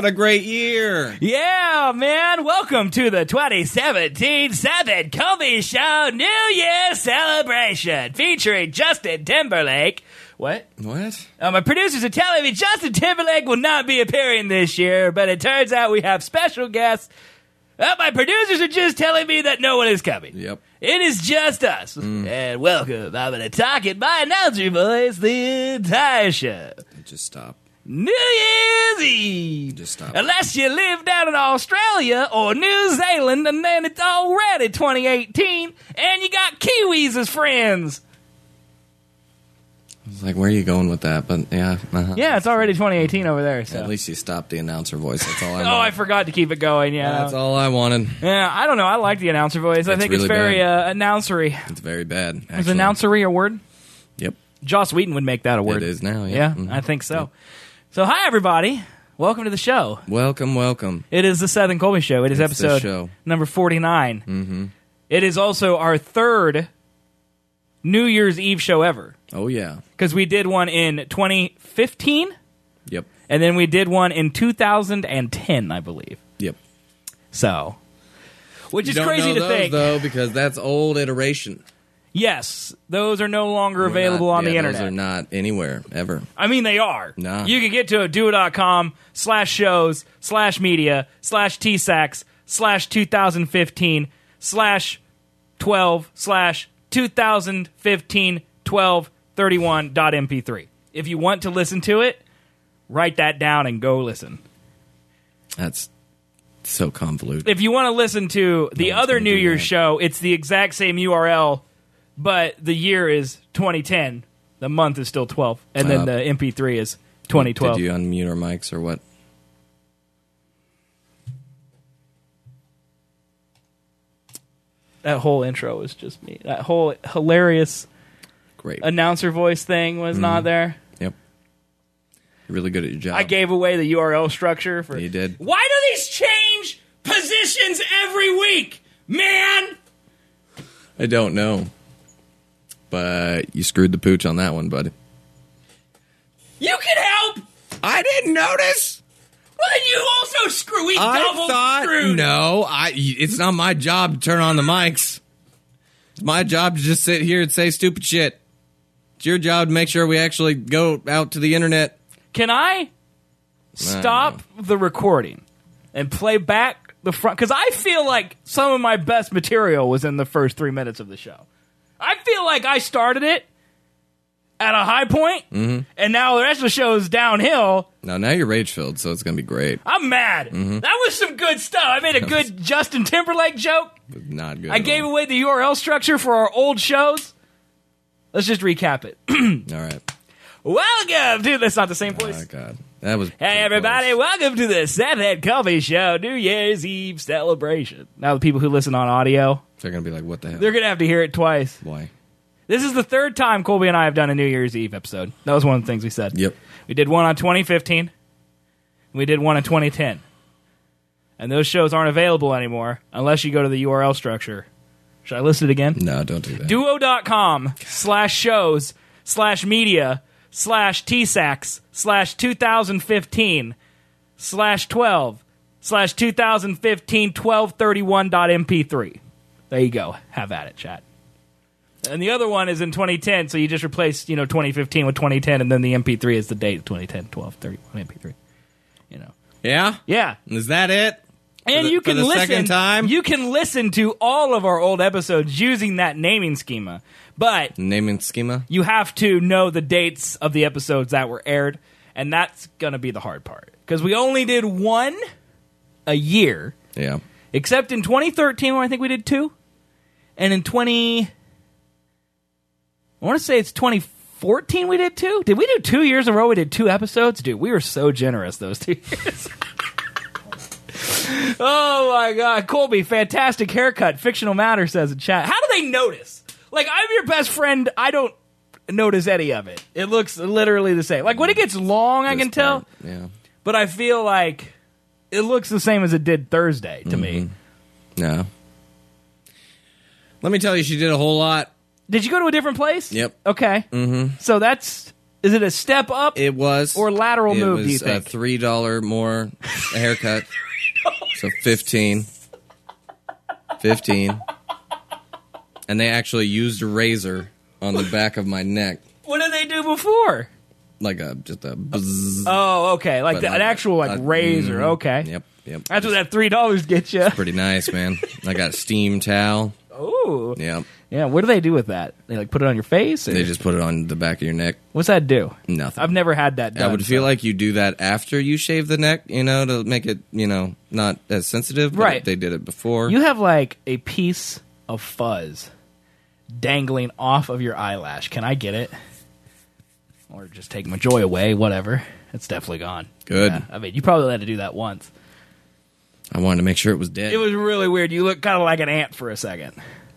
What a great year. Yeah, man. Welcome to the 2017 Seth and Colby Show New Year celebration featuring Justin Timberlake. What? My producers are telling me Justin Timberlake will not be appearing this year, but it turns out we have special guests. My producers are just telling me that no one is coming. Yep. It is just us. And welcome. I'm going to talk in my announcer voice the entire show. Just stop. New Year's Eve. Just stop. Unless you live down in Australia or New Zealand, and then it's already 2018, and you got Kiwis as friends. I was like, where are you going with that? But yeah. Yeah, it's already 2018 over there. So. At least you stopped the announcer voice. That's all I wanted. Oh, I forgot to keep it going, yeah. That's all I wanted. Yeah, I don't know. I like the announcer voice. I think really it's very announcery. It's very bad, actually. Is announcery a word? Yep. Joss Whedon would make that a word. It is now, yeah. Yeah, Mm-hmm. I think so. So, hi, everybody. Welcome to the show. Welcome. It is the Seth and Colby Show. It is It's the episode show. number 49. Mm-hmm. It is also our third New Year's Eve show ever. Oh, yeah. Because we did one in 2015, Yep. and then we did one in 2010, I believe. Yep. So, which is You don't crazy know to those, think. though, because that's old iteration. Yes, those are no longer available on the internet. Those are not anywhere, ever. I mean, they are. Nah. You can get to duo.com/shows/media/2015/2015/1231.mp3. If you want to listen to it, write that down and go listen. That's so convoluted. If you want to listen to the No one's other gonna New do Year's that. show, it's the exact same URL, but the year is 2010. The month is still 12. And then the MP3 is 2012. Did you unmute our mics or what? That whole intro was just me. That whole hilarious Great. announcer voice thing was not there. Yep. You're really good at your job. I gave away the URL structure for. You did. Why do these change positions every week, man? I don't know. But you screwed the pooch on that one, buddy. You can help. I didn't notice. Well, then you also screw. We double screwed. No, it's not my job to turn on the mics. It's my job to just sit here and say stupid shit. It's your job to make sure we actually go out to the internet. Can I stop the recording and play back the front? Because I feel like some of my best material was in the first 3 minutes of the show. I feel like I started it at a high point, and now the rest of the show is downhill. Now you're rage-filled, so it's going to be great. I'm mad. That was some good stuff. I made a good Justin Timberlake joke. But not good I at gave all. away the URL structure for our old shows. Let's just recap it. All right. Welcome to... That's not the same voice. Oh, God. That was Hey, pretty everybody, close. welcome to the Seth and Colby Show New Year's Eve celebration. Now, the people who listen on audio, They're going to be like, what the hell? they're going to have to hear it twice. Why? This is the third time Colby and I have done a New Year's Eve episode. That was one of the things we said. Yep. We did one on 2015. And we did one in 2010. And those shows aren't available anymore unless you go to the URL structure. Should I list it again? No, don't do that. duo.com/shows/media/2015/1231.mp3. There you go. Have at it, chat. And the other one is in 2010, so you just replace, 2015 with 2010, and then the MP3 is the date of 2010, 1231 MP3. Yeah? Yeah. Is that it? And For you the can listen. second time? You can listen to all of our old episodes using that naming schema, but Naming schema? you have to know the dates of the episodes that were aired, and that's gonna be the hard part because we only did one a year, Yeah. except in 2013 when I think we did two, and in I want to say it's 2014 we did two. Did we do 2 years in a row? We did two episodes, dude. We were so generous those 2 years. Oh my God, Colby, fantastic haircut. Fictional Matter says in chat. How do they notice? Like, I'm your best friend. I don't notice any of it. It looks literally the same. Like, when it gets long, I can tell. Part, yeah. But I feel like it looks the same as it did Thursday to me. No. Let me tell you, she did a whole lot. Did you go to a different place? Yep. Okay. Mm-hmm. So that's Is it a step up? It was. Or lateral move, do you It was think? $3 more a haircut. So 15. And they actually used a razor on the back of my neck. What did they do before? Like just a bzzz. Oh, okay. Like But an actual razor. Okay. Yep. That's what that $3 gets you. Pretty nice, man. I got a steam towel. Ooh. Yep. Yeah, what do they do with that? They like put it on your face? Or? They just put it on the back of your neck. What's that do? Nothing. I've never had that done. I would feel like you do that after you shave the neck, to make it, not as sensitive. But Right. They did it before. You have like a piece of fuzz dangling off of your eyelash. Can I get it? Or just take my joy away, whatever. It's definitely gone. Good. Yeah, I mean, you probably had to do that once. I wanted to make sure it was dead. It was really weird. You look kind of like an ant for a second.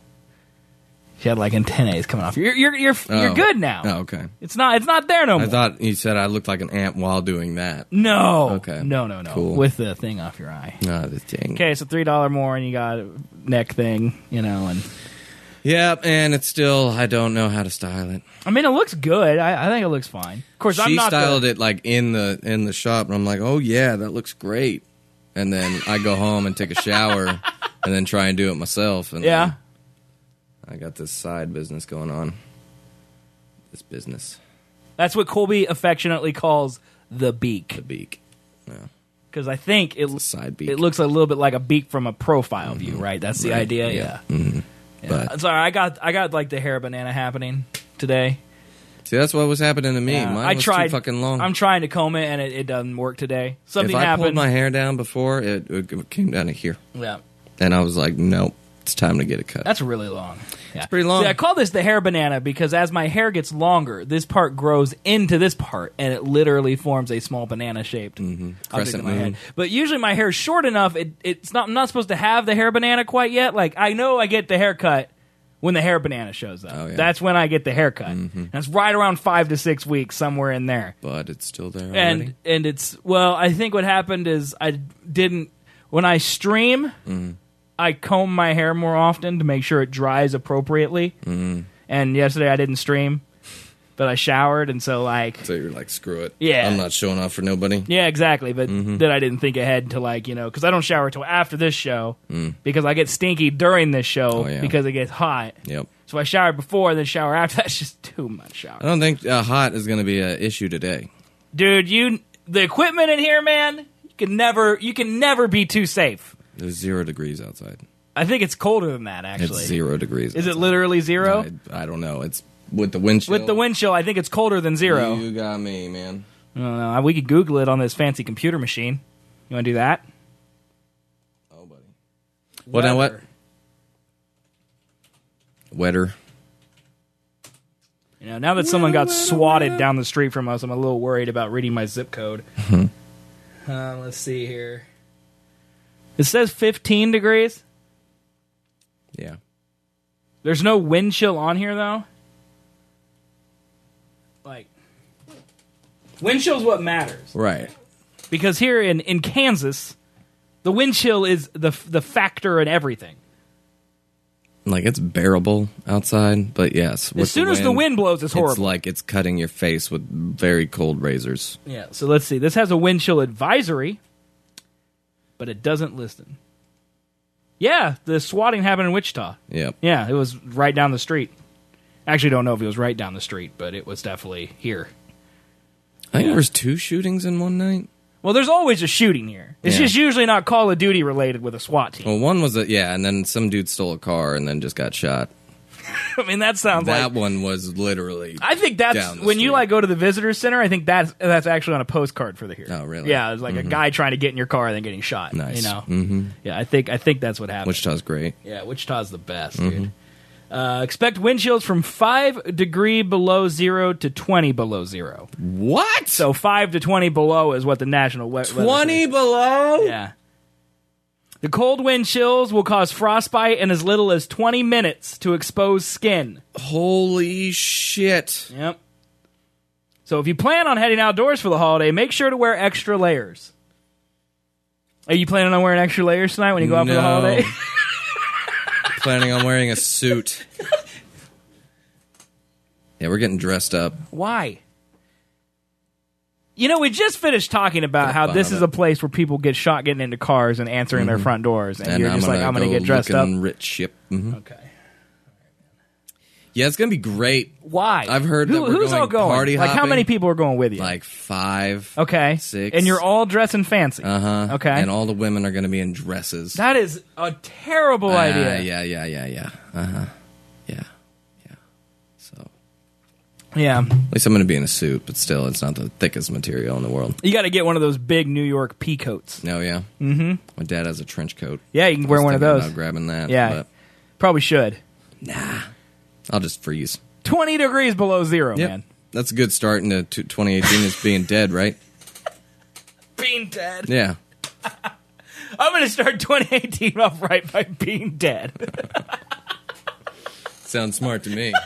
She had like antennae coming off. You're good now. Oh, okay. It's not there no more. I thought you said I looked like an ant while doing that. No. Okay. No. Cool. With the thing off your eye. Ah, the thing. Okay, so $3 more, and you got a neck thing, and Yep, and it's still, I don't know how to style it. I mean, it looks good. I think it looks fine. Of course, I'm She not styled it like in the shop, and I'm like, oh yeah, that looks great. And then I go home and take a shower, and then try and do it myself. And Yeah. I got this side business going on. This business, That's what Colby affectionately calls the beak. the beak. Yeah. Because I think It's a side beak. it looks a little bit like a beak from a profile view, right? That's the Right. idea. Yeah. Yeah. Mhm. Yeah. But- Sorry, I got like the hair banana happening today. See, that's what was happening to me. Yeah. Mine I was tried. too fucking long. I'm trying to comb it, and it doesn't work today. Something if I happened. pulled my hair down before, it came down to here. Yeah. And I was like, nope, it's time to get it cut. That's really long. Yeah. It's pretty long. See, I call this the hair banana because as my hair gets longer, this part grows into this part, and it literally forms a small banana-shaped object Crescent in my moon. head. But usually my hair is short enough, it's not. I'm not supposed to have the hair banana quite yet. Like, I know I get the haircut when the hair banana shows up. Oh, yeah. That's when I get the haircut. And it's right around 5 to 6 weeks, somewhere in there. But it's still there already. And it's, well, I think what happened is I didn't, when I stream, I comb my hair more often to make sure it dries appropriately. And yesterday I didn't stream, but I showered, and so like, So you're like, screw it. Yeah. I'm not showing off for nobody. yeah, exactly. But then I didn't think ahead to like, because I don't shower till after this show because I get stinky during this show Oh, yeah. because it gets hot. Yep. So I showered before and then shower after. That's just too much shower. I don't think hot is going to be an issue today. Dude, the equipment in here, man, you can never be too safe. There's 0 degrees outside. I think it's colder than that, actually. It's 0 degrees. Is it outside. literally 0? I don't know. It's with the wind chill. With the wind chill, I think it's colder than 0. You got me, man. I don't know. We could Google it on this fancy computer machine. You want to do that? Oh, buddy. Well, now what? Wetter. Now that someone got swatted down the street from us, I'm a little worried about reading my zip code. Let's see here. It says 15 degrees. Yeah. There's no wind chill on here, though. Like, wind chill's what matters. Right. Because here in Kansas, the wind chill is the factor in everything. Like, it's bearable outside, but yes. As soon as the wind blows, it's horrible. It's like it's cutting your face with very cold razors. Yeah, so let's see. This has a wind chill advisory, but it doesn't listen. Yeah, the swatting happened in Wichita. Yep. Yeah, it was right down the street. Actually, don't know if it was right down the street, but it was definitely here. I think there was 2 shootings in one night. Well, there's always a shooting here. It's Yeah. just usually not Call of Duty related with a SWAT team. Well, one was and then some dude stole a car and then just got shot. I mean, that sounds That like... one was literally. I think that's down the when you street. like go to the visitor center. I think that's actually on a postcard for the here. Oh, really? Yeah, it's like a guy trying to get in your car and then getting shot. Nice. You know. Mm-hmm. Yeah, I think that's what happened. Wichita's great. Yeah, Wichita's the best, dude. Expect wind chills from 5 degree below 0 to 20 below 0. What? So 5 to 20 below is what the national weather 20 below? Yeah. The cold wind chills will cause frostbite in as little as 20 minutes to exposed skin. Holy shit. Yep. So if you plan on heading outdoors for the holiday, make sure to wear extra layers. Are you planning on wearing extra layers tonight when you go out for the No. holiday? Planning on wearing a suit. Yeah, we're getting dressed up. Why? You know, we just finished talking about how this is a place where people get shot getting into cars and answering their front doors, and you're just like, I'm going to get dressed up. Rich ship. Mm-hmm. Okay. Yeah, it's going to be great. Why? I've heard that who's all going? Party like, hopping. how many people are going with you? Like 5. Okay. 6. And you're all dressing fancy. Uh-huh. Okay. And all the women are going to be in dresses. That is a terrible idea. Yeah. Uh-huh. Yeah. So. Yeah. At least I'm going to be in a suit, but still, it's not the thickest material in the world. You got to get one of those big New York pea coats. Oh, yeah? Mm-hmm. My dad has a trench coat. Yeah, you can wear one of those. About grabbing that. Yeah. But probably should. nah. I'll just freeze. 20 degrees below zero, Yep. man. That's a good start into 2018 is being dead, right? Being dead. Yeah. I'm going to start 2018 off right by being dead. Sounds smart to me.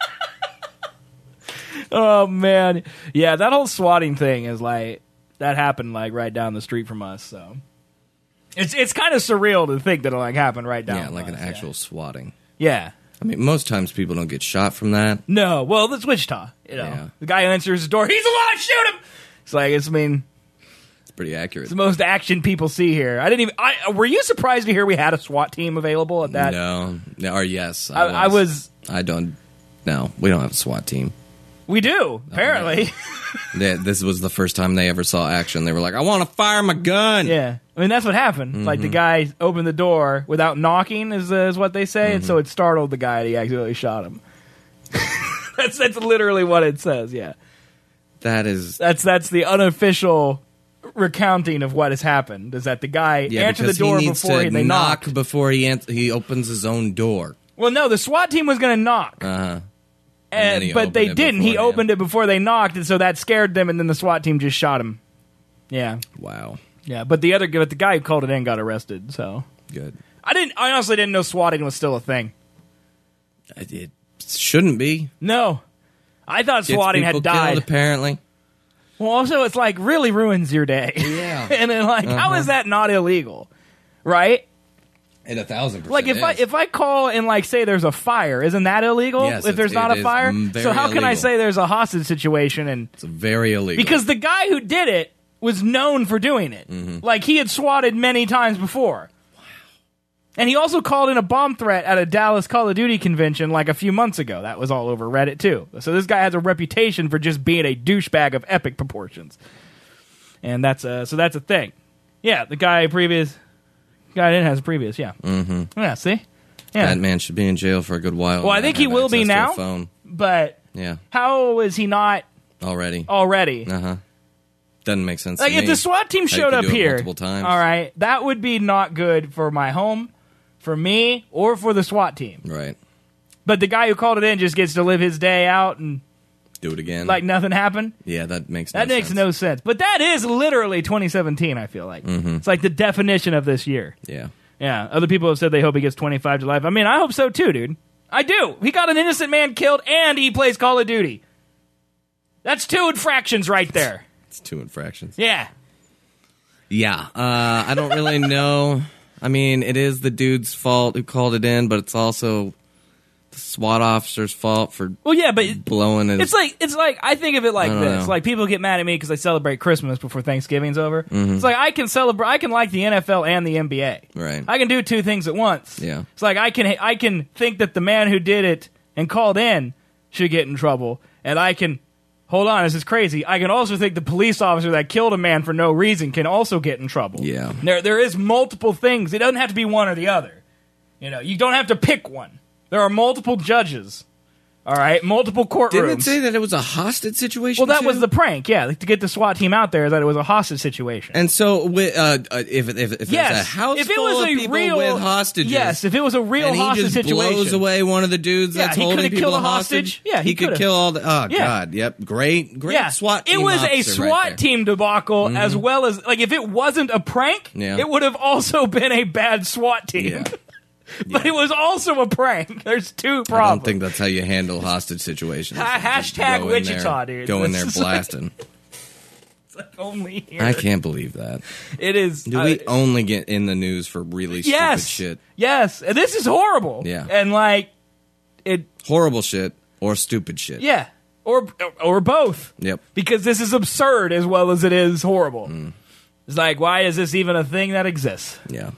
Oh, man. Yeah, that whole swatting thing is like, that happened like right down the street from us, so. It's kind of surreal to think that it like happened right down Yeah, like us, an actual swatting. Yeah. I mean, most times people don't get shot from that. No, well, that's Wichita. You know, Yeah. the guy who answers his door, he's alive, shoot him! It's like, it's Pretty accurate. it's the most action people see here. Were you surprised to hear we had a SWAT team available at that? No, or yes. I was. I don't. No, we don't have a SWAT team. We do, apparently. This was the first time they ever saw action. They were like, I want to fire my gun. Yeah. I mean, that's what happened. Mm-hmm. Like, the guy opened the door without knocking, is what they say, and so it startled the guy, and he accidentally shot him. That's literally what it says, yeah. That's the unofficial recounting of what has happened, is that the guy answered the door before they knocked. Before he opens his own door. Well, no, the SWAT team was going to knock. Uh-huh. But they didn't. He opened it before they knocked, and so that scared them, and then the SWAT team just shot him. Yeah. Wow. Yeah, but the guy who called it in got arrested, so. Good. I honestly didn't know swatting was still a thing. It shouldn't be. No. I thought swatting had died. Killed, apparently. Well, also, it's like really ruins your day. Yeah. And then, like, how is that not illegal? Right? And 1,000%. Like, if I call and, like, say there's a fire, isn't that illegal? Yes, if there's not a fire? So how can I illegal. say there's a hostage situation? And It's very illegal. because the guy who did it was known for doing it. Mm-hmm. Like, he had swatted many times before. Wow. And he also called in a bomb threat at a Dallas Call of Duty convention like a few months ago. That was all over Reddit, too. So this guy has a reputation for just being a douchebag of epic proportions. And that's a thing. Yeah, the guy didn't has a previous, yeah. Mm-hmm. Yeah, see? Yeah. That man should be in jail for a good while. Well, I think he will be now. Phone. But Yeah. how is he not Already. already? Doesn't make sense Like, to if me. the SWAT team How you showed could up do it here, multiple times. all right, that would be not good for my home, for me, or for the SWAT team. Right. But the guy who called it in just gets to live his day out and Do it again. like nothing happened. Yeah, that makes no That sense. makes no sense. But that is literally 2017, I feel like. It's like the definition of this year. Yeah. Yeah, other people have said they hope he gets 25 to life. I mean, I hope so too, dude. I do. He got an innocent man killed and he plays Call of Duty. That's 2 infractions right there. It's 2 infractions. Yeah. Yeah. I don't really know. I mean, it is the dude's fault who called it in, but it's also the SWAT officer's fault for Well, yeah, but blowing his... it's like I think of it like I don't this. know. Like, people get mad at me because I celebrate Christmas before Thanksgiving's over. It's like I can like the NFL and the NBA. Right. I can do 2 things at once. Yeah. It's like I can think that the man who did it and called in should get in trouble, and I can hold on, this is crazy. I can also think the police officer that killed a man for no reason can also get in trouble. Yeah. There is multiple things. It doesn't have to be one or the other. You know, you don't have to pick one. There are multiple judges. All right, multiple courtrooms. Didn't it say that it was a hostage situation? Well, that too? was the prank, yeah, like, to get the SWAT team out there, that it was a hostage situation. And so, if it's a house if it full was of a people real, with hostages, yes, if it was a real and he hostage just situation, blows away one of the dudes Yeah, that's he holding could've people killed a hostage. hostage. Yeah, he could could've. kill all the. Oh Yeah. God, yep, great yeah, SWAT team. it was a officer right SWAT there. team debacle, as well as, like, if it wasn't a prank, Yeah. it would have also been a bad SWAT team. Yeah. But it was also a prank. There's 2 problems. I don't think that's how you handle hostage situations. Hashtag Just go in Wichita, there, dude. Go in This there is like- blasting. It's like only here. I can't believe that. It is. Do we only get in the news for really yes, stupid shit? Yes, and this is horrible. Yeah. and like it. Horrible shit or stupid shit. Yeah, Or both. Yep. Because this is absurd as well as it is horrible. It's like, why is this even a thing that exists? Yeah.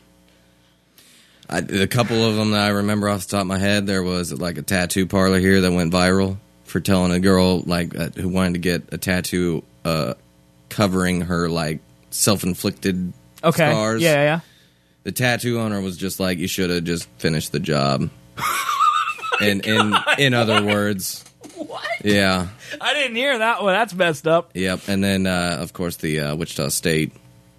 A couple of them that I remember off the top of my head, there was like a tattoo parlor here that went viral for telling a girl like who wanted to get a tattoo covering her like self-inflicted scars. Yeah. The tattoo owner was just like, you should have just finished the job. And in other words. What? Yeah. I didn't hear that one. That's messed up. Yep. And then of course the Wichita State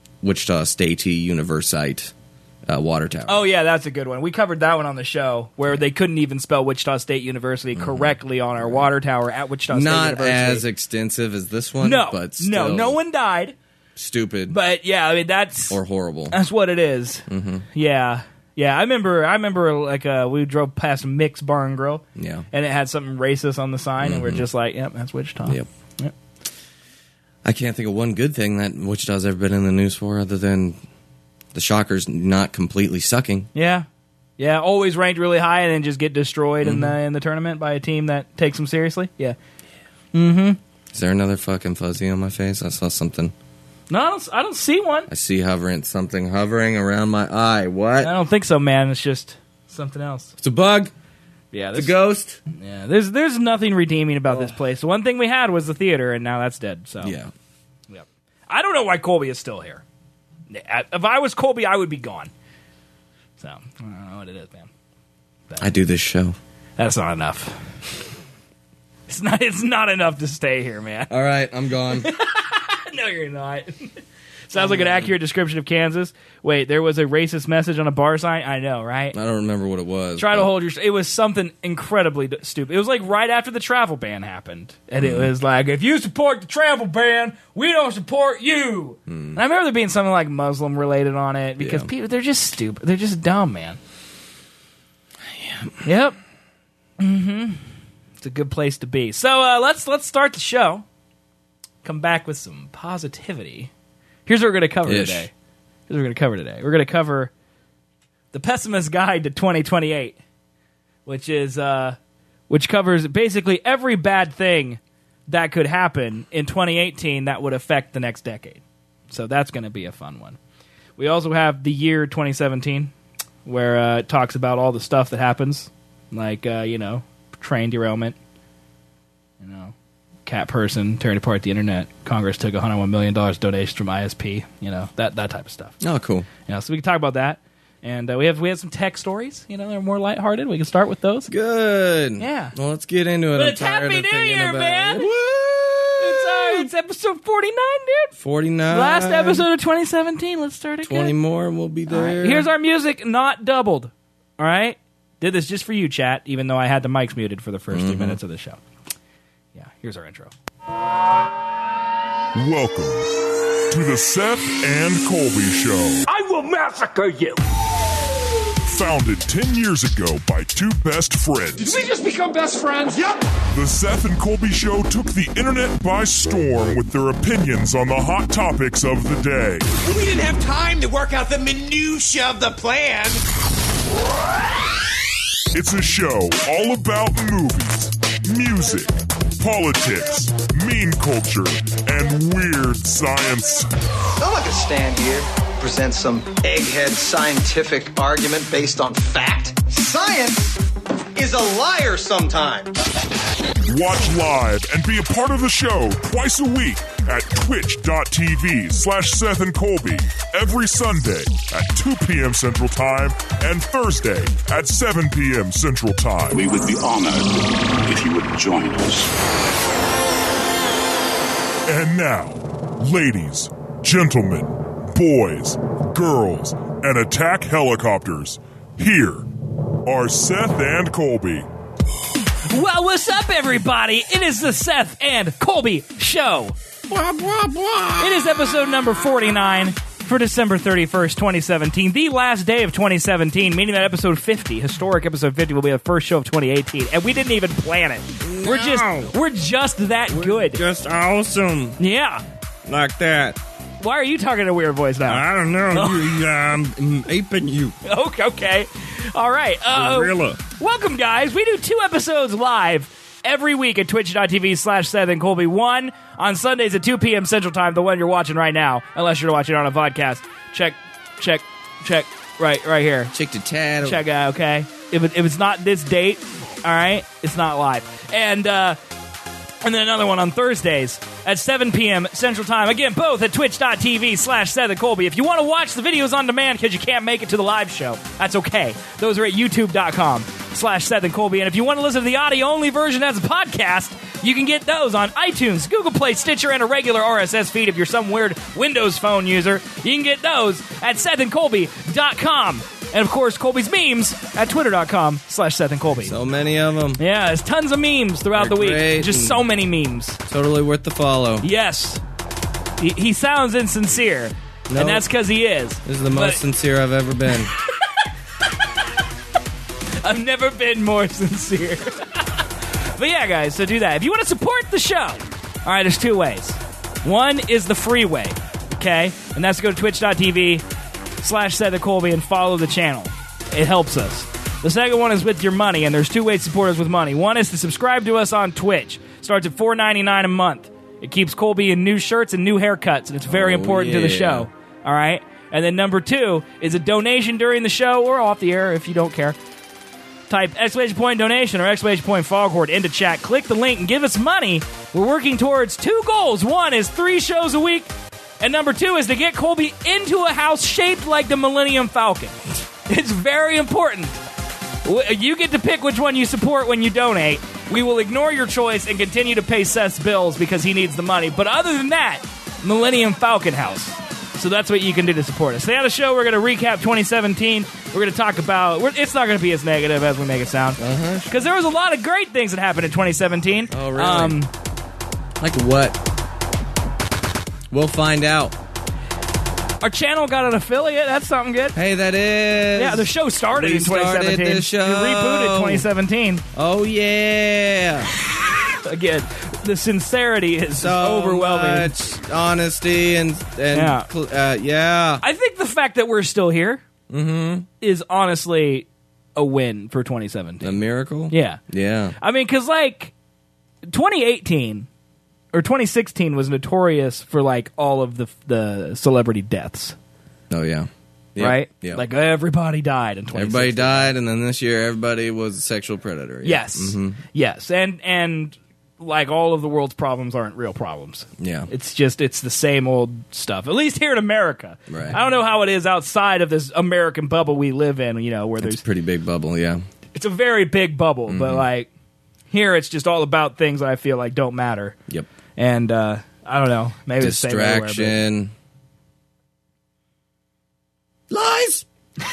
Universite water tower. Oh, yeah, that's a good one. We covered that one on the show, where they couldn't even spell Wichita State University correctly on our water tower at Wichita State University. Not as extensive as this one, but still. No one died. Stupid. But, yeah, I mean, that's... Or horrible. That's what it is. Mm-hmm. Yeah. Yeah, I remember like, we drove past Mick's Bar and Grill. Yeah. And it had something racist on the sign, and we're just like, yep, that's Wichita. Yep. I can't think of one good thing that Wichita's ever been in the news for other than the Shockers not completely sucking. Yeah. Yeah, always ranked really high and then just get destroyed in the tournament by a team that takes them seriously. Yeah. Mm-hmm. Is there another fucking fuzzy on my face? I saw something. No, I don't see one. I see something hovering around my eye. What? I don't think so, man. It's just something else. It's a bug. Yeah, it's a ghost. Yeah, there's nothing redeeming about this place. The one thing we had was the theater, and now that's dead. So yeah. Yep. I don't know why Colby is still here. If I was Colby, I would be gone. So I don't know what it is, man. But I do this show. That's not enough. It's not enough to stay here, man. All right, I'm gone. No, you're not. Sounds like an accurate description of Kansas. Wait, there was a racist message on a bar sign? I know, right? I don't remember what it was. Try to hold your... It was something incredibly stupid. It was like right after the travel ban happened. And it was like, if you support the travel ban, we don't support you. And I remember there being something like Muslim related on it because people, they're just stupid. They're just dumb, man. Yep. Mm-hmm. It's a good place to be. So let's start the show. Come back with some positivity. Here's what we're going to cover today. We're going to cover The Pessimist's Guide to 2028, which covers basically every bad thing that could happen in 2018 that would affect the next decade. So that's going to be a fun one. We also have the year 2017, where it talks about all the stuff that happens, like train derailment, cat person tearing apart the internet. Congress took $101 million donation from ISP. That type of stuff. Oh, cool. So we can talk about that. And we have some tech stories. They're more lighthearted. We can start with those. Good. Yeah. Well, let's get into it. But it's Happy New Year, man. It's episode 49, dude. 49. Last episode of 2017. Let's start again. 20 more and we'll be there. Right. Here's our music, not doubled. All right? Did this just for you, chat, even though I had the mics muted for the first 3 minutes of the show. Yeah, here's our intro. Welcome to the Seth and Colby Show. I will massacre you. Founded 10 years ago by two best friends. Did we just become best friends? Yep. The Seth and Colby Show took the internet by storm with their opinions on the hot topics of the day. We didn't have time to work out the minutia of the plan. It's a show all about movies, music, politics, meme culture, and weird science. I'm not gonna stand here, present some egghead scientific argument based on fact. Science is a liar sometimes. Watch live and be a part of the show twice a week at twitch.tv/Seth and Colby every Sunday at 2 p.m. Central Time and Thursday at 7 p.m. Central Time. We would be honored if you would join us. And now, ladies, gentlemen, boys, girls, and attack helicopters, here are Seth and Colby. Well, what's up, everybody? It is the Seth and Colby Show. Blah, blah, blah. It is episode number 49 for December 31st, 2017, the last day of 2017, meaning that episode 50, historic episode 50, will be the first show of 2018, and we didn't even plan it. No. We're just that good. Just awesome. Yeah. Like that. Why are you talking in a weird voice now? I don't know. I'm aping you. Okay. All right. Gorilla. Welcome, guys. We do 2 episodes live every week at twitch.tv/Seth and Colby. One on Sundays at 2 p.m. Central Time, the one you're watching right now, unless you're watching on a podcast. Check, right here. Check the tab. Check out, okay? If it's not this date, all right, it's not live. And then another one on Thursdays at 7 p.m. Central Time. Again, both at twitch.tv/Seth and Colby. If you want to watch the videos on demand because you can't make it to the live show, that's okay. Those are at youtube.com/Seth and Colby. And if you want to listen to the audio-only version as a podcast, you can get those on iTunes, Google Play, Stitcher, and a regular RSS feed if you're some weird Windows phone user. You can get those at SethandColby.com. And, of course, Colby's memes at twitter.com/Seth and Colby. So many of them. Yeah, there's tons of memes throughout the week. Great. Just so many memes. Totally worth the follow. Yes. He sounds insincere. Nope. And that's because he is. This is the most sincere I've ever been. I've never been more sincere. But yeah, guys, so do that. If you want to support the show, all right, there's two ways. One is the free way, okay? And that's to go to twitch.tv/Seth and Colby and follow the channel. It helps us. The second one is with your money, and there's two ways to support us with money. One is to subscribe to us on Twitch. Starts at $4.99 a month. It keeps Colby in new shirts and new haircuts, and it's very important to the show. All right? And then number two is a donation during the show or off the air if you don't care. Type !donation or !foghorn into chat. Click the link and give us money. We're working towards two goals. One is 3 shows a week. And number 2 is to get Colby into a house shaped like the Millennium Falcon. It's very important. You get to pick which one you support when you donate. We will ignore your choice and continue to pay Seth's bills because he needs the money. But other than that, Millennium Falcon house. So that's what you can do to support us. Today on the show, we're going to recap 2017. We're going to talk about... It's not going to be as negative as we make it sound. Because there was a lot of great things that happened in 2017. Oh, really? Like what? We'll find out. Our channel got an affiliate. That's something good. Hey, that is. Yeah, the show started in 2017. Started the show. We rebooted 2017. Oh, yeah. Again, the sincerity is so overwhelming. Much honesty and yeah. I think the fact that we're still here is honestly a win for 2017. A miracle? Yeah. Yeah. I mean, because, 2018... or 2016 was notorious for, all of the celebrity deaths. Oh, yeah. Yep. Right? Yeah. Everybody died in 2016. Everybody died, and then this year, everybody was a sexual predator. Yeah. Yes. Mm-hmm. Yes. And all of the world's problems aren't real problems. Yeah. It's the same old stuff. At least here in America. Right. I don't know how it is outside of this American bubble we live in, where there's... It's a pretty big bubble, yeah. It's a very big bubble, but, here it's just all about things that I feel like don't matter. Yep. And, I don't know. Maybe it's the same everywhere, distraction. Lies!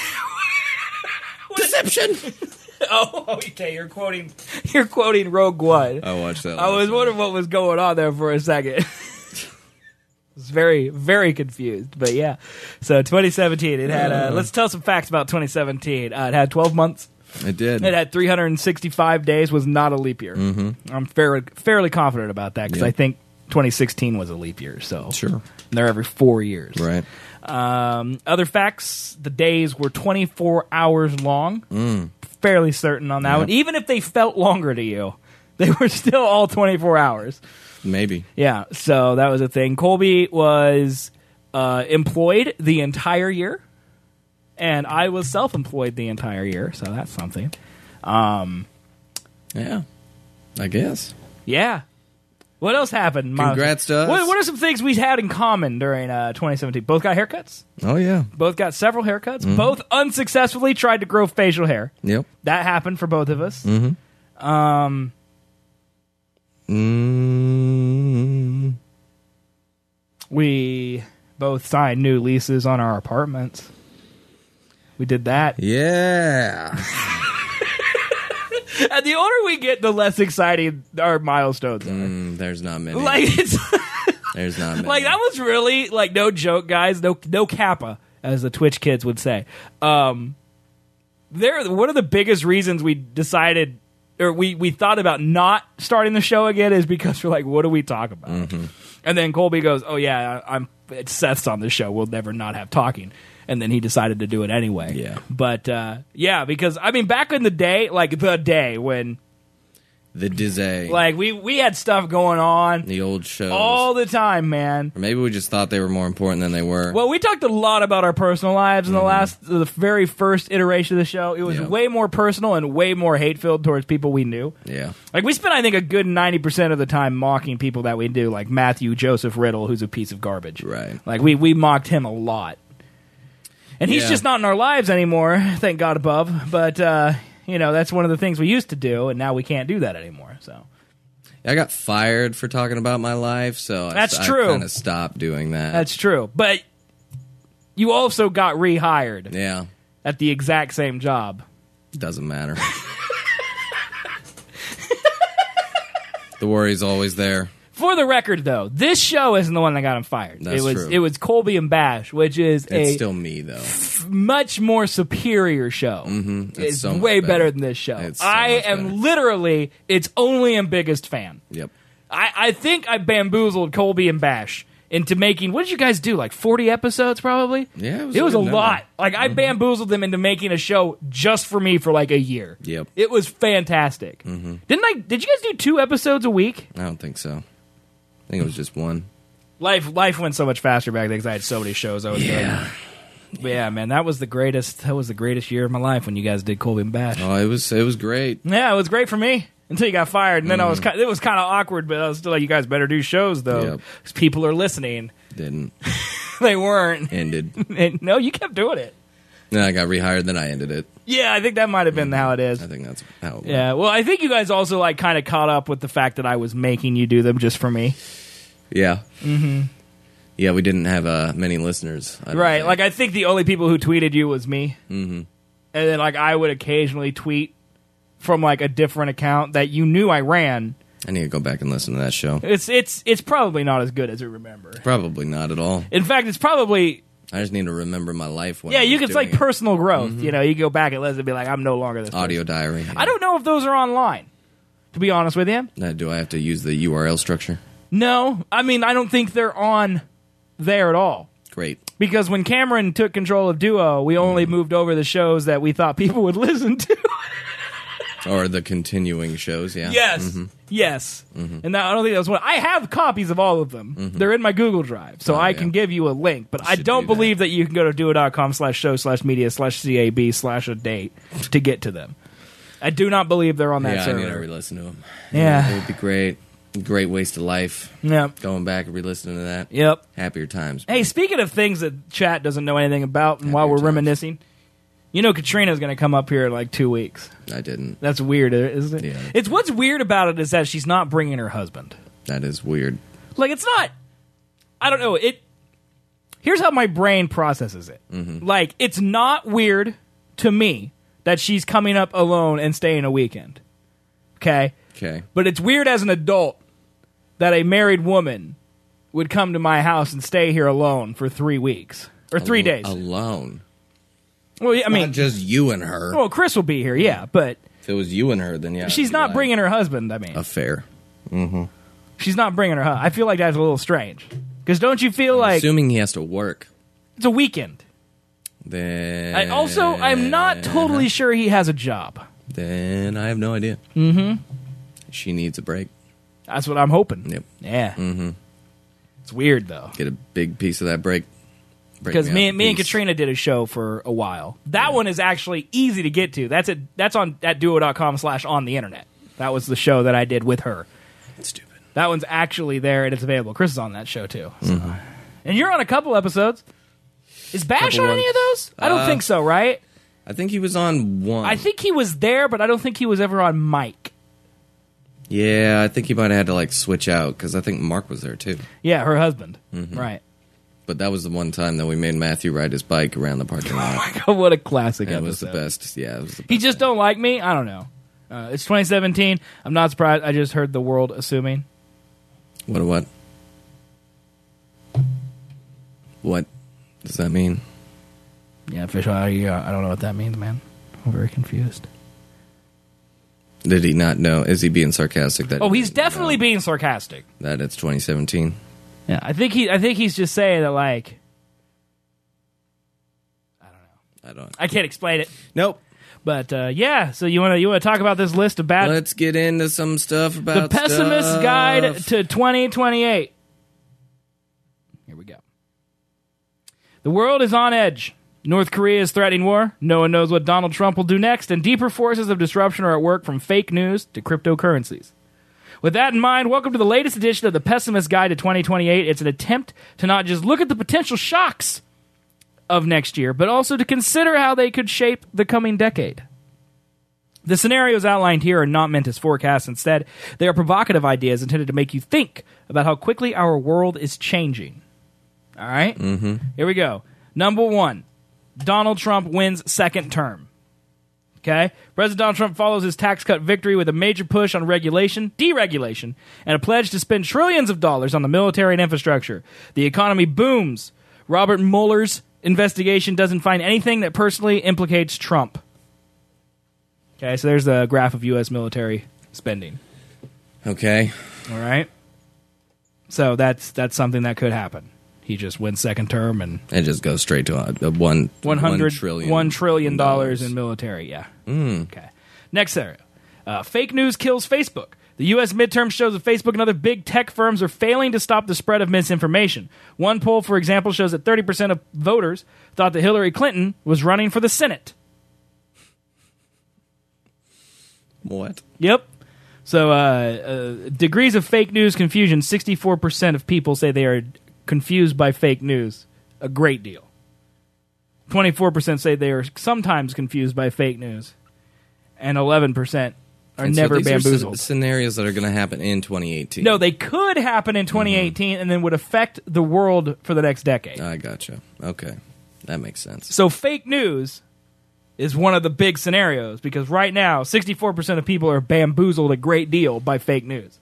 Deception! Oh, okay. You're quoting Rogue One. I watched that. I was wondering what was going on there for a second. I was very, very confused. But yeah. So 2017, it had, let's tell some facts about 2017. It had 12 months. It did. It had 365 days, was not a leap year. Mm-hmm. I'm fairly confident about that because I think 2016 was a leap year. So sure. They're every 4 years. Right. Other facts, the days were 24 hours long. Fairly certain on that one. Even if they felt longer to you, they were still all 24 hours. Maybe. Yeah, so that was a thing. Colby was employed the entire year, and I was self-employed the entire year, so that's something. Yeah, I guess. Yeah. What else happened? Congrats to us. What are some things we had in common during 2017? Both got haircuts. Oh, yeah. Both got several haircuts. Both unsuccessfully tried to grow facial hair. Yep. That happened for both of us. We both signed new leases on our apartments. We did that. Yeah. And the older we get, the less exciting our milestones are. There's not many. There's not many. That was really, no joke, guys. No kappa, as the Twitch kids would say. One of the biggest reasons we decided, or we thought about not starting the show again is because we're like, what do we talk about? And then Colby goes, oh, yeah, Seth's on the show. We'll never not have talking. And then he decided to do it anyway. Yeah. But, because, back in the day, the day when... The Dizzy. Like, we had stuff going on. The old shows. All the time, man. Or maybe we just thought they were more important than they were. Well, we talked a lot about our personal lives in the very first iteration of the show. It was way more personal and way more hate-filled towards people we knew. Yeah. Like, we spent, I think, a good 90% of the time mocking people that we knew, like Matthew Joseph Riddle, who's a piece of garbage. Right. Like, we mocked him a lot. And he's just not in our lives anymore, thank God above. But, that's one of the things we used to do, and now we can't do that anymore, so... I got fired for talking about my life, so That's I true. kind of stopped doing that. That's true. But you also got rehired. Yeah. At the exact same job. Doesn't matter. The worry's always there. For the record, though, this show isn't the one that got him fired. That's true. It was Colby and Bash, which is It's still me, though. Much more superior show. Mm-hmm. It's so way much better than this show. It's so I much am better. literally its only and biggest fan. Yep. I think I bamboozled Colby and Bash into making, what did you guys do, like 40 episodes probably? Yeah, it was a good number. lot. Like, I bamboozled them into making a show just for me for like a year. Yep. It was fantastic. Mm-hmm. Did you guys do 2 episodes a week? I don't think so. I think it was just one. Life went so much faster back then because I had so many shows I was doing. But yeah, man, that was the greatest year of my life when you guys did Colby and Bash. Oh, it was great. Yeah, it was great for me until you got fired, and then it was kind of awkward. But I was still like, you guys better do shows though, because people are listening. Didn't. They weren't. Ended. No, you kept doing it. Then I got rehired. Then I ended it. Yeah, I think that might have been how it is. I think that's how it went. Yeah, well, I think you guys also like kind of caught up with the fact that I was making you do them just for me. Yeah. Mm-hmm. Yeah, we didn't have many listeners. Right. Like, I think the only people who tweeted you was me. Mm-hmm. And then, like, I would occasionally tweet from, like, a different account that you knew I ran. I need to go back and listen to that show. It's probably not as good as I remember. Probably not at all. In fact, it's probably... I just need to remember my life. When it's like personal growth. Mm-hmm. You know, you go back and listen and be like, I'm no longer this audio person. diary. Yeah. I don't know if those are online, to be honest with you. Do I have to use the URL structure? No. I mean, I don't think they're on there at all. Great. Because when Cameron took control of Duo, we only moved over the shows that we thought people would listen to. Or the continuing shows, yeah. Yes. Mm-hmm. Yes. Mm-hmm. And I don't think that was one. I have copies of all of them. Mm-hmm. They're in my Google Drive, so I can give you a link. But I don't believe that you can go to duo.com/show/media/CAB/a-date to get to them. I do not believe they're on that server. I need to re-listen to them. Yeah. It would be great. Great waste of life. Yep. Going back and re-listening to that. Yep. Happier times. Hey, speaking of things that chat doesn't know anything about, and while we're reminiscing, you know Katrina's going to come up here in like 2 weeks. I didn't. That's weird, isn't it? Yeah. It's what's weird about it is that she's not bringing her husband. That is weird. Like, it's not... I don't know. Here's how my brain processes it. Mm-hmm. Like, it's not weird to me that she's coming up alone and staying a weekend. Okay? Okay. But it's weird as an adult that a married woman would come to my house and stay here alone for 3 weeks. Or 3 days. Alone? Well, I mean... Not just you and her. Well, Chris will be here, yeah, but... If it was you and her, then yeah. She's not bringing her husband, I mean. Affair. Mm-hmm. She's not bringing her husband. I feel like that's a little strange. Because don't you feel like... Assuming he has to work. It's a weekend. Then... I'm not totally sure he has a job. Then I have no idea. Mm-hmm. She needs a break. That's what I'm hoping. Yep. Yeah. Mm-hmm. It's weird, though. Get a big piece of that break. Because me and Katrina did a show for a while. That one is actually easy to get to. That's at duo.com/on the internet. That was the show that I did with her. That's stupid. That one's actually there and it's available. Chris is on that show too. So. Mm-hmm. And you're on a couple episodes. Is Bash on any of those? I don't think so, right? I think he was on one. I think he was there, but I don't think he was ever on mic. Yeah, I think he might have had to like switch out because I think Mark was there too. Yeah, her husband. Mm-hmm. Right. But that was the one time that we made Matthew ride his bike around the parking lot. Oh my God, what a classic episode. It was the best. Yeah, it was the best. He just don't like me? I don't know. It's 2017. I'm not surprised. I just heard the world assuming. What? What does that mean? Yeah, official. I don't know what that means, man. I'm very confused. Did he not know? Is he being sarcastic? He's definitely being sarcastic. That it's 2017. Yeah, I think he's just saying that, like, I don't know. I don't. I can't explain it. Nope. But yeah, so you want to talk about this list of bad? Let's get into some stuff about the Pessimist's stuff. Guide to 2028. Here we go. The world is on edge. North Korea is threatening war. No one knows what Donald Trump will do next, and deeper forces of disruption are at work from fake news to cryptocurrencies. With that in mind, welcome to the latest edition of the Pessimist's Guide to 2028. It's an attempt to not just look at the potential shocks of next year, but also to consider how they could shape the coming decade. The scenarios outlined here are not meant as forecasts. Instead, they are provocative ideas intended to make you think about how quickly our world is changing. All right? Mm-hmm. Here we go. Number 1, Donald Trump wins second term. Okay? President Donald Trump follows his tax cut victory with a major push on deregulation, and a pledge to spend trillions of dollars on the military and infrastructure. The economy booms. Robert Mueller's investigation doesn't find anything that personally implicates Trump. Okay, so there's the graph of U.S. military spending. Okay. All right. So that's something that could happen. He just wins second term and it just goes straight to $1 trillion in military. Yeah. Okay. Next scenario. Fake news kills Facebook. The U.S. midterm shows that Facebook and other big tech firms are failing to stop the spread of misinformation. One poll, for example, shows that 30% of voters thought that Hillary Clinton was running for the Senate. What? Yep. So, degrees of fake news confusion, 64% of people say they are confused by fake news. A great deal. 24% say they are sometimes confused by fake news. And 11% are never bamboozled. Are scenarios that are going to happen in 2018. No, they could happen in 2018 and then would affect the world for the next decade. I gotcha. Okay. That makes sense. So fake news is one of the big scenarios because right now, 64% of people are bamboozled a great deal by fake news.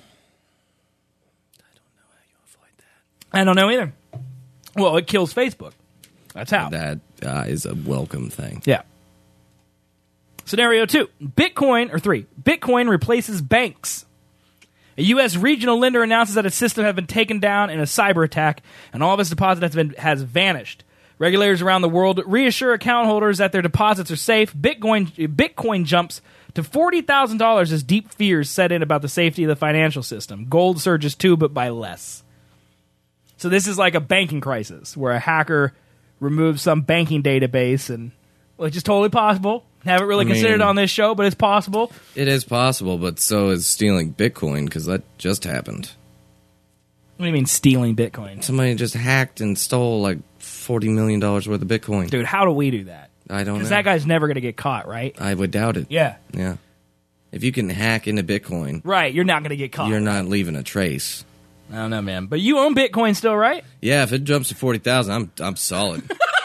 I don't know how you avoid that. I don't know either. Well, it kills Facebook. That's how. That is a welcome thing. Yeah. Scenario 2. Bitcoin replaces banks. A U.S. regional lender announces that its system has been taken down in a cyber attack, and all of its deposits has vanished. Regulators around the world reassure account holders that their deposits are safe. Bitcoin jumps to $40,000 as deep fears set in about the safety of the financial system. Gold surges too, but by less. So this is like a banking crisis, where a hacker removes some banking database, and which is totally possible. Haven't really considered it on this show, but it's possible. It is possible, but so is stealing Bitcoin, because that just happened. What do you mean stealing Bitcoin? Somebody just hacked and stole like $40 million worth of Bitcoin. Dude, how do we do that? I don't know. Because that guy's never going to get caught, right? I would doubt it. Yeah. Yeah. If you can hack into Bitcoin... Right, you're not going to get caught. You're not leaving a trace. I don't know, man. But you own Bitcoin still, right? Yeah, if it jumps to 40,000, I'm solid.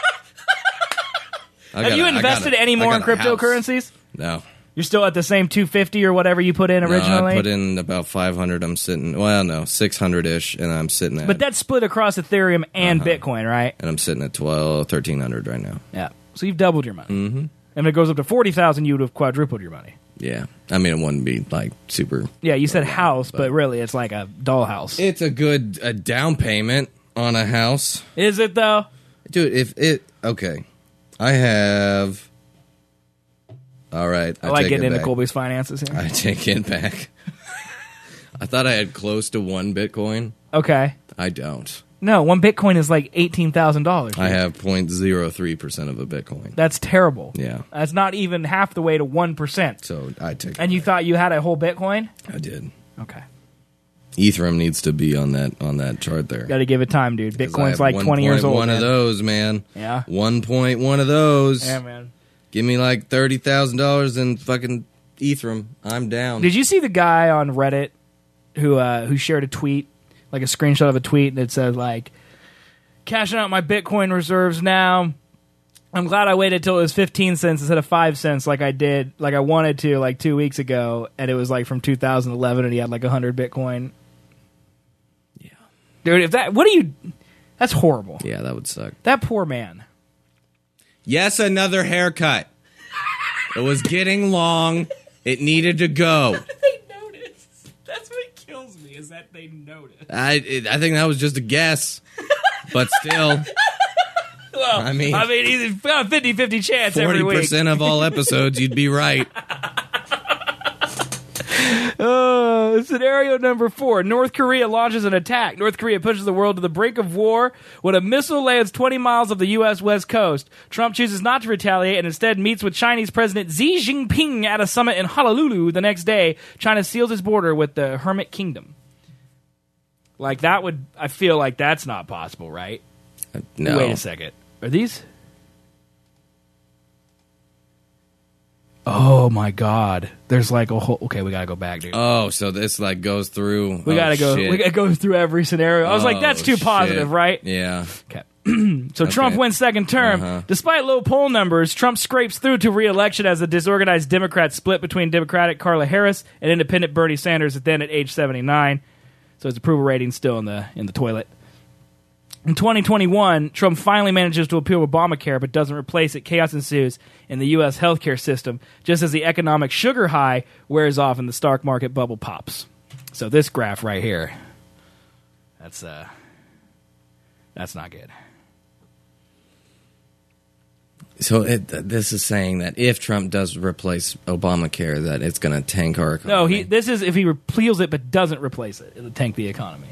Have you invested any more in cryptocurrencies? No. You're still at the same 250 or whatever you put in originally? No, I put in about 500. I'm sitting, 600-ish, and I'm sitting at... But that's split across Ethereum and Bitcoin, right? And I'm sitting at 1,300 right now. Yeah. So you've doubled your money. Mm-hmm. And if it goes up to 40,000, you would have quadrupled your money. Yeah. I mean, it wouldn't be, like, super... Yeah, you said house, but really it's like a dollhouse. It's a good down payment on a house. Is it, though? Dude, if it... Okay. I have... All right. I like getting into Colby's finances here. I take it back. I thought I had close to 1 Bitcoin. Okay. I don't. No, 1 Bitcoin is like $18,000. I have 0.03% of a Bitcoin. That's terrible. Yeah. That's not even half the way to 1%. So I take it And you back. thought you had a whole Bitcoin? I did. Okay. Ethereum needs to be on that chart there. Got to give it time, dude. Bitcoin's like 20 years old. One of those, man. Yeah. 1.1 of those. Yeah, man. Give me like $30,000 in fucking Ethereum. I'm down. Did you see the guy on Reddit who shared a tweet, like a screenshot of a tweet that said like, cashing out my Bitcoin reserves now. I'm glad I waited till it was 15 cents instead of 5 cents like I wanted to like 2 weeks ago, and it was like from 2011 and he had like 100 Bitcoin. Yeah. Dude, that's horrible. Yeah, that would suck. That poor man. Yes, another haircut. It was getting long. It needed to go. They noticed. That's what kills me, is that they noticed. I think that was just a guess. But still. Well, I mean he's got a 50-50 chance every week. 40% of all episodes, you'd be right. Scenario number 4. North Korea launches an attack. North Korea pushes the world to the brink of war when a missile lands 20 miles of the U.S. West Coast. Trump chooses not to retaliate and instead meets with Chinese President Xi Jinping at a summit in Honolulu the next day. China seals its border with the Hermit Kingdom. Like, that would... I feel like that's not possible, right? No. Wait a second. Are these... Oh my God! There's like a whole. Okay, we gotta go back, dude. Oh, so this like goes through. We gotta go. Shit. We gotta go through every scenario. I was like, that's too positive, shit. right? Yeah. Okay. So Trump wins second term. Despite low poll numbers, Trump scrapes through to re-election as the disorganized Democrats split between Democratic Kamala Harris and independent Bernie Sanders then at age 79. So his approval rating still in the toilet. In 2021, Trump finally manages to appeal Obamacare but doesn't replace it. Chaos ensues in the U.S. healthcare system, just as the economic sugar high wears off and the stock market bubble pops. So this graph right here, that's not good. So this is saying that if Trump does replace Obamacare, that it's going to tank our economy. No, this is if he repeals it but doesn't replace it, it'll tank the economy.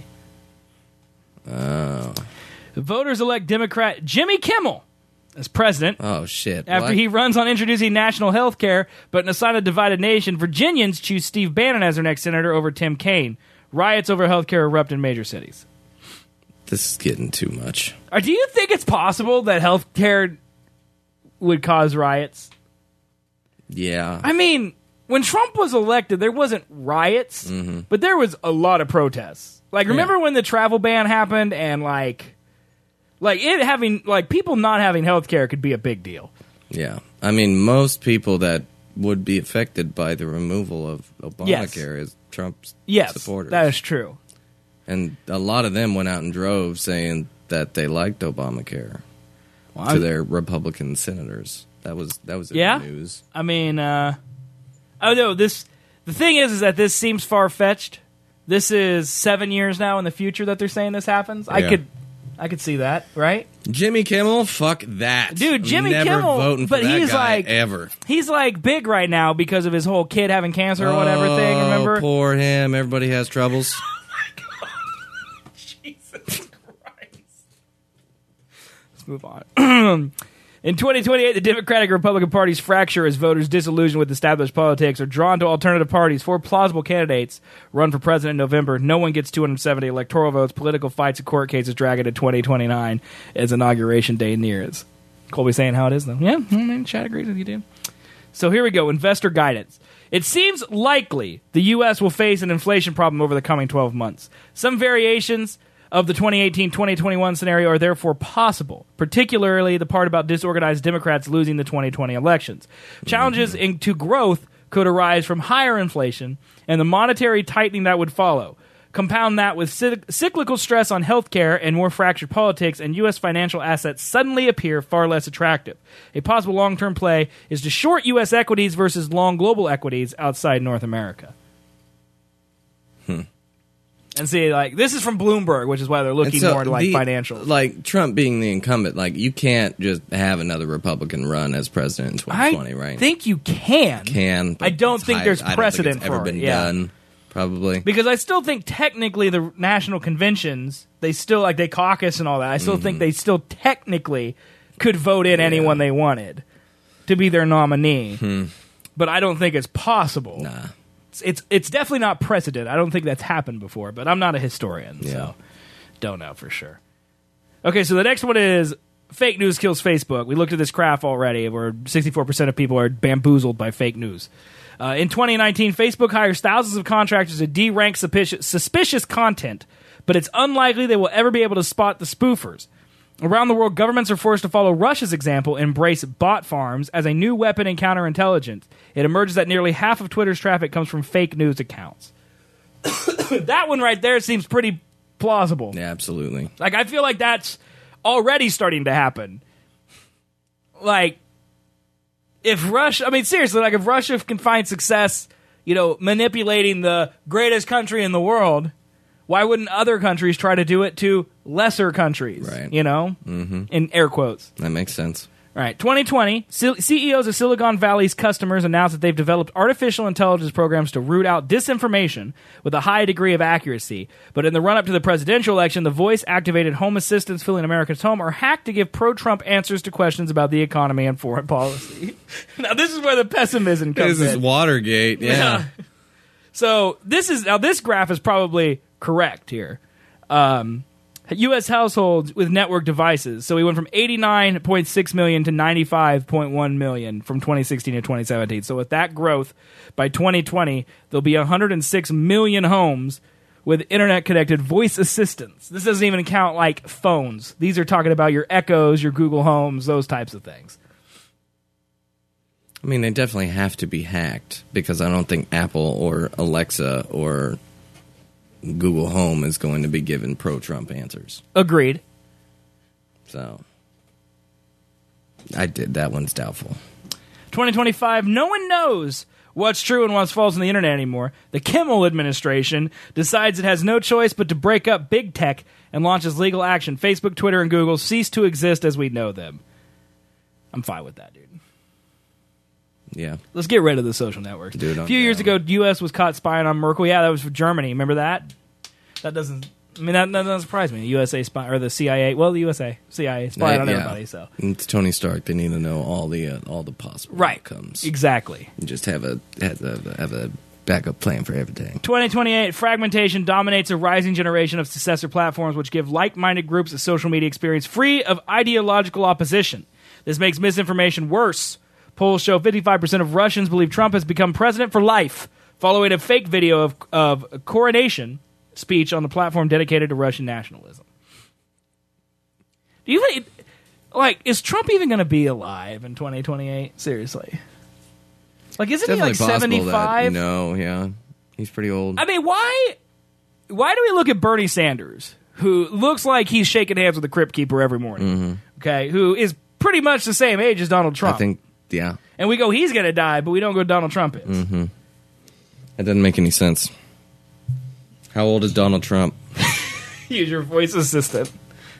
Oh. Voters elect Democrat Jimmy Kimmel as president. Oh, shit. After he runs on introducing national health care, but in a sign of divided nation, Virginians choose Steve Bannon as their next senator over Tim Kaine. Riots over health care erupt in major cities. This is getting too much. Do you think it's possible that health care would cause riots? Yeah. I mean, when Trump was elected, there wasn't riots, but there was a lot of protests. Like, remember when the travel ban happened and, like it having, like, people not having health care could be a big deal. Yeah. I mean, most people that would be affected by the removal of Obamacare is Trump's supporters. That is true. And a lot of them went out in droves saying that they liked Obamacare to their Republican senators. That was in the news. I mean, the thing is that this seems far-fetched. This is 7 years now in the future that they're saying this happens. Yeah. I could see that, right? Jimmy Kimmel, fuck that, dude. Jimmy Never Kimmel, voting for but that he's guy like ever. He's like big right now because of his whole kid having cancer or whatever thing. Remember? Poor him. Everybody has troubles. Oh my God, Jesus Christ! Let's move on. In 2028, the Democratic and Republican parties fracture as voters disillusioned with established politics are drawn to alternative parties. 4 plausible candidates run for president in November. No one gets 270 electoral votes. Political fights and court cases drag into 2029 as Inauguration Day nears. Colby saying how it is, though. Yeah, Chad agrees with you, dude. So here we go. Investor guidance. It seems likely the U.S. will face an inflation problem over the coming 12 months. Some variations of the 2018-2021 scenario are therefore possible, particularly the part about disorganized Democrats losing the 2020 elections. Challenges to growth could arise from higher inflation and the monetary tightening that would follow. Compound that with cyclical stress on healthcare and more fractured politics, and U.S. financial assets suddenly appear far less attractive. A possible long-term play is to short U.S. equities versus long global equities outside North America. And see, like, this is from Bloomberg, which is why they're looking more into, like, financials. Like, Trump being the incumbent, like, you can't just have another Republican run as president in 2020, right? I think you can. But I don't think there's precedent for it. Ever been done, probably. Because I still think technically the national conventions, they still, like, they caucus and all that. I still think they still technically could vote in anyone they wanted to be their nominee. But I don't think it's possible. Nah. It's definitely not precedent. I don't think that's happened before, but I'm not a historian, so don't know for sure. Okay, so the next one is fake news kills Facebook. We looked at this graph already where 64% of people are bamboozled by fake news. In 2019, Facebook hires thousands of contractors to de-rank suspicious content, but it's unlikely they will ever be able to spot the spoofers. Around the world, governments are forced to follow Russia's example and embrace bot farms as a new weapon in counterintelligence. It emerges that nearly half of Twitter's traffic comes from fake news accounts. That one right there seems pretty plausible. Yeah, absolutely. Like, I feel like that's already starting to happen. Like, if Russia... I mean, seriously, like, if Russia can find success, manipulating the greatest country in the world... Why wouldn't other countries try to do it to lesser countries? Right. You know? Mm-hmm. In air quotes. That makes sense. All right, 2020, CEOs of Silicon Valley's customers announced that they've developed artificial intelligence programs to root out disinformation with a high degree of accuracy. But in the run-up to the presidential election, the voice-activated home assistants filling America's home are hacked to give pro-Trump answers to questions about the economy and foreign policy. Now, this is where the pessimism comes in. This is Watergate, yeah. So, this graph is probably correct here. U.S. households with network devices. So we went from 89.6 million to 95.1 million from 2016 to 2017. So with that growth, by 2020, there'll be 106 million homes with internet-connected voice assistants. This doesn't even count, like, phones. These are talking about your Echoes, your Google Homes, those types of things. I mean, they definitely have to be hacked because I don't think Apple or Alexa or Google Home is going to be given pro-Trump answers. Agreed. So, that one's doubtful. 2025, no one knows what's true and what's false on the internet anymore. The Kimmel administration decides it has no choice but to break up big tech and launches legal action. Facebook, Twitter, and Google cease to exist as we know them. I'm fine with that, dude. Yeah. Let's get rid of the social networks. Dude, a few years ago, U.S. was caught spying on Merkel. Yeah, that was for Germany. Remember that? That doesn't surprise me. The USA spy, or the CIA. Well, the CIA spying on everybody. So it's Tony Stark. They need to know all the possible outcomes. Exactly. And just have a backup plan for everything. 2028, fragmentation dominates a rising generation of successor platforms, which give like-minded groups a social media experience free of ideological opposition. This makes misinformation worse. Polls show 55% of Russians believe Trump has become president for life, following a fake video of a coronation speech on the platform dedicated to Russian nationalism. Do you think, is Trump even going to be alive in 2028? Seriously. Isn't he like 75? No, yeah. He's pretty old. I mean, why do we look at Bernie Sanders, who looks like he's shaking hands with the Crypt Keeper every morning, okay, who is pretty much the same age as Donald Trump? I think. Yeah. And we go, he's going to die, but we don't go, Donald Trump is. Mm-hmm. That doesn't make any sense. How old is Donald Trump? Use your voice assistant.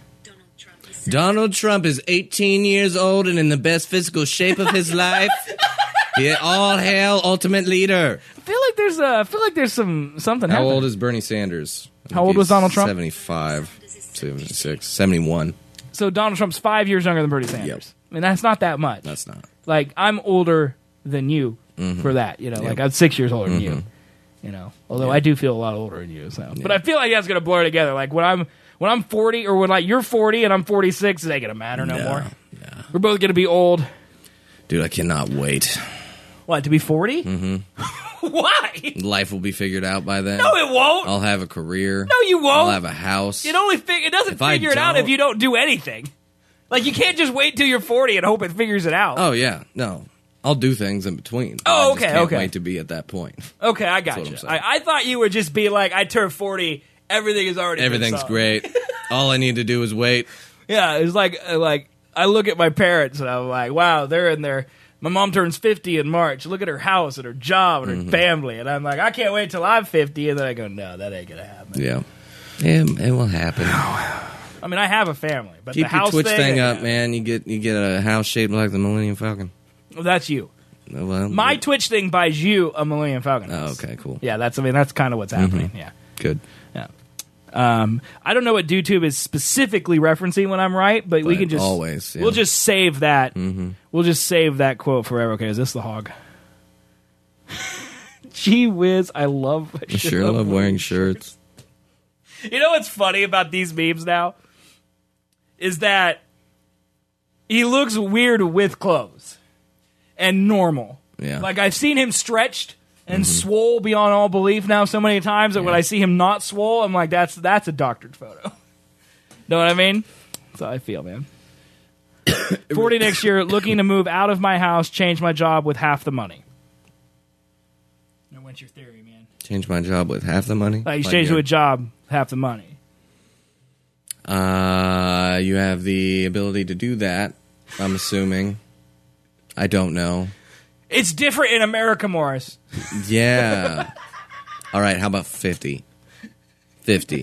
Donald Trump is 18 years old and in the best physical shape of his life. All hail ultimate leader. I feel like there's something How happening. old is Bernie Sanders? How old was Donald Trump? 75, 76, 71. So Donald Trump's 5 years younger than Bernie Sanders. Yep. I mean, that's not that much. That's not. I'm older than you for that. I'm 6 years older than you. Although I do feel a lot older than you. So, but I feel like that's gonna blur together. Like when I'm 40, or when you're 40 and I'm 46, it ain't gonna matter no more. Yeah. We're both gonna be old. Dude, I cannot wait. What, to be 40? Mm-hmm. Why? Life will be figured out by then. No, it won't. I'll have a career. No, you won't. I'll have a house. It doesn't figure it out if you don't do anything. You can't just wait till you're 40 and hope it figures it out. Oh, yeah. No. I'll do things in between. Oh, I just can't wait to be at that point. Okay, I got you. I thought you would just be like, I turned 40, everything is already Everything's great. All I need to do is wait. Yeah, it's like I look at my parents and I'm like, wow, they're in there. My mom turns 50 in March. Look at her house and her job and her family. And I'm like, I can't wait till I'm 50. And then I go, no, that ain't going to happen. Yeah. It will happen. I mean, I have a family, but keep the house your Twitch thing up, yeah. man. You get a house shaped like the Millennium Falcon. Well, that's you. Well, my Twitch thing buys you a Millennium Falcon. Oh, okay, cool. Yeah, that's kind of what's happening. Yeah, good. Yeah. I don't know what DoTube is specifically referencing when I'm right, but we can just always. Yeah. We'll just save that. Mm-hmm. We'll just save that quote forever. Okay, is this the hog? Gee whiz, I sure love wearing shirts. You know what's funny about these memes now? Is that he looks weird with clothes and normal. Yeah. I've seen him stretched and swole beyond all belief now so many times that when I see him not swole, I'm like, that's a doctored photo. Know what I mean? That's how I feel, man. 40 next year, looking to move out of my house, change my job with half the money. Now, what's your theory, man? Change my job with half the money? You change to a job, half the money. You have the ability to do that, I'm assuming. I don't know. It's different in America, Morris. Yeah. All right, how about 50? 50.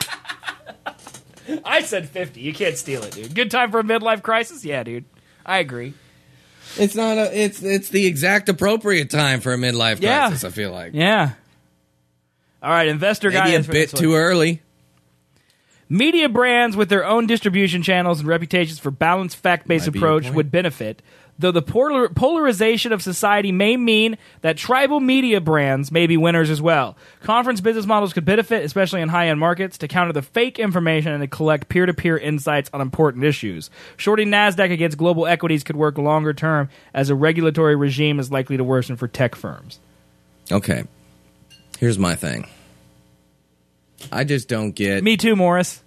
I said 50. You can't steal it, dude. Good time for a midlife crisis? Yeah, dude. I agree. It's not it's the exact appropriate time for a midlife crisis, I feel like. Yeah. All right, investor Maybe guidance. a bit too early. Media brands with their own distribution channels and reputations for balanced, fact-based Might be approach your point. would benefit, though the polarization of society may mean that tribal media brands may be winners as well. Conference business models could benefit, especially in high-end markets, to counter the fake information and to collect peer-to-peer insights on important issues. Shorting NASDAQ against global equities could work longer term, as a regulatory regime is likely to worsen for tech firms. Okay. Here's my thing. I just don't get... Me too, Morris.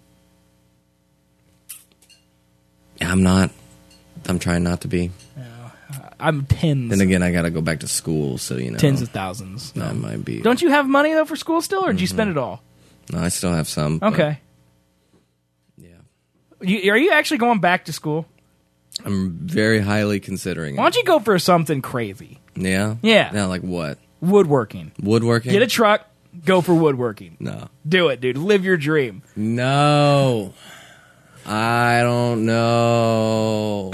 I'm not. I'm trying not to be. I'm tens. Then again, I got to go back to school, so, you know. Tens of thousands. That might be... Don't you have money, though, for school still, or did you spend it all? No, I still have some. but Okay. Yeah. Are you actually going back to school? I'm very highly considering Why don't you go for something crazy? it. Yeah? Yeah. Yeah, like what? Woodworking. Woodworking? Get a truck, go for woodworking. No. Do it, dude. Live your dream. No. I don't know.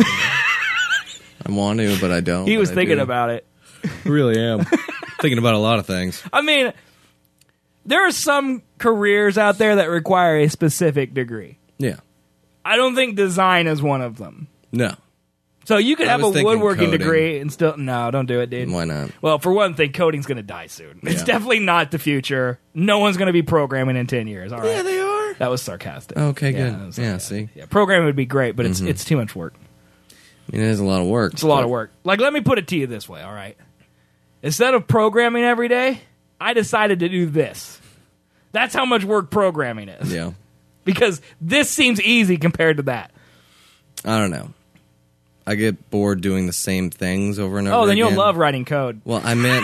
I want to, but I don't. He was but I thinking do. about it. I really am. Thinking about a lot of things. I mean, there are some careers out there that require a specific degree. Yeah. I don't think design is one of them. No. So you could I have a was thinking woodworking coding. degree and still... No, don't do it, dude. Why not? Well, for one thing, coding's going to die soon. It's Yeah. definitely not the future. No one's going to be programming in 10 years. All right. Yeah, they are. That was sarcastic. Okay, Yeah, good. that was Yeah, sarcastic. see? Yeah, programming would be great, but it's too much work. I mean, it is a lot of work. It's a lot of work. Like, let me put it to you this way, all right? Instead of programming every day, I decided to do this. That's how much work programming is. Yeah. Because this seems easy compared to that. I don't know. I get bored doing the same things over and over Oh, then again. you'll love writing code. Well, I meant...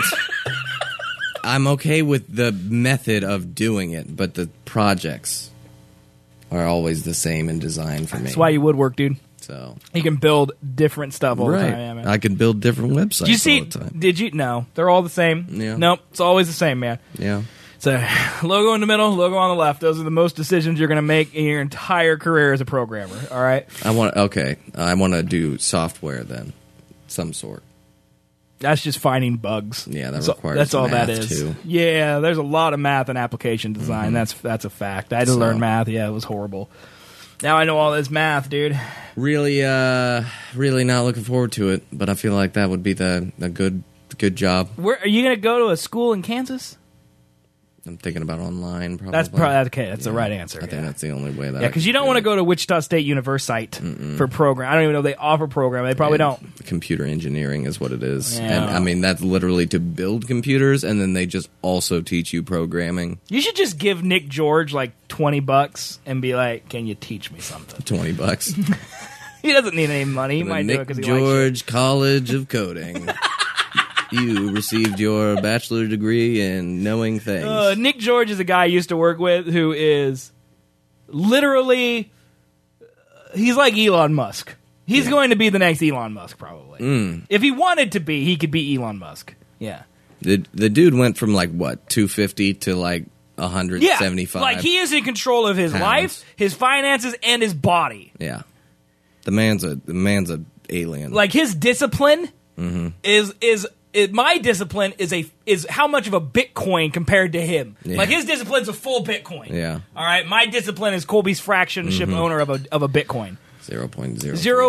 I'm okay with the method of doing it, but the projects are always the same in design for me. That's why you woodwork, dude. So... You can build different stuff all right. the time. Yeah, man. I could build different websites Did you see? all the time. Did you? No, they're all the same. Yeah. Nope, it's always the same, man. Yeah. So, logo in the middle, logo on the left. Those are the most decisions you're going to make in your entire career as a programmer. All right. I want to do software then, some sort. That's just finding bugs. Yeah, that So requires that's all that math, is. too. Yeah, there's a lot of math in application design. That's a fact. I had to So- learn math. Yeah, it was horrible. Now I know all this math, dude. Really, really not looking forward to it. But I feel like that would be a good job. Where are you going to go to a school in Kansas? I'm thinking about online. Probably. That's probably okay. That's the right answer. I think that's the only way that. Yeah, because you don't want to go to Wichita State University for program. I don't even know if they offer programming. They probably don't. Computer engineering is what it is, Yeah. and I mean that's literally to build computers, and then they just also teach you programming. You should just give Nick George like $20 and be like, "Can you teach me something?" $20. He doesn't need any money. He The might do it Nick because he likes George College of Coding. You received your bachelor degree in knowing things. Nick George is a guy I used to work with who is literally he's like Elon Musk. He's going to be the next Elon Musk probably. If he wanted to be, he could be Elon Musk. Yeah. The dude went from like what 250 to like Yeah. 175. Like he is in control of his pounds. life, his finances, and his body. Yeah, the man's a alien. Like his discipline is my discipline is how much of a Bitcoin compared to him. Yeah. Like his discipline's a full Bitcoin. Yeah. All right. My discipline is Colby's fraction ship owner of a Bitcoin. 0.03%.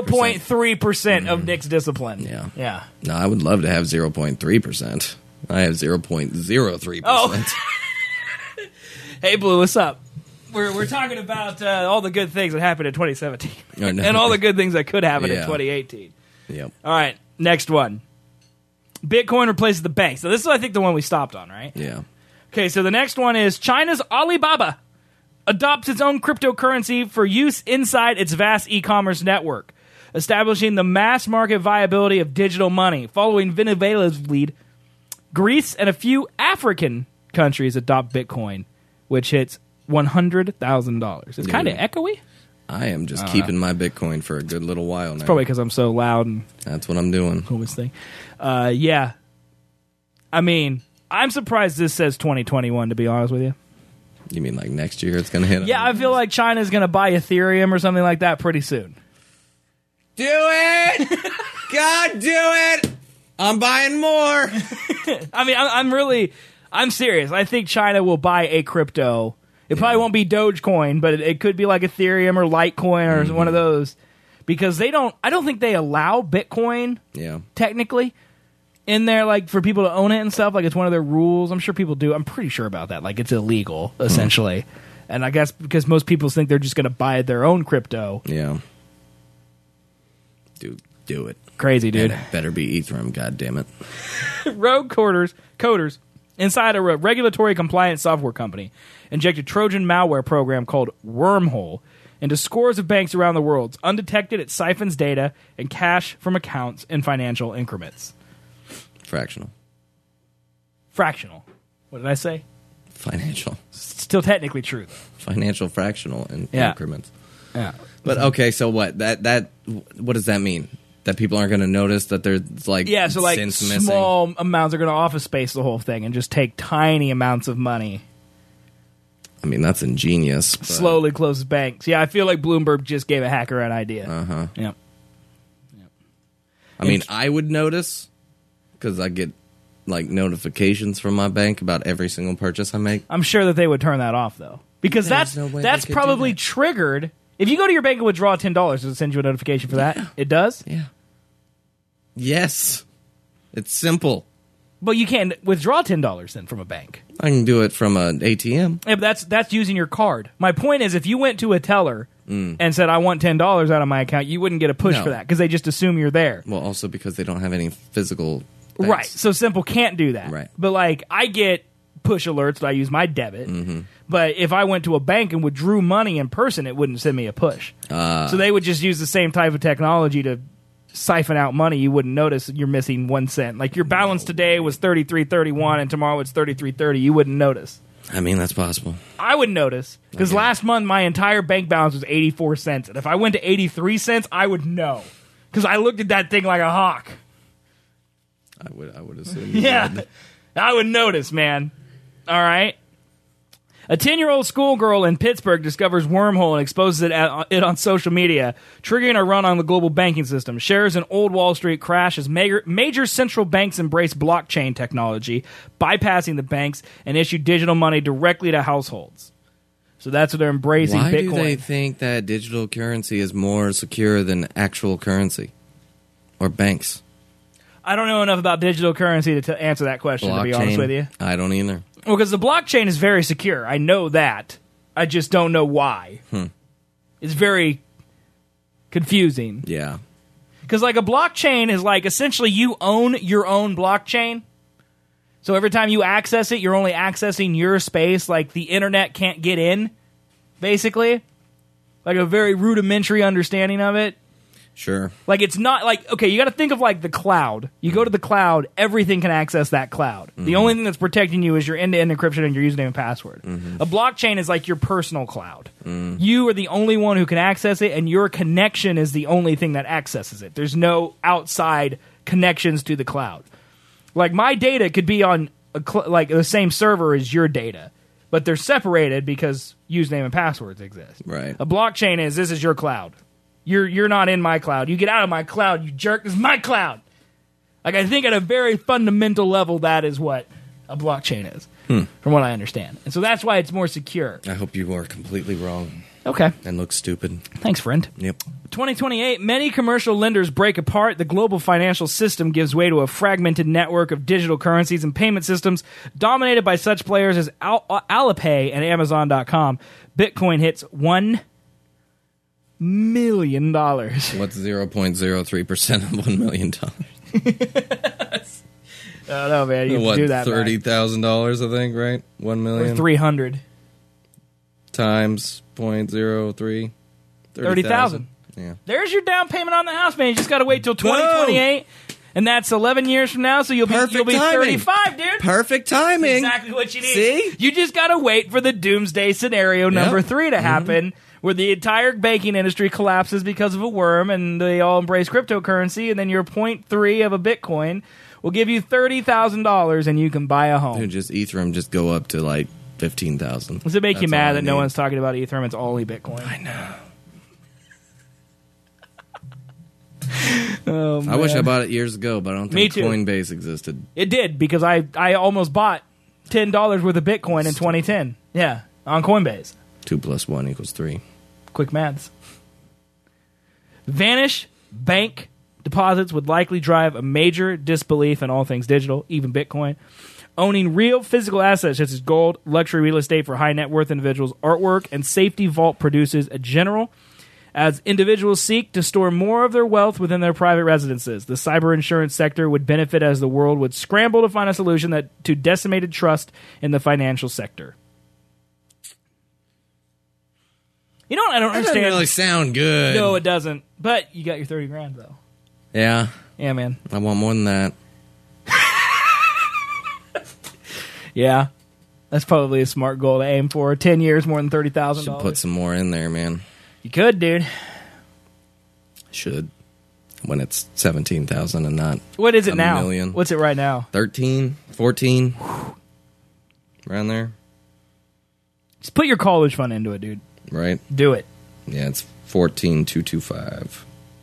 0.3% of Nick's discipline. Yeah. Yeah. No, I would love to have 0.3%. I have 0.03%. Oh. Hey, Blue, what's up? We're talking about all the good things that happened in 2017 Oh, no. and all the good things that could happen in Yeah. 2018. Yep. All right, next one. Bitcoin replaces the bank. So this is, I think, the one we stopped on, right? Yeah. Okay, so the next one is China's Alibaba adopts its own cryptocurrency for use inside its vast e-commerce network, establishing the mass market viability of digital money. Following Venezuela's lead, Greece and a few African countries adopt Bitcoin, which hits $100,000. It's kind of echoey. I am just keeping my Bitcoin for a good little while now. Probably because I'm so loud and That's what I'm doing. all this thing. Yeah. I mean, I'm surprised this says 2021, to be honest with you. You mean like next year it's going to hit? Yeah, I feel like China's going to buy Ethereum or something like that pretty soon. Do it! God, do it! I'm buying more. I mean, I'm serious. I think China will buy a crypto. It probably won't be Dogecoin, but it could be like Ethereum or Litecoin or one of those. Because I don't think they allow Bitcoin, technically, in there, like, for people to own it and stuff. Like, it's one of their rules. I'm sure people do. I'm pretty sure about that. Like, it's illegal, essentially. And I guess because most people think they're just going to buy their own crypto. Yeah. Dude, do it. Crazy, dude. And it better be Ethereum, goddammit. Rogue coders inside a regulatory compliance software company injected Trojan malware program called Wormhole into scores of banks around the world. Undetected, it siphons data and cash from accounts in financial increments. Fractional. What did I say? Financial. Still technically true. Financial fractional in increments. Yeah. But okay, so what? That what does that mean? That people aren't going to notice that there's like so like cents small missing? amounts are going to office space the whole thing and just take tiny amounts of money. I mean, that's ingenious. But... Slowly closes banks. Yeah, I feel like Bloomberg just gave a hacker an idea. Yep. I mean, I would notice because I get like notifications from my bank about every single purchase I make. I'm sure that they would turn that off though, because that's probably triggered. If you go to your bank and withdraw $10, does it send you a notification for that? It does? Yeah. Yes. It's simple. But you can't withdraw $10 then from a bank. I can do it from an ATM. Yeah, but that's using your card. My point is, if you went to a teller and said, I want $10 out of my account, you wouldn't get a push for that because they just assume you're there. Well, also because they don't have any physical banks. Right. So Simple can't do that. Right. But like, I get push alerts, but I use my debit. But if I went to a bank and withdrew money in person, it wouldn't send me a push. So they would just use the same type of technology to siphon out money. You wouldn't notice you're missing 1 cent. Like your balance today was $33.31 and tomorrow it's $33.30. You wouldn't notice. I mean, that's possible. I would notice because last month my entire bank balance was 84 cents. And if I went to 83 cents, I would know because I looked at that thing like a hawk. I would assume you would. I would notice, man. All right. A 10-year-old schoolgirl in Pittsburgh discovers Wormhole and exposes it on social media, triggering a run on the global banking system. Shares an old Wall Street crash as major central banks embrace blockchain technology, bypassing the banks, and issue digital money directly to households. So that's what they're embracing. Why Bitcoin. do they think that digital currency is more secure than actual currency or banks? I don't know enough about digital currency to answer that question, to be honest with you. I don't either. Well, because the blockchain is very secure. I know that. I just don't know why. It's very confusing. Yeah. Because, like, a blockchain is, like, essentially you own your own blockchain. So every time you access it, you're only accessing your space. Like, the internet can't get in, basically. Like, a very rudimentary understanding of it. Sure. Like, it's not like, okay, you got to think of like the cloud. You go to the cloud, everything can access that cloud. The only thing that's protecting you is your end-to-end encryption and your username and password. A blockchain is like your personal cloud. You are the only one who can access it, and your connection is the only thing that accesses it. There's no outside connections to the cloud. Like, my data could be on like the same server as your data, but they're separated because username and passwords exist. Right. A blockchain is, this is your cloud. You're not in my cloud. You get out of my cloud, you jerk. This is my cloud. Like, I think at a very fundamental level, that is what a blockchain is, from what I understand. And so that's why it's more secure. I hope you are completely wrong. Okay. And look stupid. Thanks, friend. Yep. 2028, many commercial lenders break apart. The global financial system gives way to a fragmented network of digital currencies and payment systems dominated by such players as Alipay and Amazon.com. Bitcoin hits $1 million. What's 0.03% of $1 million? I don't know, man. You have to do that. $30,000, I think, right? 1 million. Or 300 times 0.03. 30,000. Yeah. There's your down payment on the house, man. You just got to wait till 2028, and that's 11 years from now. So you'll be 35, dude. Perfect timing. That's exactly what you need. See? You just got to wait for the doomsday scenario number 3 to happen. Where the entire banking industry collapses because of a worm and they all embrace cryptocurrency, and then your 0.3 of a Bitcoin will give you $30,000 and you can buy a home. Dude, just Ethereum just go up to like $15,000. Does it make you mad that no one's talking about Ethereum? It's only Bitcoin. I know. Oh, I wish I bought it years ago, but I don't think Me too. Coinbase existed. It did, because I almost bought $10 worth of Bitcoin in 2010. Yeah, on Coinbase. 2 + 1 = 3. Quick maths. Vanish bank deposits would likely drive a major disbelief in all things digital, even Bitcoin. Owning real physical assets such as gold, luxury real estate for high net worth individuals, artwork, and safety vault produces a general as individuals seek to store more of their wealth within their private residences. The cyber insurance sector would benefit as the world would scramble to find a solution to decimated trust in the financial sector. You know what I don't understand? That doesn't really sound good. No, it doesn't. But you got your $30,000 though. Yeah. Yeah, man. I want more than that. Yeah. That's probably a smart goal to aim for. 10 years, more than $30,000. Should put some more in there, man. You could, dude. Should. When it's 17,000 and not What is it a now? million. What's it right now? 13, 14. Around there. Just put your college fund into it, dude. Right? Do it. Yeah, it's 14,225.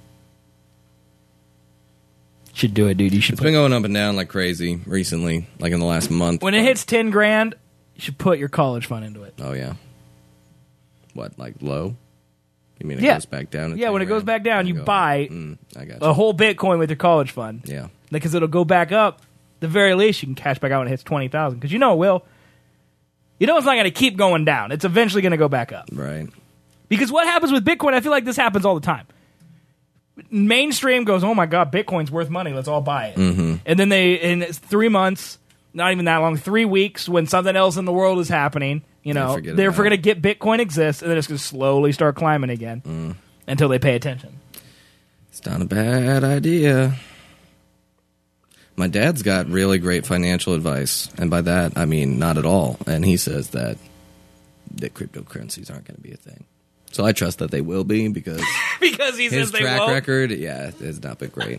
Should do it, dude. You should. It's been going up and down like crazy recently, like in the last month. When it hits $10,000, you should put your college fund into it. Oh, yeah. What, like low? You mean it Yeah. goes back down? At Yeah, when it goes back down, you buy I got a whole Bitcoin with your college fund. Yeah. Because it'll go back up. The very least, you can cash back out when it hits 20,000. Because you know it will. You know it's not going to keep going down. It's eventually going to go back up. Right. Because what happens with Bitcoin, I feel like this happens all the time. Mainstream goes, oh my God, Bitcoin's worth money. Let's all buy it. Mm-hmm. And then in 3 months, not even that long, 3 weeks, when something else in the world is happening, you know, they're going to get Bitcoin exists, and then it's going to slowly start climbing again until they pay attention. It's not a bad idea. My dad's got really great financial advice, and by that, I mean not at all. And he says that cryptocurrencies aren't going to be a thing. So I trust that they will be because because he his says they track won't. record, yeah, has not been great.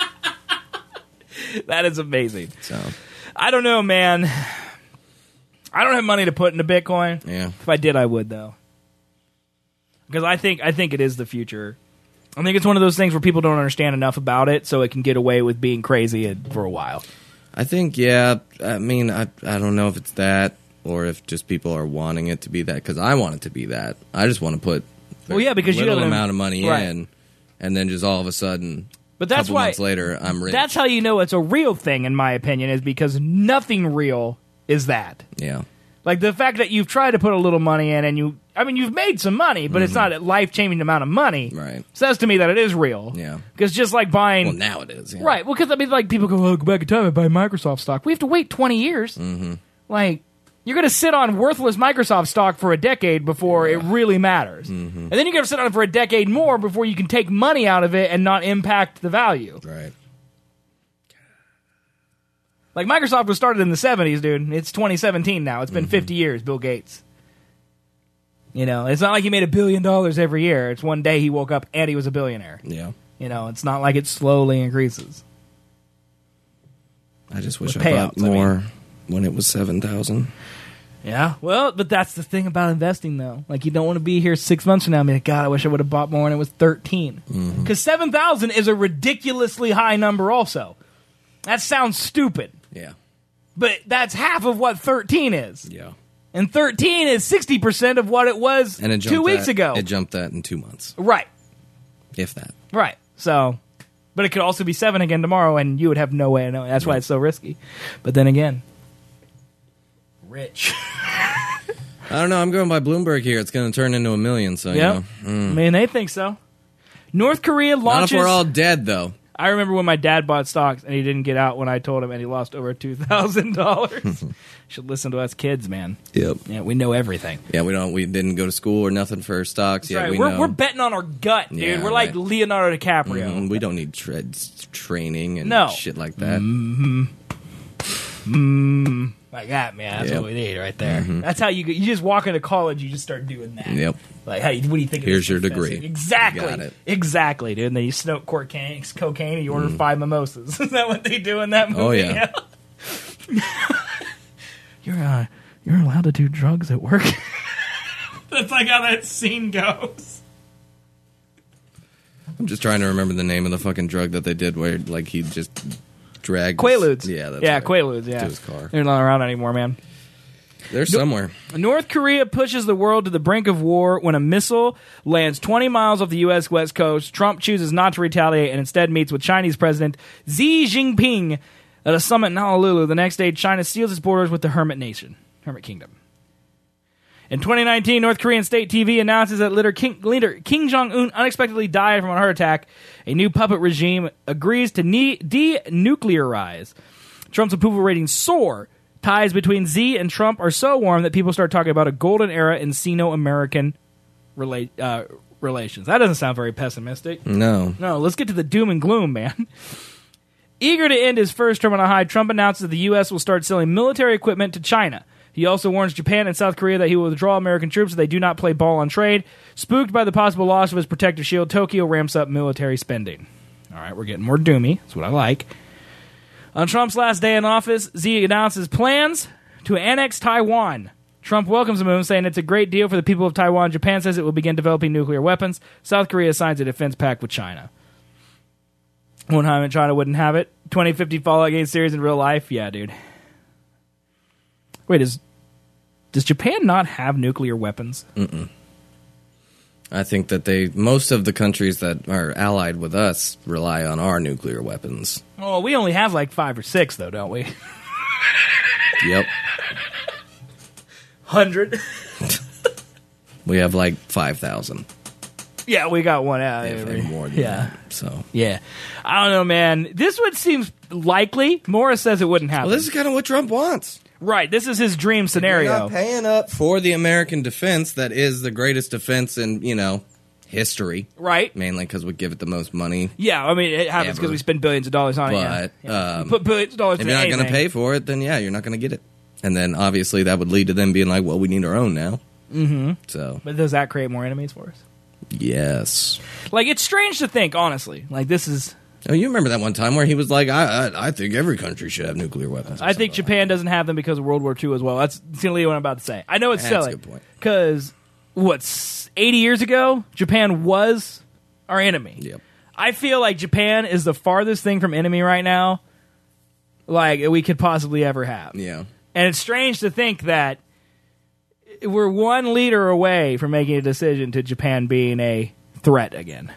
That is amazing. So I don't know, man. I don't have money to put into Bitcoin. Yeah. If I did, I would though, because I think it is the future. I think it's one of those things where people don't understand enough about it, so it can get away with being crazy for a while. I think, yeah. I mean, I don't know if it's that or if just people are wanting it to be that. Because I want it to be that. I just want to put because you little don't amount of money right. in, and then just all of a sudden, but that's couple why months later, I'm rich. That's how you know it's a real thing, in my opinion, is because nothing real is that. Yeah. Like the fact that you've tried to put a little money in, and you've made some money, but it's not a life-changing amount of money. Right. Says to me that it is real. Yeah. Because just like buying, Well, now it is. Yeah. right? Well, because I mean, like people go, "Oh, go back in time and buy Microsoft stock." We have to wait 20 years. Mm-hmm. Like you're going to sit on worthless Microsoft stock for a decade before it really matters, and then you're going to sit on it for a decade more before you can take money out of it and not impact the value. Right. Like Microsoft was started in the 70s, dude. It's 2017 now. It's been 50 years, Bill Gates. You know, it's not like he made $1 billion every year. It's one day he woke up and he was a billionaire. Yeah. You know, it's not like it slowly increases. I just wish With I bought payouts, I more when it was 7,000. Yeah, well, but that's the thing about investing, though. Like, you don't want to be here 6 months from now and be like, God, I wish I would have bought more when it was 13. Because 7,000 is a ridiculously high number also. That sounds stupid. Yeah. But that's half of what 13 is. Yeah. And 13 is 60% of what it was And it 2 weeks ago. It jumped that in 2 months, Right. if that. Right. So, but it could also be 7 again tomorrow, and you would have no way of knowing. That's why it's so risky. But then again, rich. I don't know. I'm going by Bloomberg here. It's going to turn into $1 million. So Yeah. you know. I mean, they think so. North Korea launches. Not if we're all dead, though. I remember when my dad bought stocks and he didn't get out when I told him, and he lost over $2,000. Should listen to us kids, man. Yep. Yeah, we know everything. Yeah, we didn't go to school or nothing for stocks. That's Yeah, right. we We're, know. we're betting on our gut, dude. Yeah, we're like right. Leonardo DiCaprio. We don't need training and No. shit like that. Like that, man. That's Yep. what we need right there. That's how you just walk into college, you just start doing that. Yep. Like, what do you think? Here's of this your professor? degree. Exactly. You got it. Exactly, dude. And then you smoke cocaine, and you order 5 mimosas. Is that what they do in that movie? Oh, yeah. You're allowed to do drugs at work? That's like how that scene goes. I'm just trying to remember the name of the fucking drug that they did where, like, he just dragged... Quaaludes. Yeah, that's right. Quaaludes, yeah. To his car. They're not around anymore, man. They're somewhere. North Korea pushes the world to the brink of war when a missile lands 20 miles off the U.S. West Coast. Trump chooses not to retaliate and instead meets with Chinese President Xi Jinping at a summit in Honolulu. The next day, China seals its borders with the Hermit Kingdom. In 2019, North Korean state TV announces that leader Kim Jong-un unexpectedly died from a heart attack. A new puppet regime agrees to denuclearize. Trump's approval ratings soar. Ties between Xi and Trump are so warm that people start talking about a golden era in Sino-American relations. That doesn't sound very pessimistic. No, let's get to the doom and gloom, man. Eager to end his first term on a high, Trump announces that the U.S. will start selling military equipment to China. He also warns Japan and South Korea that he will withdraw American troops if they do not play ball on trade. Spooked by the possible loss of his protective shield, Tokyo ramps up military spending. All right, we're getting more doomy. That's what I like. On Trump's last day in office, Xi announces plans to annex Taiwan. Trump welcomes the move, saying it's a great deal for the people of Taiwan. Japan says it will begin developing nuclear weapons. South Korea signs a defense pact with China. One time China wouldn't have it. 2050 Fallout game series in real life? Yeah, dude. Wait, does Japan not have nuclear weapons? Mm-mm. I think that most of the countries that are allied with us rely on our nuclear weapons. Oh, we only have like 5 or 6, though, don't we? Yep. 100. We have like 5,000. Yeah, we got one out. If more than that. So yeah, I don't know, man. This one seems likely. Morris says it wouldn't happen. Well, this is kind of what Trump wants. Right, this is his dream scenario. You're not paying up for the American defense that is the greatest defense in, history. Right. Mainly because we give it the most money. Yeah, I mean, it happens because we spend billions of dollars on it. But put billions of dollars if you're not going to pay for it, then you're not going to get it. And then obviously that would lead to them being like, well, we need our own now. Mm-hmm. So, but does that create more enemies for us? Yes. Like, it's strange to think, honestly. Like, this is... Oh, you remember that one time where he was like, I think every country should have nuclear weapons. I think Japan doesn't have them because of World War II as well. That's what I'm about to say. I know it's silly. That's a good point. Because, 80 years ago, Japan was our enemy. Yep. I feel like Japan is the farthest thing from enemy right now, like, we could possibly ever have. Yeah. And it's strange to think that we're one leader away from making a decision to Japan being a threat again.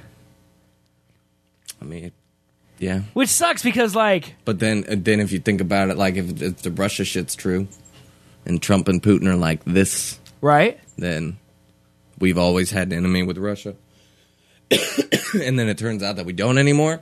I mean... Yeah. Which sucks because, like... But then if you think about it, like, if the Russia shit's true, and Trump and Putin are like this... Right. Then we've always had an enemy with Russia. And then it turns out that we don't anymore.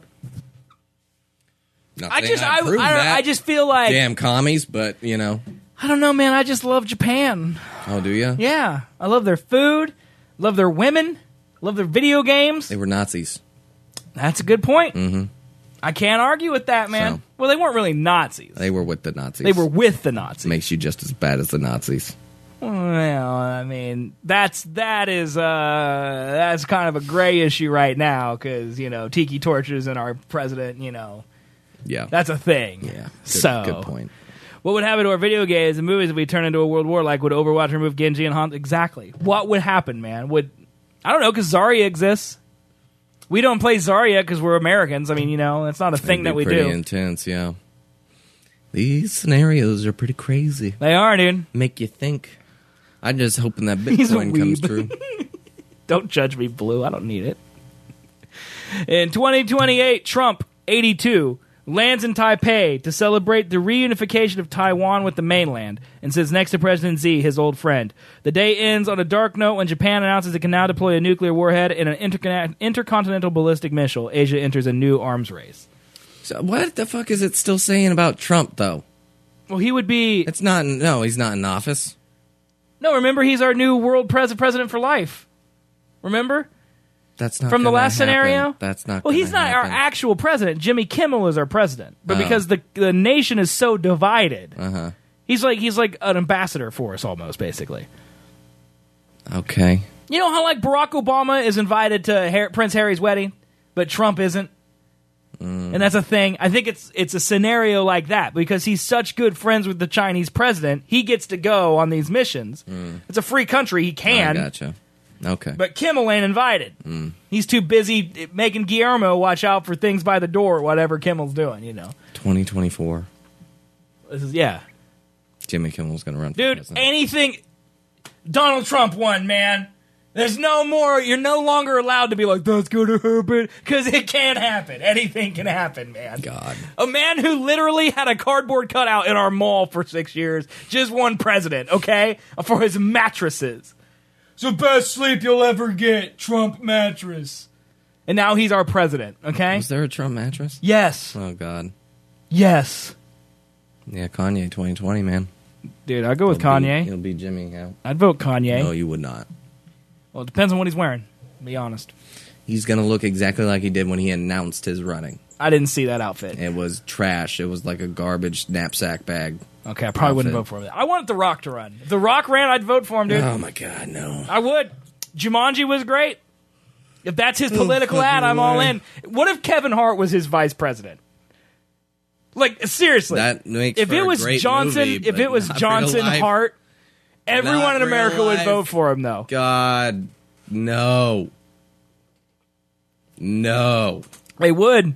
I just feel like... Damn commies, but, I don't know, man. I just love Japan. Oh, do you? Yeah. I love their food, love their women, love their video games. They were Nazis. That's a good point. Mm-hmm. I can't argue with that, man. So, well, they weren't really Nazis. They were with the Nazis. They were with the Nazis. Makes you just as bad as the Nazis. Well, I mean, that's kind of a gray issue right now because, tiki torches and our president, Yeah. That's a thing. Yeah. Good point. What would happen to our video games and movies if we turn into a world war? Like, would Overwatch remove Genji and Hanzo? Exactly. What would happen, man? I don't know, because Zarya exists. We don't play Zarya because we're Americans. I mean, it's not a thing that we do. Pretty intense, yeah. These scenarios are pretty crazy. They are, dude. Make you think. I'm just hoping that Bitcoin comes true. Don't judge me, Blue. I don't need it. In 2028, Trump, 82, lands in Taipei to celebrate the reunification of Taiwan with the mainland and sits next to President Xi, his old friend. The day ends on a dark note when Japan announces it can now deploy a nuclear warhead in an intercontinental ballistic missile. Asia enters a new arms race. So what the fuck is it still saying about Trump, though? Well, he would be... He's not in office. No, remember, he's our new world president for life. Remember? That's not from the last happen. scenario. That's not. Well, he's not happen. our actual president. Jimmy Kimmel is our president, but because the nation is so divided, he's like an ambassador for us almost, basically. Okay. You know how like Barack Obama is invited to Prince Harry's wedding, but Trump isn't. And that's a thing. I think it's a scenario like that because he's such good friends with the Chinese president. He gets to go on these missions. It's a free country. He can. I gotcha. Okay. But Kimmel ain't invited. He's too busy making Guillermo watch out for things by the door or whatever Kimmel's doing, 2024. This is, yeah. Jimmy Kimmel's going to run for Dude, president. anything... Donald Trump won, man. There's no more... You're no longer allowed to be like, that's going to happen, because it can't happen. Anything can happen, man. God. A man who literally had a cardboard cutout in our mall for 6 years just won president, okay? For his mattresses. It's the best sleep you'll ever get, Trump mattress. And now he's our president, okay? Was there a Trump mattress? Yes. Oh, God. Yes. Yeah, Kanye 2020, man. Dude, I'd go with Kanye. He'll be Jimmy. Yeah. I'd vote Kanye. No, you would not. Well, it depends on what he's wearing, to be honest. He's going to look exactly like he did when he announced his running. I didn't see that outfit. It was trash. It was like a garbage knapsack bag. Okay, I probably wouldn't vote for him. I wanted The Rock to run. If The Rock ran, I'd vote for him, dude. Oh, my God, no. I would. Jumanji was great. If that's his political ad, I'm all in. What if Kevin Hart was his vice president? Like, seriously. That makes if for it a was great Johnson, movie, if it was not Johnson real life. Hart, everyone Not in America real would life. vote for him, though. God, no. No. They would.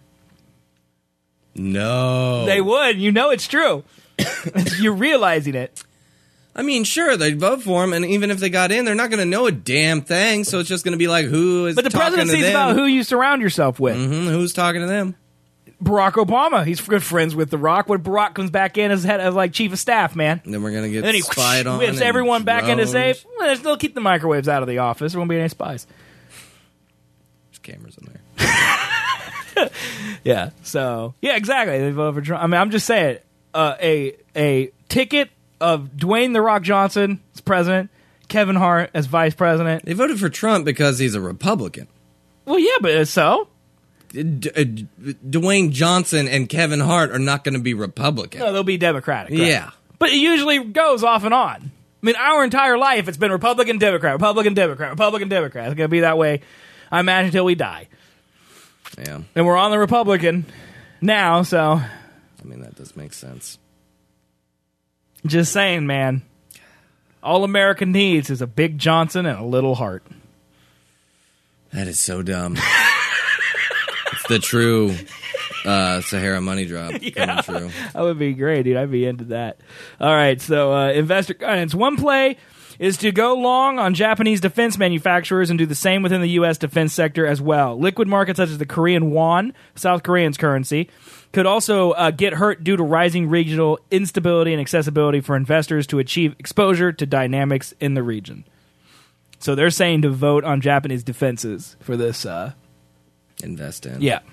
No. They would. You know it's true. You're realizing it. I mean, sure, they'd vote for him, and even if they got in, they're not going to know a damn thing, so it's just going to be like, who is But the talking to presidency is them? about who you surround yourself with. Who's talking to them? Barack Obama. He's good friends with The Rock. When Barack comes back in as head as like chief of staff, man. And then we're going to get And then he spied on. whips and everyone back into drones. safe. Well, they'll keep the microwaves out of the office. There won't be any spies. There's cameras in there. Yeah. So yeah, exactly. They vote for Trump. I mean, I'm just saying, a ticket of Dwayne The Rock Johnson as president, Kevin Hart as vice president. They voted for Trump because he's a Republican. Well, yeah, but so Dwayne Johnson and Kevin Hart are not going to be Republican. no, they'll be Democratic. Right? Yeah. But it usually goes off and on. I mean, our entire life it's been Republican, Democrat, Republican, Democrat, Republican, Democrat. It's going to be that way, I imagine, until we die. Yeah. And we're on the Republican now, so I mean, that does make sense. just saying, man. All America needs is a big Johnson and a little Hart. That is so dumb. It's the true Sahara money drop coming true. That would be great, dude. I'd be into that. All right, so investor guidance. One play is to go long on Japanese defense manufacturers and do the same within the U.S. defense sector as well. Liquid markets such as the Korean won, South Korean's currency, could also get hurt due to rising regional instability and accessibility for investors to achieve exposure to dynamics in the region. So they're saying to vote on Japanese defenses for this. Invest in. Yeah.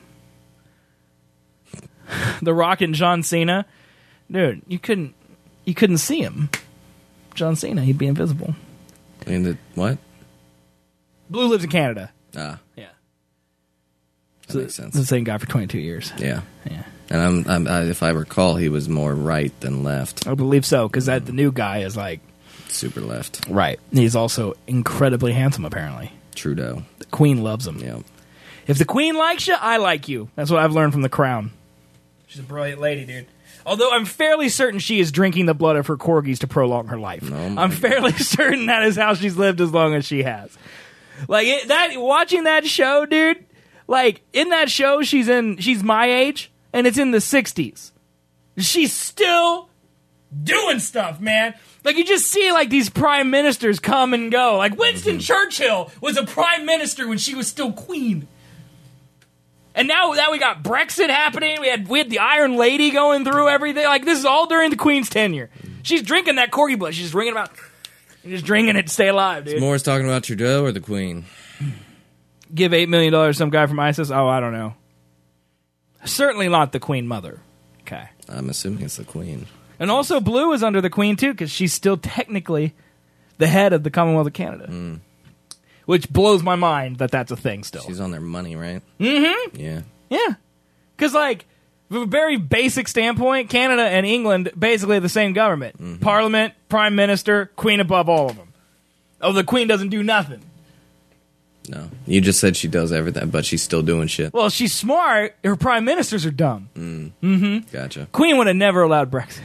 The Rock and John Cena. Dude, you couldn't see him. John Cena, he'd be invisible. What? Blue lives in Canada. Ah, Yeah. that makes sense. The same guy for 22 years. Yeah. Yeah. And if I recall, he was more right than left. I believe so, because the new guy is like... Super left. Right. He's also incredibly handsome, apparently. Trudeau. The Queen loves him. Yeah. If the Queen likes you, I like you. That's what I've learned from The Crown. She's a brilliant lady, dude. Although I'm fairly certain she is drinking the blood of her corgis to prolong her life. I'm fairly certain that is how she's lived as long as she has. Like watching that show, dude. Like in that show, she's my age, and it's in the 60s. She's still doing stuff, man. Like you just see like these prime ministers come and go. Like Winston Churchill was a prime minister when she was still queen. And now we got Brexit happening. We had the Iron Lady going through everything. Like this is all during the Queen's tenure. She's drinking that corgi blood. She's drinking it to stay alive, dude. Moore's talking about Trudeau or the Queen? Give $8 million to some guy from ISIS? Oh, I don't know. Certainly not the Queen Mother. Okay. I'm assuming it's the Queen. And also Blue is under the Queen too, because she's still technically the head of the Commonwealth of Canada. Which blows my mind that that's a thing still. She's on their money, right? Mm-hmm. Yeah. Yeah. Because, like, from a very basic standpoint, Canada and England basically have the same government. Parliament, Prime Minister, Queen above all of them. Oh, the Queen doesn't do nothing. No. You just said she does everything, but she's still doing shit. Well, she's smart. Her prime ministers are dumb. Gotcha. Queen would have never allowed Brexit.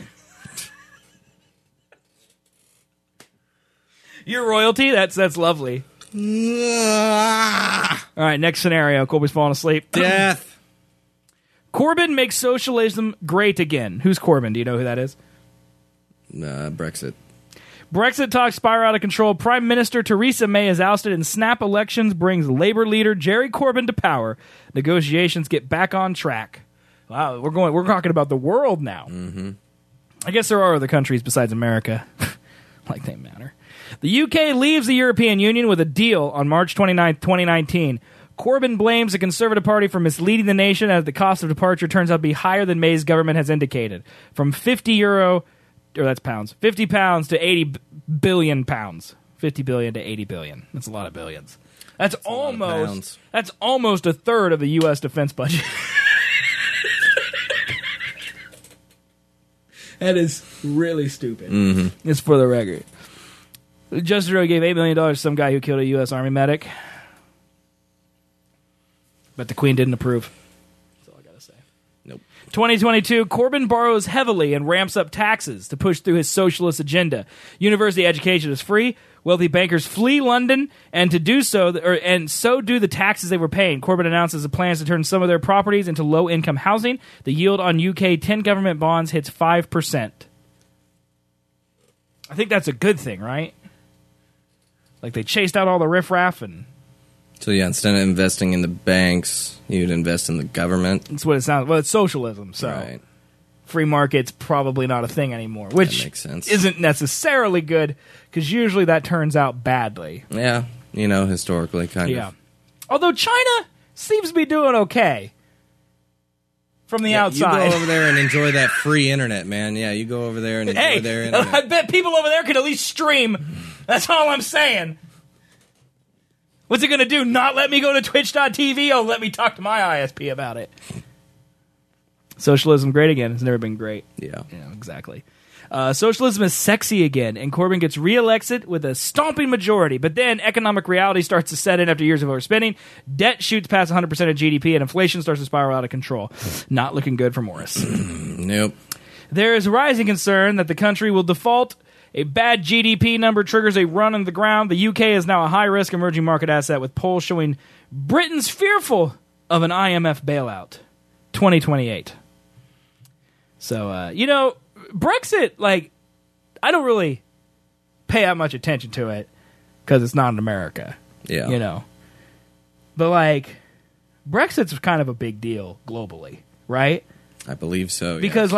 Your royalty? That's lovely. All right, next scenario. Colby's falling asleep. Death. Corbyn makes socialism great again. Who's Corbyn? Do you know who that is? Brexit. Brexit talks spiral out of control. Prime Minister Theresa May is ousted, and snap elections brings Labour leader Jerry Corbyn to power. Negotiations get back on track. Wow, we're talking about the world now. Mm-hmm. I guess there are other countries besides America. Like they matter. The UK leaves the European Union with a deal on March 29, 2019. Corbyn blames the Conservative Party for misleading the nation as the cost of departure turns out to be higher than May's government has indicated. From €50, or that's pounds, £50 to £80 billion. 50 billion to 80 billion. That's a lot of billions. That's almost a third of the U.S. defense budget. That is really stupid. Mm-hmm. It's for the record. Justice Trudeau gave $8 million to some guy who killed a U.S. Army medic. But the Queen didn't approve. That's all I gotta say. Nope. 2022, Corbyn borrows heavily and ramps up taxes to push through his socialist agenda. University education is free. Wealthy bankers flee London, and to do so, and so do the taxes they were paying. Corbyn announces the plans to turn some of their properties into low-income housing. The yield on UK 10 government bonds hits 5%. I think that's a good thing, right? Like they chased out all the riffraff and... So yeah, instead of investing in the banks, you'd invest in the government. That's what it sounds. Well, it's socialism, so right. Free market's probably not a thing anymore, which that makes sense. Isn't necessarily good because usually that turns out badly. Yeah, historically, kind of. Although China seems to be doing okay from the outside. You go over there and enjoy that free internet, man. Yeah, you go over there and enjoy their internet. I bet people over there could at least stream. That's all I'm saying. What's it going to do? Not let me go to twitch.tv? Oh, let me talk to my ISP about it. Socialism great again. It's never been great. Yeah. Exactly. Socialism is sexy again, and Corbyn gets re-elected with a stomping majority. But then economic reality starts to set in after years of overspending. Debt shoots past 100% of GDP, and inflation starts to spiral out of control. Not looking good for Morris. Nope. There is rising concern that the country will default. A bad GDP number triggers a run on the ground. The UK is now a high-risk emerging market asset, with polls showing Britain's fearful of an IMF bailout. 2028. So, Brexit, I don't really pay that much attention to it because it's not in America. Yeah. But, Brexit's kind of a big deal globally, right? I believe so, Because,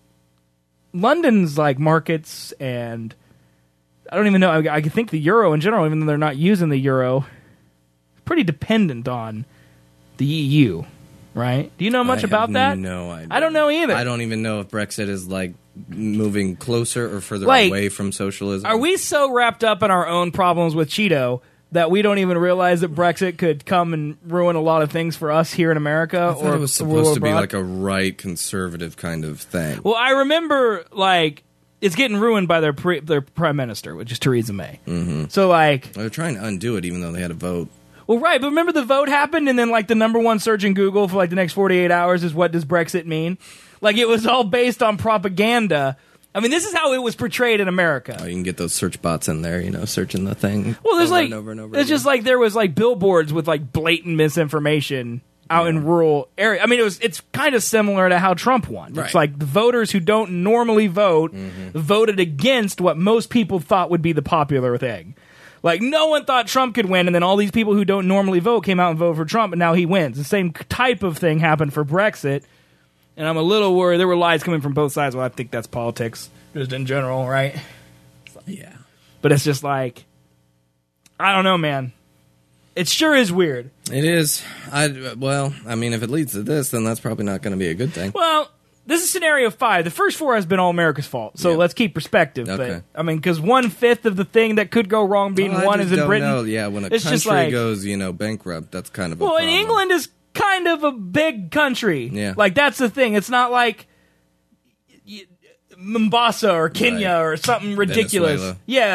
London's markets, and I don't even know. I think the euro in general, even though they're not using the euro, pretty dependent on the EU, right? Do you know much about that? No idea. I don't know either. I don't even know if Brexit is moving closer or further away from socialism. Are we so wrapped up in our own problems with Cheeto that we don't even realize that Brexit could come and ruin a lot of things for us here in America? I thought it was supposed to be a right conservative kind of thing. Well, I remember it's getting ruined by their prime minister, which is Theresa May. Mm-hmm. So they're trying to undo it, even though they had a vote. Well, right, but remember the vote happened, and then the number one search in Google for the next 48 hours is what does Brexit mean? It was all based on propaganda. I mean, this is how it was portrayed in America. Oh, you can get those search bots in there, searching the thing. Well, there's over and over and over it's again. just there was billboards with blatant misinformation out in rural area. I mean, it's kind of similar to how Trump won. Right. It's the voters who don't normally vote voted against what most people thought would be the popular thing. No one thought Trump could win, and then all these people who don't normally vote came out and voted for Trump, and now he wins. The same type of thing happened for Brexit. And I'm a little worried. There were lies coming from both sides. Well, I think that's politics, just in general, right? Yeah. But it's just I don't know, man. It sure is weird. It is. If it leads to this, then that's probably not going to be a good thing. Well, this is scenario 5. The first 4 has been all America's fault. So let's keep perspective. Okay. But, because 1/5 of the thing that could go wrong being one is in Britain. Know. Yeah, when a country goes, bankrupt, that's kind of a problem. Well, England is kind of a big country. Yeah. That's the thing. It's not Mombasa or Kenya or something ridiculous. Venezuela. Yeah.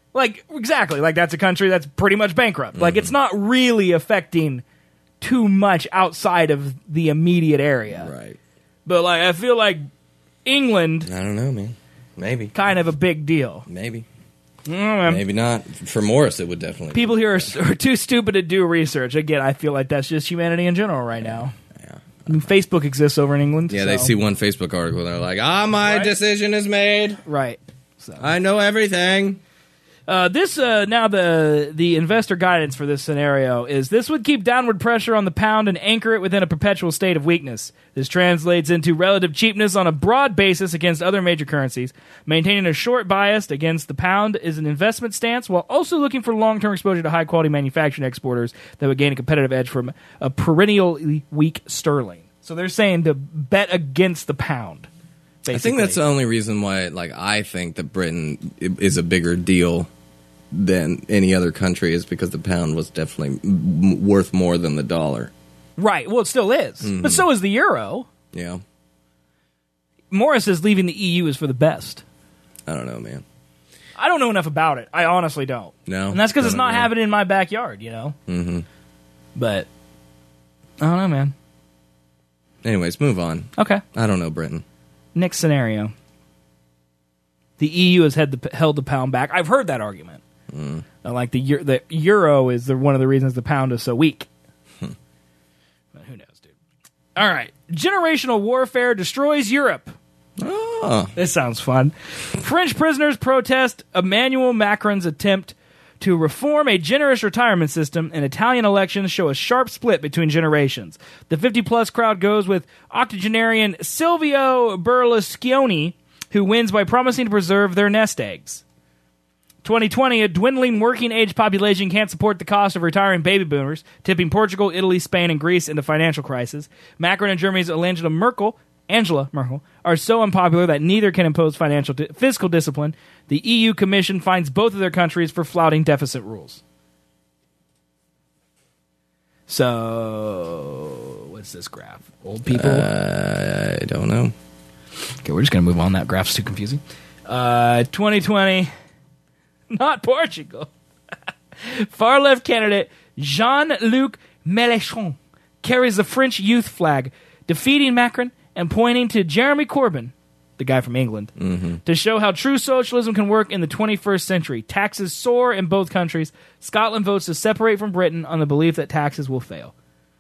Like, exactly. Like, that's a country that's pretty much bankrupt. Like, it's not really affecting too much outside of the immediate area. Right. But, like, I feel like England... I don't know, man. Maybe. Kind of a big deal. Maybe. Maybe not. For Morris, it would definitely. People here are too stupid to do research. Again, I feel like that's just humanity in general right now. Yeah. I mean, Facebook exists over in England. Yeah, so. they see one Facebook article and they're like, my decision is made. Right. So. I know everything. Now the investor guidance for this scenario is this would keep downward pressure on the pound and anchor it within a perpetual state of weakness. This translates into relative cheapness on a broad basis against other major currencies. Maintaining a short bias against the pound is an investment stance while also looking for long-term exposure to high-quality manufacturing exporters that would gain a competitive edge from a perennially weak sterling. So they're saying to bet against the pound. Basically. I think that's the only reason why I think that Britain is a bigger deal than any other country is because the pound was definitely worth more than the dollar. Right. Well, it still is. But so is the euro. Yeah. Morris says leaving the EU is for the best. I don't know, man. I don't know enough about it. I honestly don't. No. And that's because it's not happening in my backyard, you know? Mm-hmm. But, I don't know, man. Anyways, move on. Okay. I don't know, Britain. Next scenario. The EU has held the pound back. I've heard that argument. Like the euro is one of the reasons the pound is so weak. But who knows, dude? All right. Generational warfare destroys Europe. Oh. This sounds fun. French prisoners protest Emmanuel Macron's attempt to reform a generous retirement system, and Italian elections show a sharp split between generations. The 50-plus crowd goes with octogenarian Silvio Berlusconi, who wins by promising to preserve their nest eggs. 2020, a dwindling working-age population can't support the cost of retiring baby boomers, tipping Portugal, Italy, Spain, and Greece into financial crisis. Macron and Germany's Angela Merkel are so unpopular that neither can impose fiscal discipline. The EU Commission fines both of their countries for flouting deficit rules. So, what's this graph? Old people? I don't know. Okay, we're just going to move on. That graph's too confusing. 2020, not Portugal. Far-left candidate Jean-Luc Mélenchon carries the French youth flag, defeating Macron and pointing to Jeremy Corbyn, the guy from England, to show how true socialism can work in the 21st century. Taxes soar in both countries. Scotland votes to separate from Britain on the belief that taxes will fail.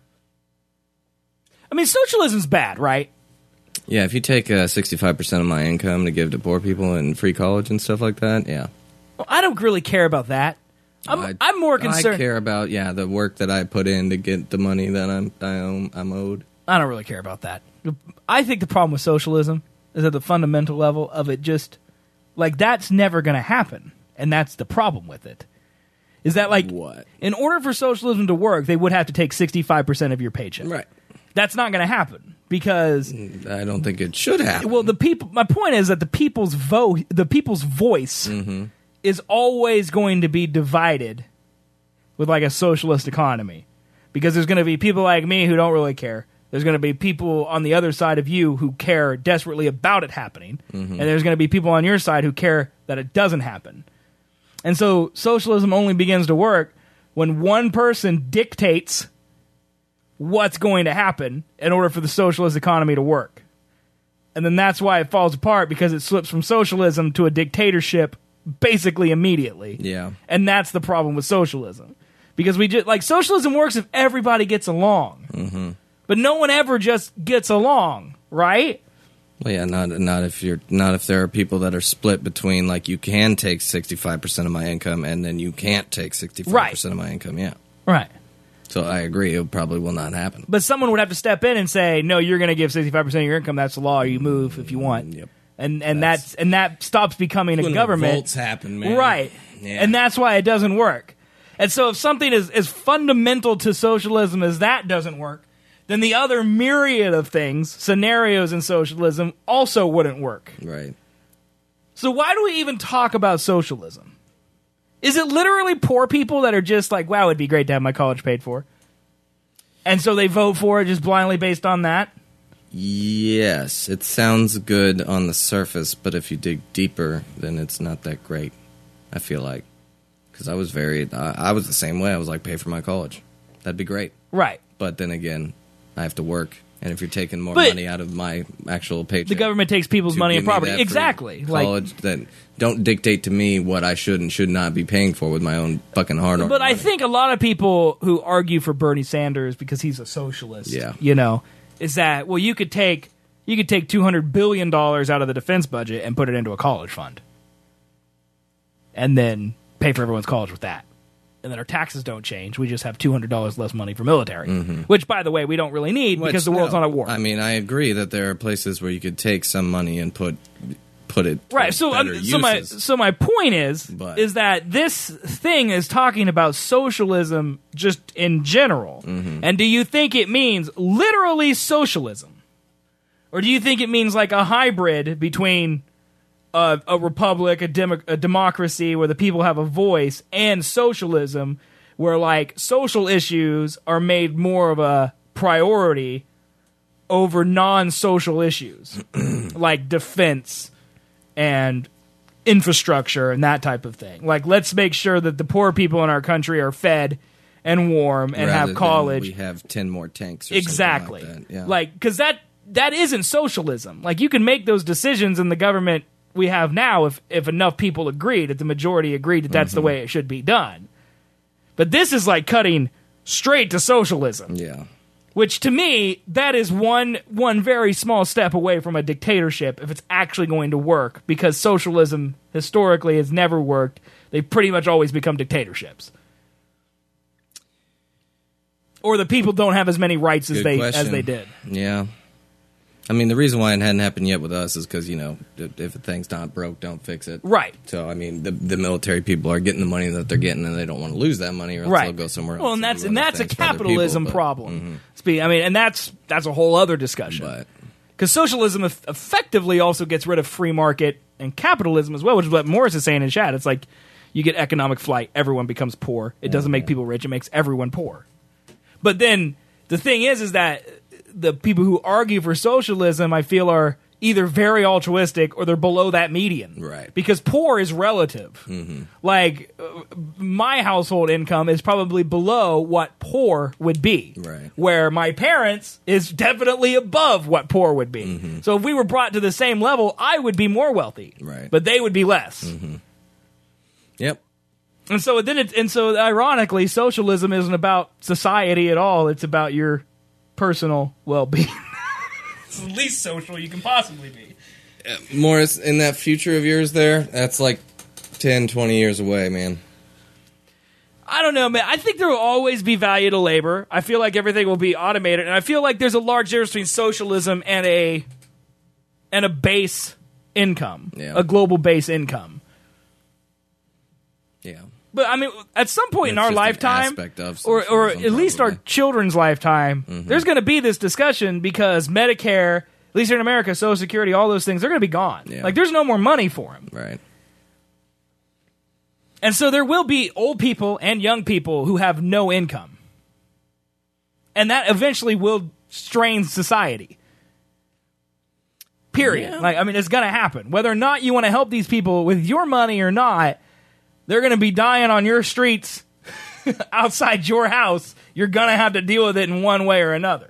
I mean, socialism's bad, right? Yeah, if you take 65% of my income to give to poor people and free college and stuff like that, yeah. Well, I don't really care about that. I'm more concerned. I care about the work that I put in to get the money that I'm owed. I don't really care about that. I think the problem with socialism is at the fundamental level of it just that's never going to happen, and that's the problem with it. Is that what? In order for socialism to work, they would have to take 65% of your paycheck. Right. That's not going to happen because I don't think it should happen. Well, my point is that the people's voice is always going to be divided with a socialist economy, because there's going to be people like me who don't really care. There's going to be people on the other side of you who care desperately about it happening, and there's going to be people on your side who care that it doesn't happen. And so socialism only begins to work when one person dictates what's going to happen in order for the socialist economy to work. And then that's why it falls apart, because it slips from socialism to a dictatorship basically immediately. Yeah. And that's the problem with socialism. Because socialism works if everybody gets along. But no one ever just gets along, right? Well, yeah, not if there are people that are split between you can take 65% of my income and then you can't take 65% of my income. Yeah. Right. So I agree, it probably will not happen. But someone would have to step in and say, "No, you're going to give 65% of your income. That's the law. You move if you want." Yep. And that stops becoming a government. Revolts happen, man. Right. Yeah. And that's why it doesn't work. And so if something as fundamental to socialism as that doesn't work, then the other myriad of scenarios in socialism also wouldn't work. Right. So why do we even talk about socialism? Is it literally poor people that are just wow, it'd be great to have my college paid for? And so they vote for it just blindly based on that? Yes, it sounds good on the surface, but if you dig deeper, then it's not that great, I feel like. Because I was I was the same way. I was like, pay for my college. That'd be great. Right. But then again, I have to work. And if you're taking more money out of my actual paycheck, the government takes people's money and property. Exactly. College, then don't dictate to me what I should and should not be paying for with my own fucking hard-earned But money. I think a lot of people who argue for Bernie Sanders because he's a socialist, is that, well, you could take $200 billion out of the defense budget and put it into a college fund. And then pay for everyone's college with that. And then our taxes don't change. We just have $200 less money for military, which, by the way, we don't really need because the world's not at war. I mean, I agree that there are places where you could take some money and put it right. So my point is that this thing is talking about socialism just in general. And do you think it means literally socialism, or do you think it means like a hybrid between a republic, a democracy where the people have a voice, and socialism, where like social issues are made more of a priority over non-social issues like defense and infrastructure and that type of thing. Like, let's make sure that the poor people in our country are fed and warm and Rather have college. We have 10 more tanks. Or exactly. Something like that. Yeah. Like, because that isn't socialism. Like, you can make those decisions in the government we have now if enough people agreed, if the majority agreed that that's the way it should be done. But this is like cutting straight to socialism. Yeah. Which to me, that is one very small step away from a dictatorship if it's actually going to work, because socialism historically has never worked. They've pretty much always become dictatorships. Or the people don't have as many rights as they did. Yeah. I mean, the reason why it hadn't happened yet with us is because, if a thing's not broke, don't fix it. Right. So, I mean, the military people are getting the money that they're getting, and they don't want to lose that money, or else they'll go somewhere else. Well, and that's a capitalism problem. And that's a whole other discussion. Because socialism effectively also gets rid of free market and capitalism as well, which is what Morris is saying in chat. It's like you get economic flight, everyone becomes poor. It doesn't make people rich, it makes everyone poor. But then the thing is that the people who argue for socialism, I feel, are either very altruistic or they're below that median. Right. Because poor is relative. Like, my household income is probably below what poor would be. Right. Where my parents is definitely above what poor would be. So if we were brought to the same level, I would be more wealthy. Right. But they would be less. Yep. And so ironically, socialism isn't about society at all. It's about your personal well-being. It's the least social you can possibly be. Morris, in that future of yours there, that's like 10, 20 years away, man. I don't know, man. I think there will always be value to labor. I feel like everything will be automated, and I feel like there's a large difference between socialism and a base income, a global base income. Yeah. But, I mean, at some point in our lifetime, or at least our children's lifetime, there's going to be this discussion because Medicare, at least here in America, Social Security, all those things, they're going to be gone. Yeah. Like, there's no more money for them. Right. And so there will be old people and young people who have no income. And that eventually will strain society. Period. Yeah. Like, I mean, it's going to happen. Whether or not you want to help these people with your money or not, they're going to be dying on your streets outside your house. You're going to have to deal with it in one way or another.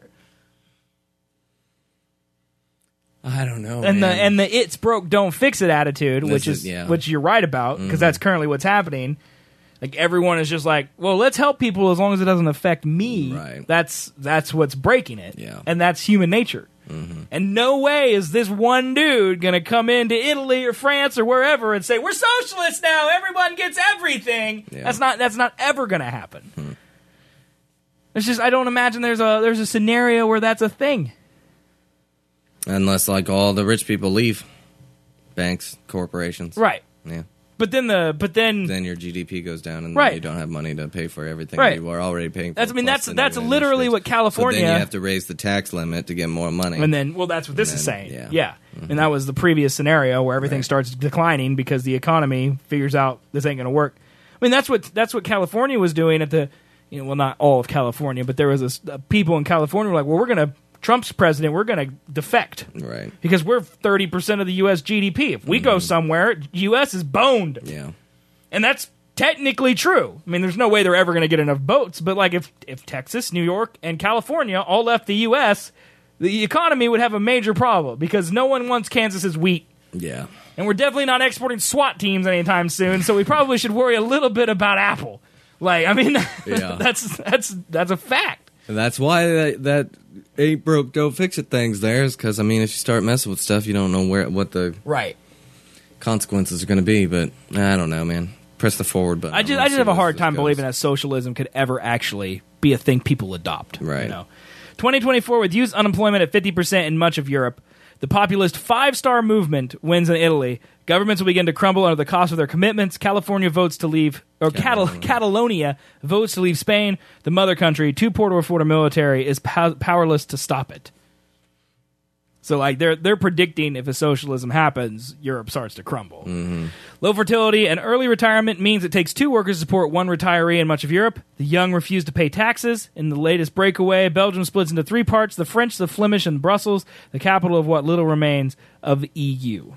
I don't know. And the it's broke, don't fix it attitude, which you're right about, because that's currently what's happening. Like, everyone is just like, well, let's help people as long as it doesn't affect me. Right. That's what's breaking it. Yeah. And that's human nature. And no way is this one dude going to come into Italy or France or wherever and say, we're socialists now, everyone gets everything. Yeah. That's not ever going to happen. It's just, I don't imagine there's a scenario where that's a thing. Unless, like, all the rich people leave. Banks, corporations. Right. Yeah. But then then your GDP goes down, and then you don't have money to pay for everything that you are already paying for. That's literally what California. So then you have to raise the tax limit to get more money. And then, that's what this is saying. Yeah. And that was the previous scenario where everything starts declining because the economy figures out this ain't going to work. I mean, that's what California was doing at the, not all of California, but there was people in California who were like, well, we're going to. Trump's president, we're going to defect. Right. Because we're 30% of the U.S. GDP. If we go somewhere, U.S. is boned. Yeah. And that's technically true. I mean, there's no way they're ever going to get enough boats, but like if Texas, New York, and California all left the U.S., the economy would have a major problem because no one wants Kansas's wheat. Yeah. And we're definitely not exporting SWAT teams anytime soon, so we probably should worry a little bit about Apple. Like, I mean, that's a fact. And that's why that ain't broke, don't fix it things there is because, I mean, if you start messing with stuff, you don't know what the consequences are going to be. But I don't know, man. Press the forward button. I just have a hard time believing that socialism could ever actually be a thing people adopt. Right. You know? 2024, with youth unemployment at 50% in much of Europe, the populist five-star movement wins in Italy. Governments will begin to crumble under the cost of their commitments. California votes to leave, or Catalonia votes to leave Spain, the mother country. Too poor to afford a military, is powerless to stop it. So, like, they're predicting if a socialism happens, Europe starts to crumble. Mm-hmm. Low fertility and early retirement means it takes 2 workers to support 1 retiree in much of Europe. The young refuse to pay taxes. In the latest breakaway, Belgium splits into 3 parts: the French, the Flemish, and Brussels, the capital of what little remains of the EU.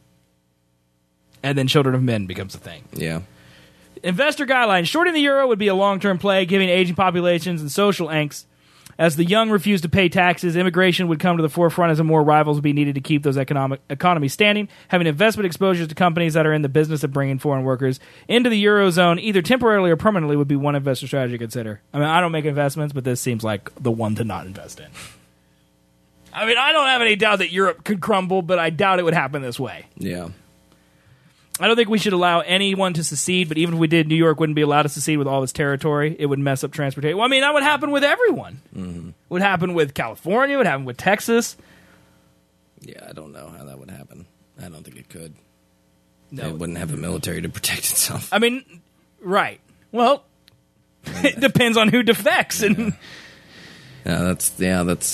And then Children of Men becomes a thing. Yeah. Investor guidelines. Shorting the euro would be a long-term play, giving aging populations and social angst. As the young refuse to pay taxes, immigration would come to the forefront as more rivals would be needed to keep those economies standing. Having investment exposures to companies that are in the business of bringing foreign workers into the Eurozone, either temporarily or permanently, would be one investor strategy to consider. I mean, I don't make investments, but this seems like the one to not invest in. I mean, I don't have any doubt that Europe could crumble, but I doubt it would happen this way. Yeah. I don't think we should allow anyone to secede, but even if we did, New York wouldn't be allowed to secede with all its territory. It would mess up transportation. Well, I mean, that would happen with everyone. Mm-hmm. It would happen with California. It would happen with Texas. Yeah, I don't know how that would happen. I don't think it could. No. It wouldn't have a military to protect itself. I mean, right. Well, it depends on who defects. And that's.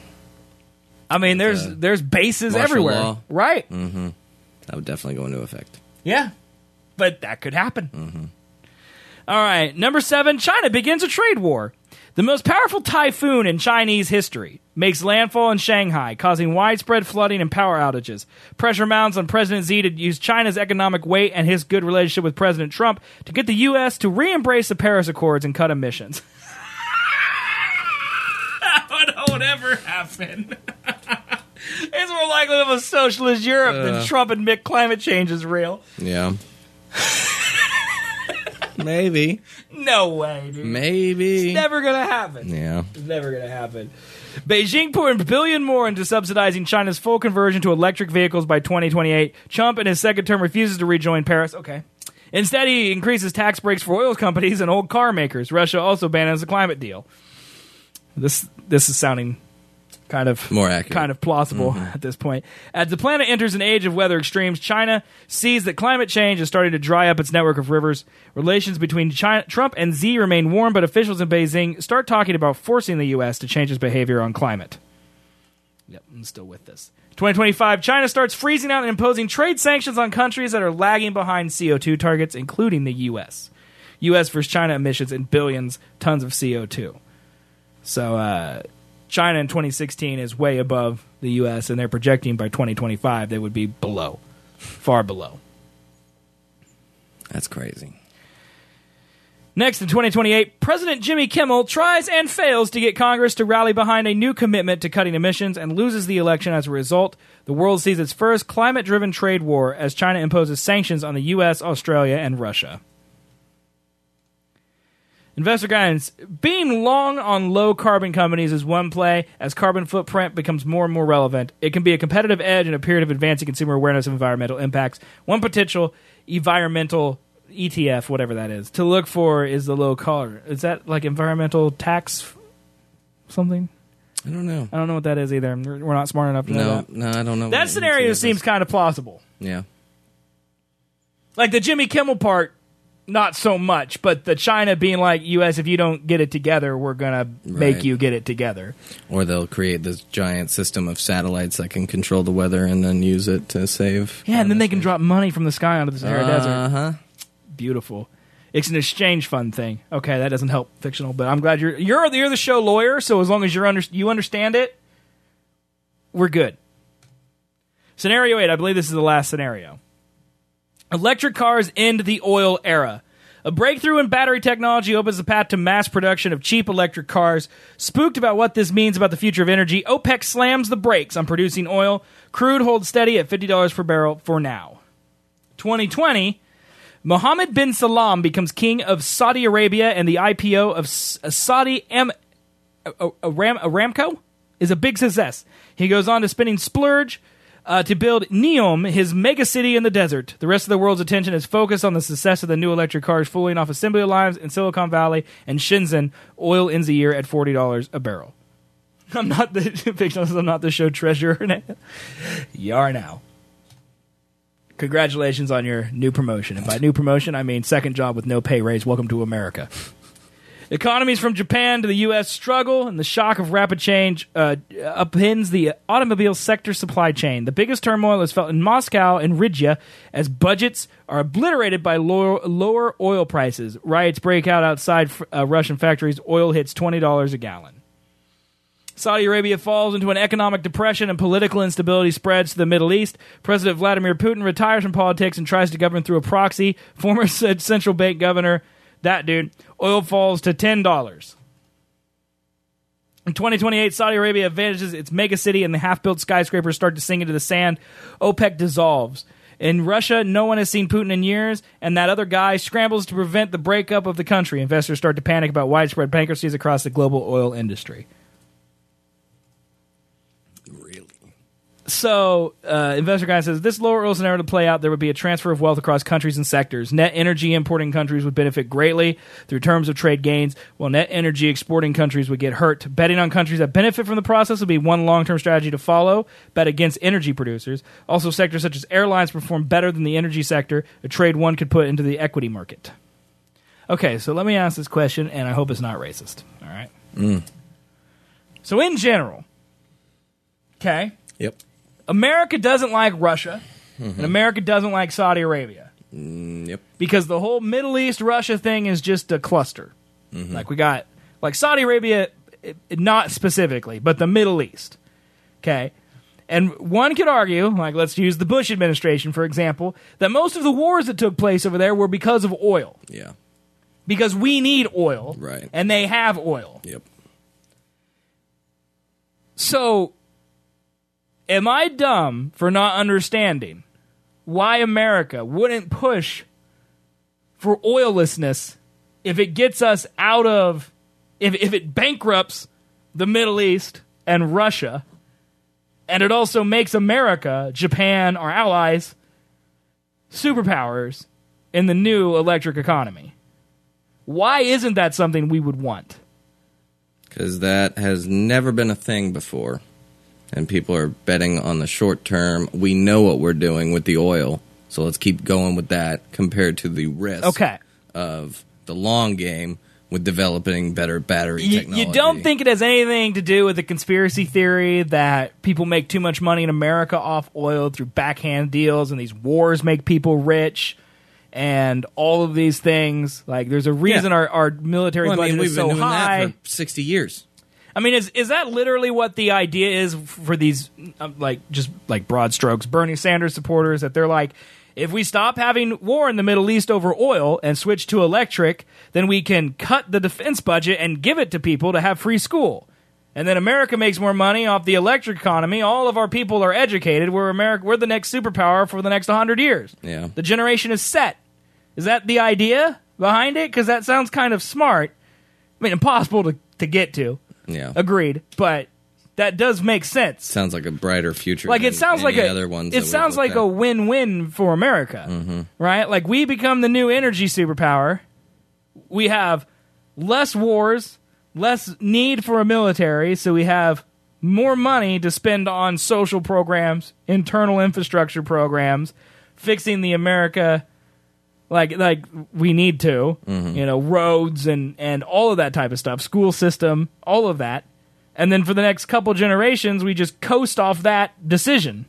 I mean, there's bases everywhere. Law. Right. Mm-hmm. That would definitely go into effect. Yeah, but that could happen. Mm-hmm. All right, number 7, China begins a trade war. The most powerful typhoon in Chinese history makes landfall in Shanghai, causing widespread flooding and power outages. Pressure mounts on President Xi to use China's economic weight and his good relationship with President Trump to get the U.S. to re-embrace the Paris Accords and cut emissions. That would never happen. It's more likely to have a socialist Europe than Trump admit climate change is real. Yeah. Maybe. No way, dude. Maybe. It's never going to happen. Yeah. It's never going to happen. Beijing pouring $1 billion more into subsidizing China's full conversion to electric vehicles by 2028. Trump in his second term refuses to rejoin Paris. Okay. Instead, he increases tax breaks for oil companies and old car makers. Russia also bans the climate deal. This is sounding kind of more accurate, kind of plausible at this point. As the planet enters an age of weather extremes, China sees that climate change is starting to dry up its network of rivers. Relations between Trump and Xi remain warm, but officials in Beijing start talking about forcing the U.S. to change its behavior on climate. Yep, I'm still with this. 2025, China starts freezing out and imposing trade sanctions on countries that are lagging behind CO2 targets, including the U.S. U.S. versus China emissions in billions tons of CO2. So, China in 2016 is way above the U.S., and they're projecting by 2025 they would be below, far below. That's crazy. Next, in 2028, President Jimmy Kimmel tries and fails to get Congress to rally behind a new commitment to cutting emissions and loses the election as a result. The world sees its first climate-driven trade war as China imposes sanctions on the U.S., Australia, and Russia. Investor guidance. Being long on low-carbon companies is one play. As carbon footprint becomes more and more relevant, it can be a competitive edge in a period of advancing consumer awareness of environmental impacts. One potential environmental ETF, whatever that is, to look for is the low carbon. Is that like environmental tax something? I don't know. I don't know what that is either. We're not smart enough to know that. No, I don't know. That scenario seems kind of plausible. Yeah. Like the Jimmy Kimmel part, not so much, but the China being like, U.S., if you don't get it together, we're going to make you get it together. Or they'll create this giant system of satellites that can control the weather and then use it to save. Yeah, and then they can drop money from the sky onto the Sahara Desert. Uh-huh. Beautiful. It's an exchange fund thing. Okay, that doesn't help fictional, but I'm glad you're the show lawyer, so as long as you understand it, we're good. Scenario 8, I believe this is the last scenario. Electric cars end the oil era. A breakthrough in battery technology opens the path to mass production of cheap electric cars. Spooked about what this means about the future of energy, OPEC slams the brakes on producing oil. Crude holds steady at $50 per barrel for now. 2020, Mohammed bin Salman becomes king of Saudi Arabia, and the IPO of Saudi Aramco is a big success. He goes on to spending splurge to build Neom, his mega city in the desert. The rest of the world's attention is focused on the success of the new electric cars fooling off assembly lines in Silicon Valley and Shenzhen. Oil ends the year at $40 a barrel. I'm not the show treasurer. You are now. Congratulations on your new promotion. And by new promotion, I mean second job with no pay raise. Welcome to America. Economies from Japan to the U.S. struggle, and the shock of rapid change upends the automobile sector supply chain. The biggest turmoil is felt in Moscow and Riga as budgets are obliterated by lower oil prices. Riots break out outside Russian factories. Oil hits $20 a gallon. Saudi Arabia falls into an economic depression and political instability spreads to the Middle East. President Vladimir Putin retires from politics and tries to govern through a proxy. Former central bank governor, that dude, oil falls to $10. In 2028, Saudi Arabia advantages its mega city and the half-built skyscrapers start to sink into the sand. OPEC dissolves. In Russia, no one has seen Putin in years, and that other guy scrambles to prevent the breakup of the country. Investors start to panic about widespread bankruptcies across the global oil industry. So, Investor Guy says, this lower oil scenario to play out, there would be a transfer of wealth across countries and sectors. Net energy importing countries would benefit greatly through terms of trade gains, while net energy exporting countries would get hurt. Betting on countries that benefit from the process would be one long-term strategy to follow. Bet against energy producers. Also, sectors such as airlines perform better than the energy sector, a trade one could put into the equity market. Okay, so let me ask this question, and I hope it's not racist. All right? So, in general, okay? Yep. America doesn't like Russia, and America doesn't like Saudi Arabia. Yep. Because the whole Middle East-Russia thing is just a cluster. Like, we got, like, Saudi Arabia, not specifically, but the Middle East. Okay? And one could argue, like, let's use the Bush administration, for example, that most of the wars that took place over there were because of oil. Yeah. Because we need oil. Right. And they have oil. Yep. So, am I dumb for not understanding why America wouldn't push for oillessness if it gets us out of, if it bankrupts the Middle East and Russia, and it also makes America, Japan, our allies, superpowers in the new electric economy? Why isn't that something we would want? Because that has never been a thing before. And people are betting on the short term. We know what we're doing with the oil, so let's keep going with that compared to the risk of the long game with developing better battery technology. You don't think it has anything to do with the conspiracy theory that people make too much money in America off oil through backhand deals and these wars make people rich and all of these things? Like, there's a reason our military budget is so high. We've been doing that for 60 years. I mean, is that literally what the idea is for these, just broad strokes, Bernie Sanders supporters, that they're like, if we stop having war in the Middle East over oil and switch to electric, then we can cut the defense budget and give it to people to have free school. And then America makes more money off the electric economy. All of our people are educated. We're the next superpower for the next 100 years. Yeah. The generation is set. Is that the idea behind it? Because that sounds kind of smart. I mean, impossible to get to. Yeah. Agreed, but that does make sense. Sounds like a brighter future. Like, it sounds like other ones. It sounds like a win-win for America, right? Like, we become the new energy superpower. We have less wars, less need for a military, so we have more money to spend on social programs, internal infrastructure programs, fixing the America like we need to, roads and all of that type of stuff, school system, all of that. And then for the next couple generations, we just coast off that decision.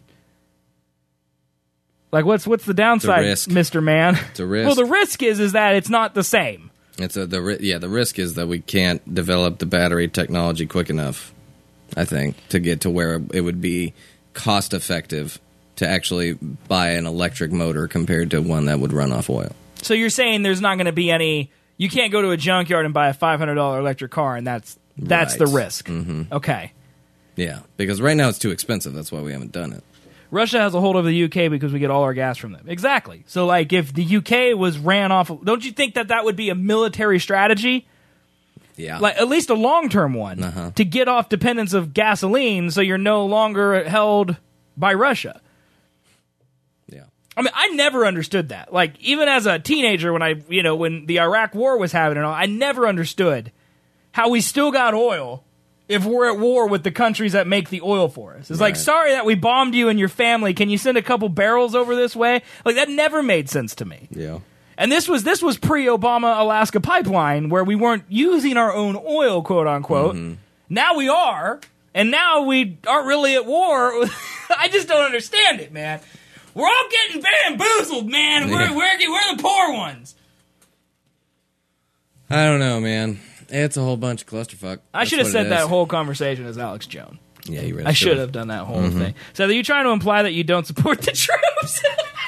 Like, what's the downside, Mr. Man? It's a risk. Well, the risk is that it's not the same. The risk is that we can't develop the battery technology quick enough, I think, to get to where it would be cost effective to actually buy an electric motor compared to one that would run off oil. So you're saying there's not going to be any... You can't go to a junkyard and buy a $500 electric car, and that's Right. the risk. Mm-hmm. Okay. Yeah, because right now it's too expensive. That's why we haven't done it. Russia has a hold over the UK because we get all our gas from them. Exactly. So, like, if the UK was ran off... Don't you think that would be a military strategy? Yeah. Like, at least a long-term one, to get off dependence of gasoline so you're no longer held by Russia. Yeah. I mean, I never understood that. Like, even as a teenager, when the Iraq War was happening and all, I never understood how we still got oil if we're at war with the countries that make the oil for us. It's like, sorry that we bombed you and your family. Can you send a couple barrels over this way? Like, that never made sense to me. Yeah. And this was pre-Obama Alaska pipeline where we weren't using our own oil, quote unquote. Mm-hmm. Now we are, and now we aren't really at war. I just don't understand it, man. We're all getting bamboozled, man. Yeah. We're the poor ones. I don't know, man. It's a whole bunch of clusterfuck. I should have said that whole conversation as Alex Jones. Yeah, you really I should have done that whole thing. So are you trying to imply that you don't support the troops?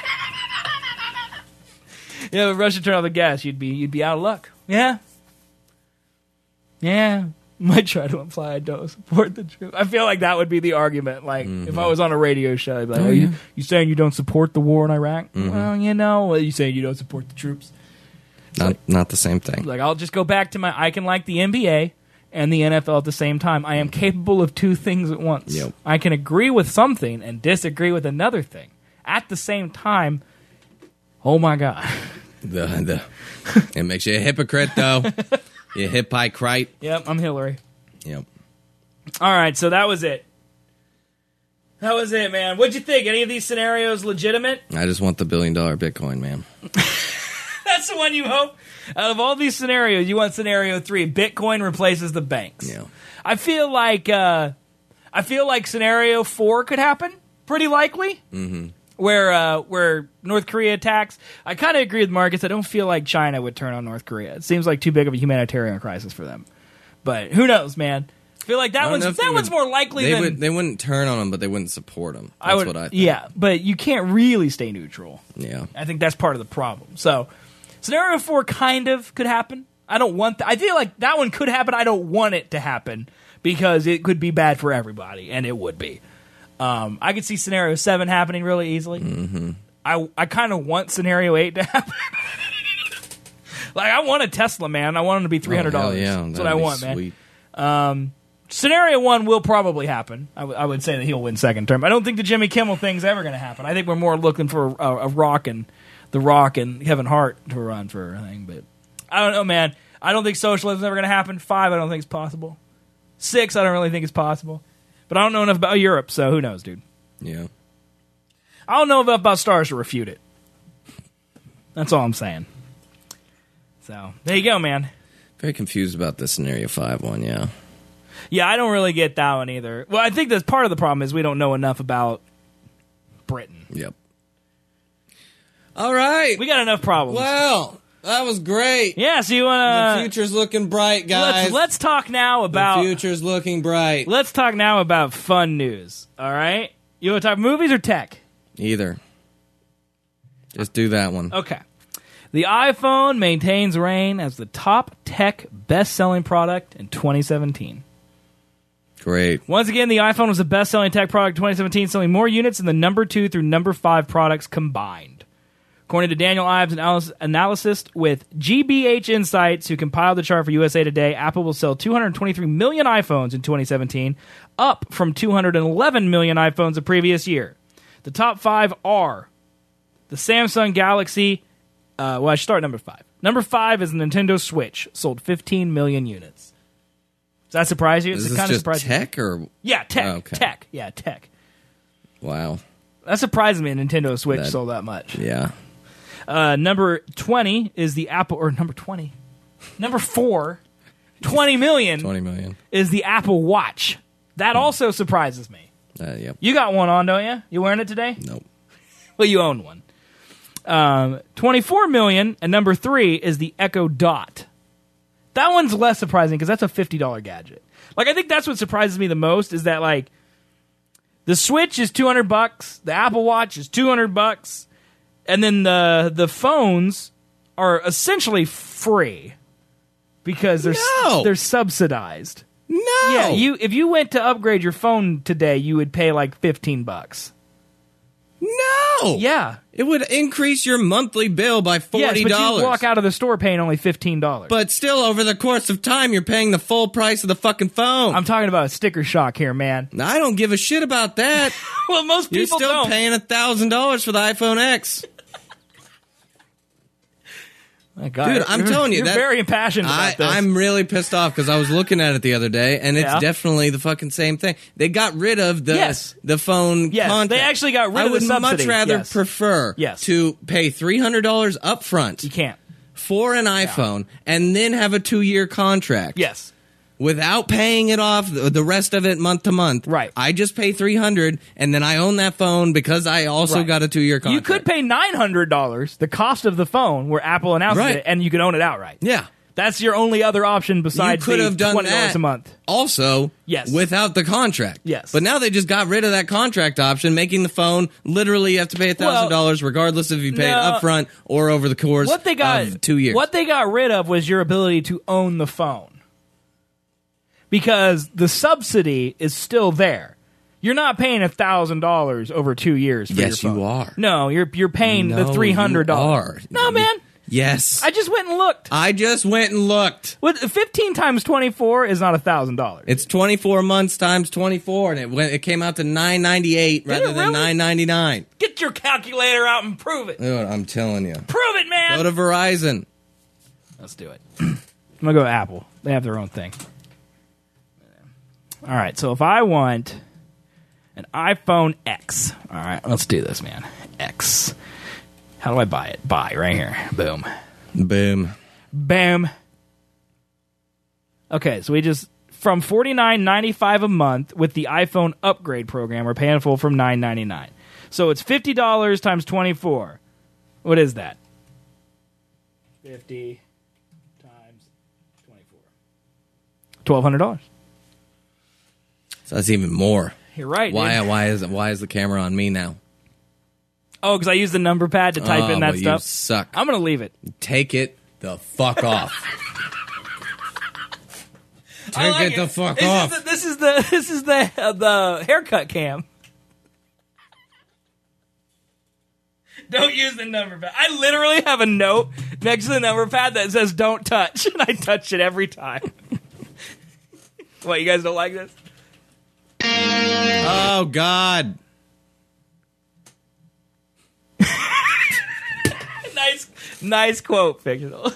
Yeah, if Russia turned off the gas, you'd be out of luck. Yeah. Yeah. Might try to imply I don't support the troops. I feel like that would be the argument. Like, if I was on a radio show, I'd be like, you saying you don't support the war in Iraq? Well, you saying you don't support the troops? Not the same thing. Like, I'll just go back to I can like the NBA and the NFL at the same time. I am capable of two things at once. Yep. I can agree with something and disagree with another thing. At the same time, oh my God. It makes you a hypocrite, though. You hypocrite. Yep, I'm Hillary. Yep. All right, so that was it. That was it, man. What'd you think? Any of these scenarios legitimate? I just want the $1 billion Bitcoin, man. That's the one you hope? Out of all these scenarios, you want scenario 3. Bitcoin replaces the banks. Yeah. I feel like scenario 4 could happen. Pretty likely. Mm-hmm. Where North Korea attacks. I kind of agree with Marcus. I don't feel like China would turn on North Korea. It seems like too big of a humanitarian crisis for them. But who knows, man? I feel like that one's more likely than... They wouldn't turn on them, but they wouldn't support them. That's what I think. Yeah, but you can't really stay neutral. Yeah. I think that's part of the problem. So, scenario 4 kind of could happen. I don't want... I feel like that one could happen. I don't want it to happen because it could be bad for everybody, and it would be. I could see scenario 7 happening really easily. Mm-hmm. I kind of want scenario 8 to happen. Like, I want a Tesla, man. I want them to be $300. Oh, yeah. That's what I want, sweet. man. Scenario 1 will probably happen. I would say that he'll win second term. I don't think the Jimmy Kimmel thing's ever going to happen. I think we're more looking for The Rock and Kevin Hart to run for a thing. But I don't know, man. I don't think socialism's ever going to happen. 5, I don't think it's possible. 6, I don't really think it's possible. But I don't know enough about Europe, so who knows, dude? Yeah. I don't know enough about stars to refute it. That's all I'm saying. So, there you go, man. Very confused about the scenario 5 one, yeah. Yeah, I don't really get that one either. Well, I think that's part of the problem is we don't know enough about Britain. Yep. All right. We got enough problems. Well, that was great. Yeah, so you want The future's looking bright, guys. Let's talk now about... The future's looking bright. Let's talk now about fun news, all right? You want to talk movies or tech? Either. Just do that one. Okay. The iPhone maintains reign as the top tech best-selling product in 2017. Great. Once again, the iPhone was the best-selling tech product in 2017, selling more units than the number 2 through number 5 products combined. According to Daniel Ives, an analyst with GBH Insights, who compiled the chart for USA Today, Apple will sell 223 million iPhones in 2017, up from 211 million iPhones the previous year. The top 5 are the Samsung Galaxy. I should start at number 5. Number 5 is the Nintendo Switch, sold 15 million units. Does that surprise you? Is this just tech or? Yeah, tech. Oh, okay. Tech. Yeah, tech. Wow. That surprises me. A Nintendo Switch sold that much. Yeah. Number 20 is the Apple, or number 20. Number 4, 20 million. 20 million. Is the Apple Watch. That also surprises me. Yep. You got one on, don't you? You wearing it today? Nope. Well, you own one. 24 million, and number 3 is the Echo Dot. That one's less surprising because that's a $50 gadget. Like, I think that's what surprises me the most is that, like, the Switch is $200, the Apple Watch is $200, and then the phones are essentially free because they're subsidized. No. Yeah, if you went to upgrade your phone today, you would pay like $15. No. Yeah. It would increase your monthly bill by $40. Yes, but you walk out of the store paying only $15. But still, over the course of time, you're paying the full price of the fucking phone. I'm talking about a sticker shock here, man. I don't give a shit about that. Well, most people You're still don't. paying $1,000 for the iPhone X. My God, Dude, I'm telling you, you're very impassioned about this. I'm really pissed off because I was looking at it the other day, and it's definitely the fucking same thing. They got rid of the phone contract. They actually got rid of the subsidy. I would much rather prefer to pay $300 up front. You can't. For an iPhone, and then have a 2-year contract. Yes. Without paying it off, the rest of it month to month. Right. I just pay $300, and then I own that phone because I also got a 2-year contract. You could pay $900, the cost of the phone, where Apple announces it, and you could own it outright. Yeah. That's your only other option besides you could have done $20 that a month. Also, without the contract. Yes. But now they just got rid of that contract option, making the phone literally you have to pay $1,000 regardless if you pay it up front or over the course of 2 years. What they got rid of was your ability to own the phone. Because the subsidy is still there. You're not paying $1,000 over 2 years for your phone. Yes, you are. No, you're paying the $300. You are. No, man. Yes. I just went and looked. What, 15 times 24 is not $1,000. It's 24 months times 24, and it came out to $998 rather than $999. Get your calculator out and prove it. Dude, I'm telling you. Prove it, man. Go to Verizon. Let's do it. I'm going to go to Apple. They have their own thing. All right, so if I want an iPhone X, all right, let's do this, man. X. How do I buy it? Buy, right here. Boom. Boom. Bam. Okay, so we just, from $49.95 a month with the iPhone upgrade program, we're paying full from $9.99. So it's $50 times 24. What is that? 50 times 24. $1,200. So that's even more. You're right. Why is the camera on me now? Oh, because I use the number pad to type in that stuff. You suck. I'm going to leave it. Take it the fuck off. Take it the fuck off. This is the haircut cam. Don't use the number pad. I literally have a note next to the number pad that says "Don't touch," and I touch it every time. What, you guys don't like this? Oh, God. Nice quote, fictional.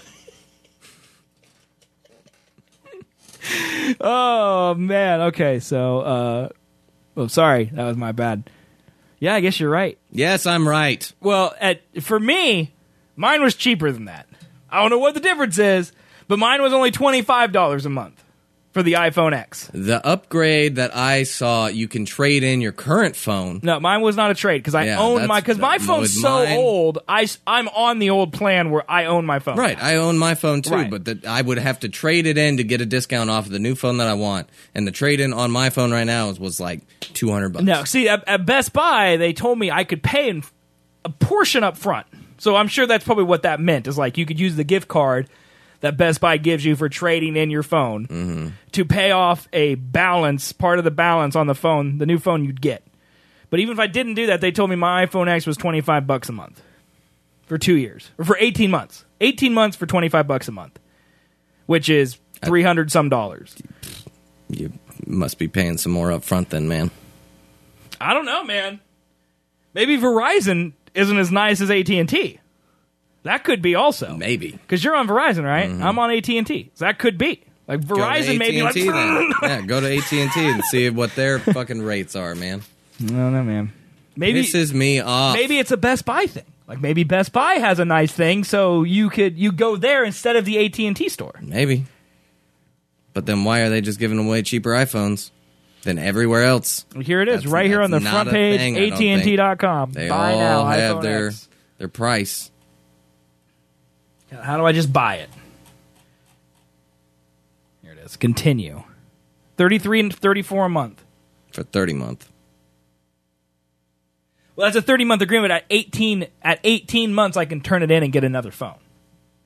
Oh, man. Okay, so, sorry. That was my bad. Yeah, I guess you're right. Yes, I'm right. Well, for me, mine was cheaper than that. I don't know what the difference is, but mine was only $25 a month for the iPhone X. The upgrade that I saw, you can trade in your current phone. No, mine was not a trade because I own my, because my phone's so old. I'm on the old plan where I own my phone. Right, I own my phone too, Right. but I would have to trade it in to get a discount off of the new phone that I want. And the trade in on my phone right now was like $200. No, see, at Best Buy, they told me I could pay in a portion up front. So I'm sure that's probably what that meant, is like you could use the gift card that Best Buy gives you for trading in your phone to pay off a balance, part of the balance on the phone, the new phone you'd get. But even if I didn't do that, they told me my iPhone X was $25 a month for 2 years, or for 18 months. 18 months for $25 a month, which is $300 some. You must be paying some more up front then, man. I don't know, man. Maybe Verizon isn't as nice as AT&T. That could be also. Maybe. Because you're on Verizon, right? I'm on AT&T. So that could be. Like Verizon maybe like... Yeah, go to AT&T and see what their fucking rates are, man. No, man. Maybe pisses me off. Maybe it's a Best Buy thing. Like maybe Best Buy has a nice thing, so you go there instead of the AT&T store. Maybe. But then why are they just giving away cheaper iPhones than everywhere else? Well, here it is, right here on the front page, AT&T.com. They buy all now, have iPhone their price. How do I just buy it? Here it is. Continue. $33 and $34 a month. For 30 month. Well, that's a 30-month agreement. At 18 months, I can turn it in and get another phone.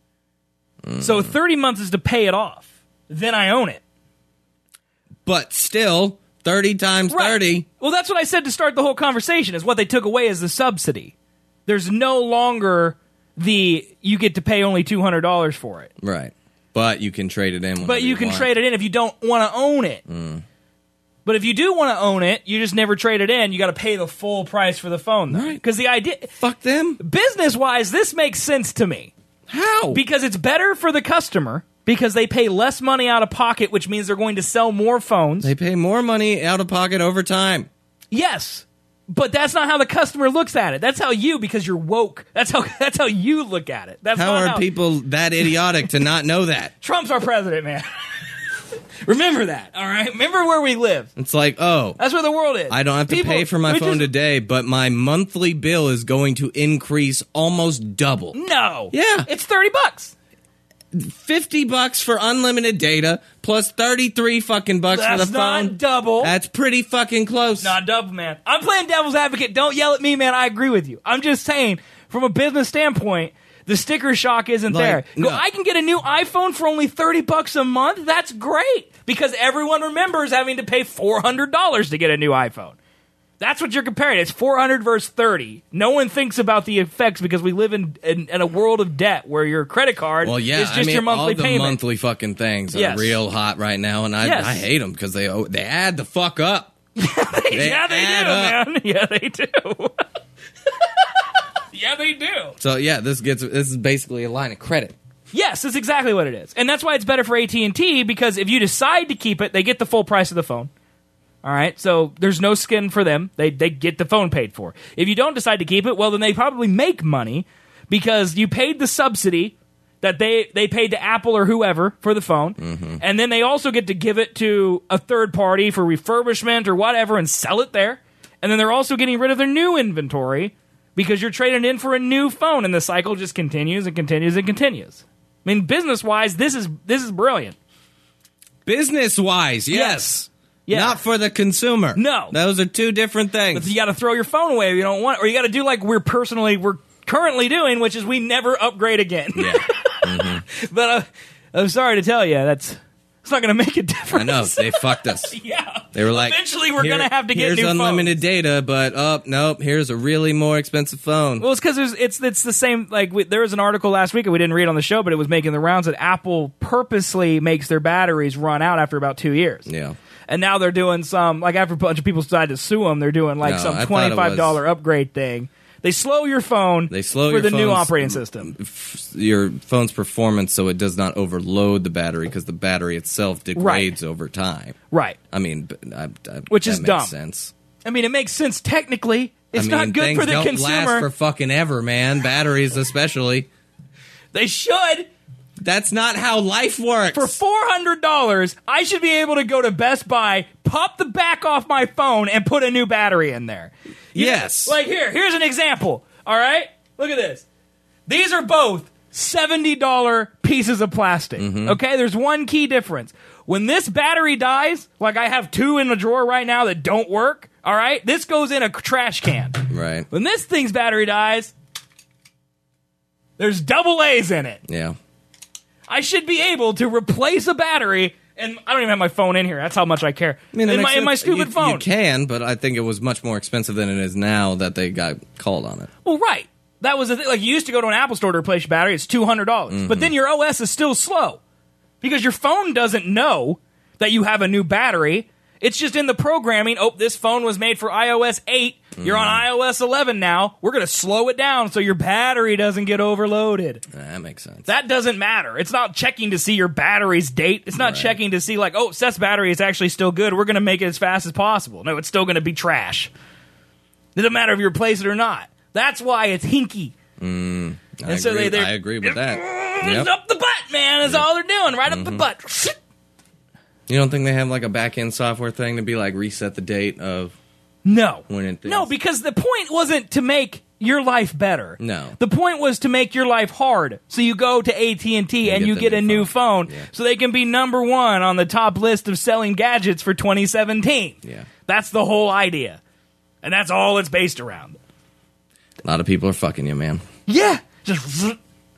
So 30 months is to pay it off. Then I own it. But still, 30 times 30. Well, that's what I said to start the whole conversation, is what they took away is the subsidy. There's no longer you get to pay only $200 for it. Right. But you can trade it in. But you can trade it in if you don't want to own it. But if you do want to own it, you just never trade it in. You got to pay the full price for the phone, though. Right. Because the idea... Fuck them. Business-wise, this makes sense to me. How? Because it's better for the customer, because they pay less money out of pocket, which means they're going to sell more phones. They pay more money out of pocket over time. Yes. But that's not how the customer looks at it. That's how because you're woke. That's how you look at it. That's how not are people that idiotic to not know that? Trump's our president, man. Remember that, all right? Remember where we live. It's like, oh. That's where the world is. I don't have to pay for my phone today, but my monthly bill is going to increase almost double. No. Yeah. It's $30. $50 for unlimited data plus 33 fucking bucks for the phone. That's not double. That's pretty fucking close. Not double, man. I'm playing devil's advocate. Don't yell at me, man. I agree with you. I'm just saying, from a business standpoint, the sticker shock isn't there. No. I can get a new iPhone for only $30 a month. That's great, because everyone remembers having to pay $400 to get a new iPhone. That's what you're comparing. It's 400 versus 30. No one thinks about the effects because we live in a world of debt where your credit card is just your monthly all the payment. monthly fucking things are real hot right now, and I hate them because they add the fuck up. They do, man. Yeah, they do. Yeah, they do. So yeah, this is basically a line of credit. Yes, that's exactly what it is. And that's why it's better for AT&T, because if you decide to keep it, they get the full price of the phone. All right, so there's no skin for them. They get the phone paid for. If you don't decide to keep it, well, then they probably make money because you paid the subsidy that they paid to Apple or whoever for the phone, and then they also get to give it to a third party for refurbishment or whatever and sell it there. And then they're also getting rid of their new inventory because you're trading in for a new phone, and the cycle just continues and continues and continues. I mean, business-wise, this is brilliant. Business-wise, yes. Yeah. Not for the consumer. No. Those are two different things. But you got to throw your phone away if you don't want it. Or you got to do like we're currently doing, which is we never upgrade again. Yeah. But I'm sorry to tell you, it's not going to make a difference. I know. They fucked us. Yeah. They were like, eventually we're going to have to get new phones. Here's unlimited data, but nope, here's a really more expensive phone. Well, it's because it's the same. Like there was an article last week that we didn't read on the show, but it was making the rounds that Apple purposely makes their batteries run out after about 2 years. Yeah. And now they're doing some, like after a bunch of people decided to sue them, they're doing like some $25 upgrade thing. They slow your phone for the new operating system. Your phone's performance so it does not overload the battery because the battery itself degrades over time. Right. I mean, which is dumb. Makes sense. I mean, it makes sense technically. It's not good for the consumer. Things don't last for fucking ever, man. Batteries especially. They should. That's not how life works. For $400, I should be able to go to Best Buy, pop the back off my phone, and put a new battery in there. Yes. Like here's an example. All right? Look at this. These are both $70 pieces of plastic. Okay? There's one key difference. When this battery dies, like I have two in the drawer right now that don't work, all right? This goes in a trash can. Right. When this thing's battery dies, there's double A's in it. Yeah. I should be able to replace a battery, and I don't even have my phone in here. That's how much I care. I mean, in my stupid phone. You can, but I think it was much more expensive than it is now that they got called on it. Well, right. That was the thing. Like, you used to go to an Apple store to replace your battery. It's $200. But then your OS is still slow because your phone doesn't know that you have a new battery. It's just in the programming. Oh, this phone was made for iOS 8. You're on iOS 11 now. We're going to slow it down so your battery doesn't get overloaded. That makes sense. That doesn't matter. It's not checking to see your battery's date. It's not checking to see, like, oh, Seth's battery is actually still good. We're going to make it as fast as possible. No, it's still going to be trash. It doesn't matter if you replace it or not. That's why it's hinky. I agree with that. It's up the butt, man. That's all they're doing. Right up the butt. You don't think they have like a back-end software thing to be like reset the date of... No. No, because the point wasn't to make your life better. No. The point was to make your life hard. So you go to AT&T and you get a new phone so they can be number one on the top list of selling gadgets for 2017. Yeah. That's the whole idea. And that's all it's based around. A lot of people are fucking you, man. Yeah. Just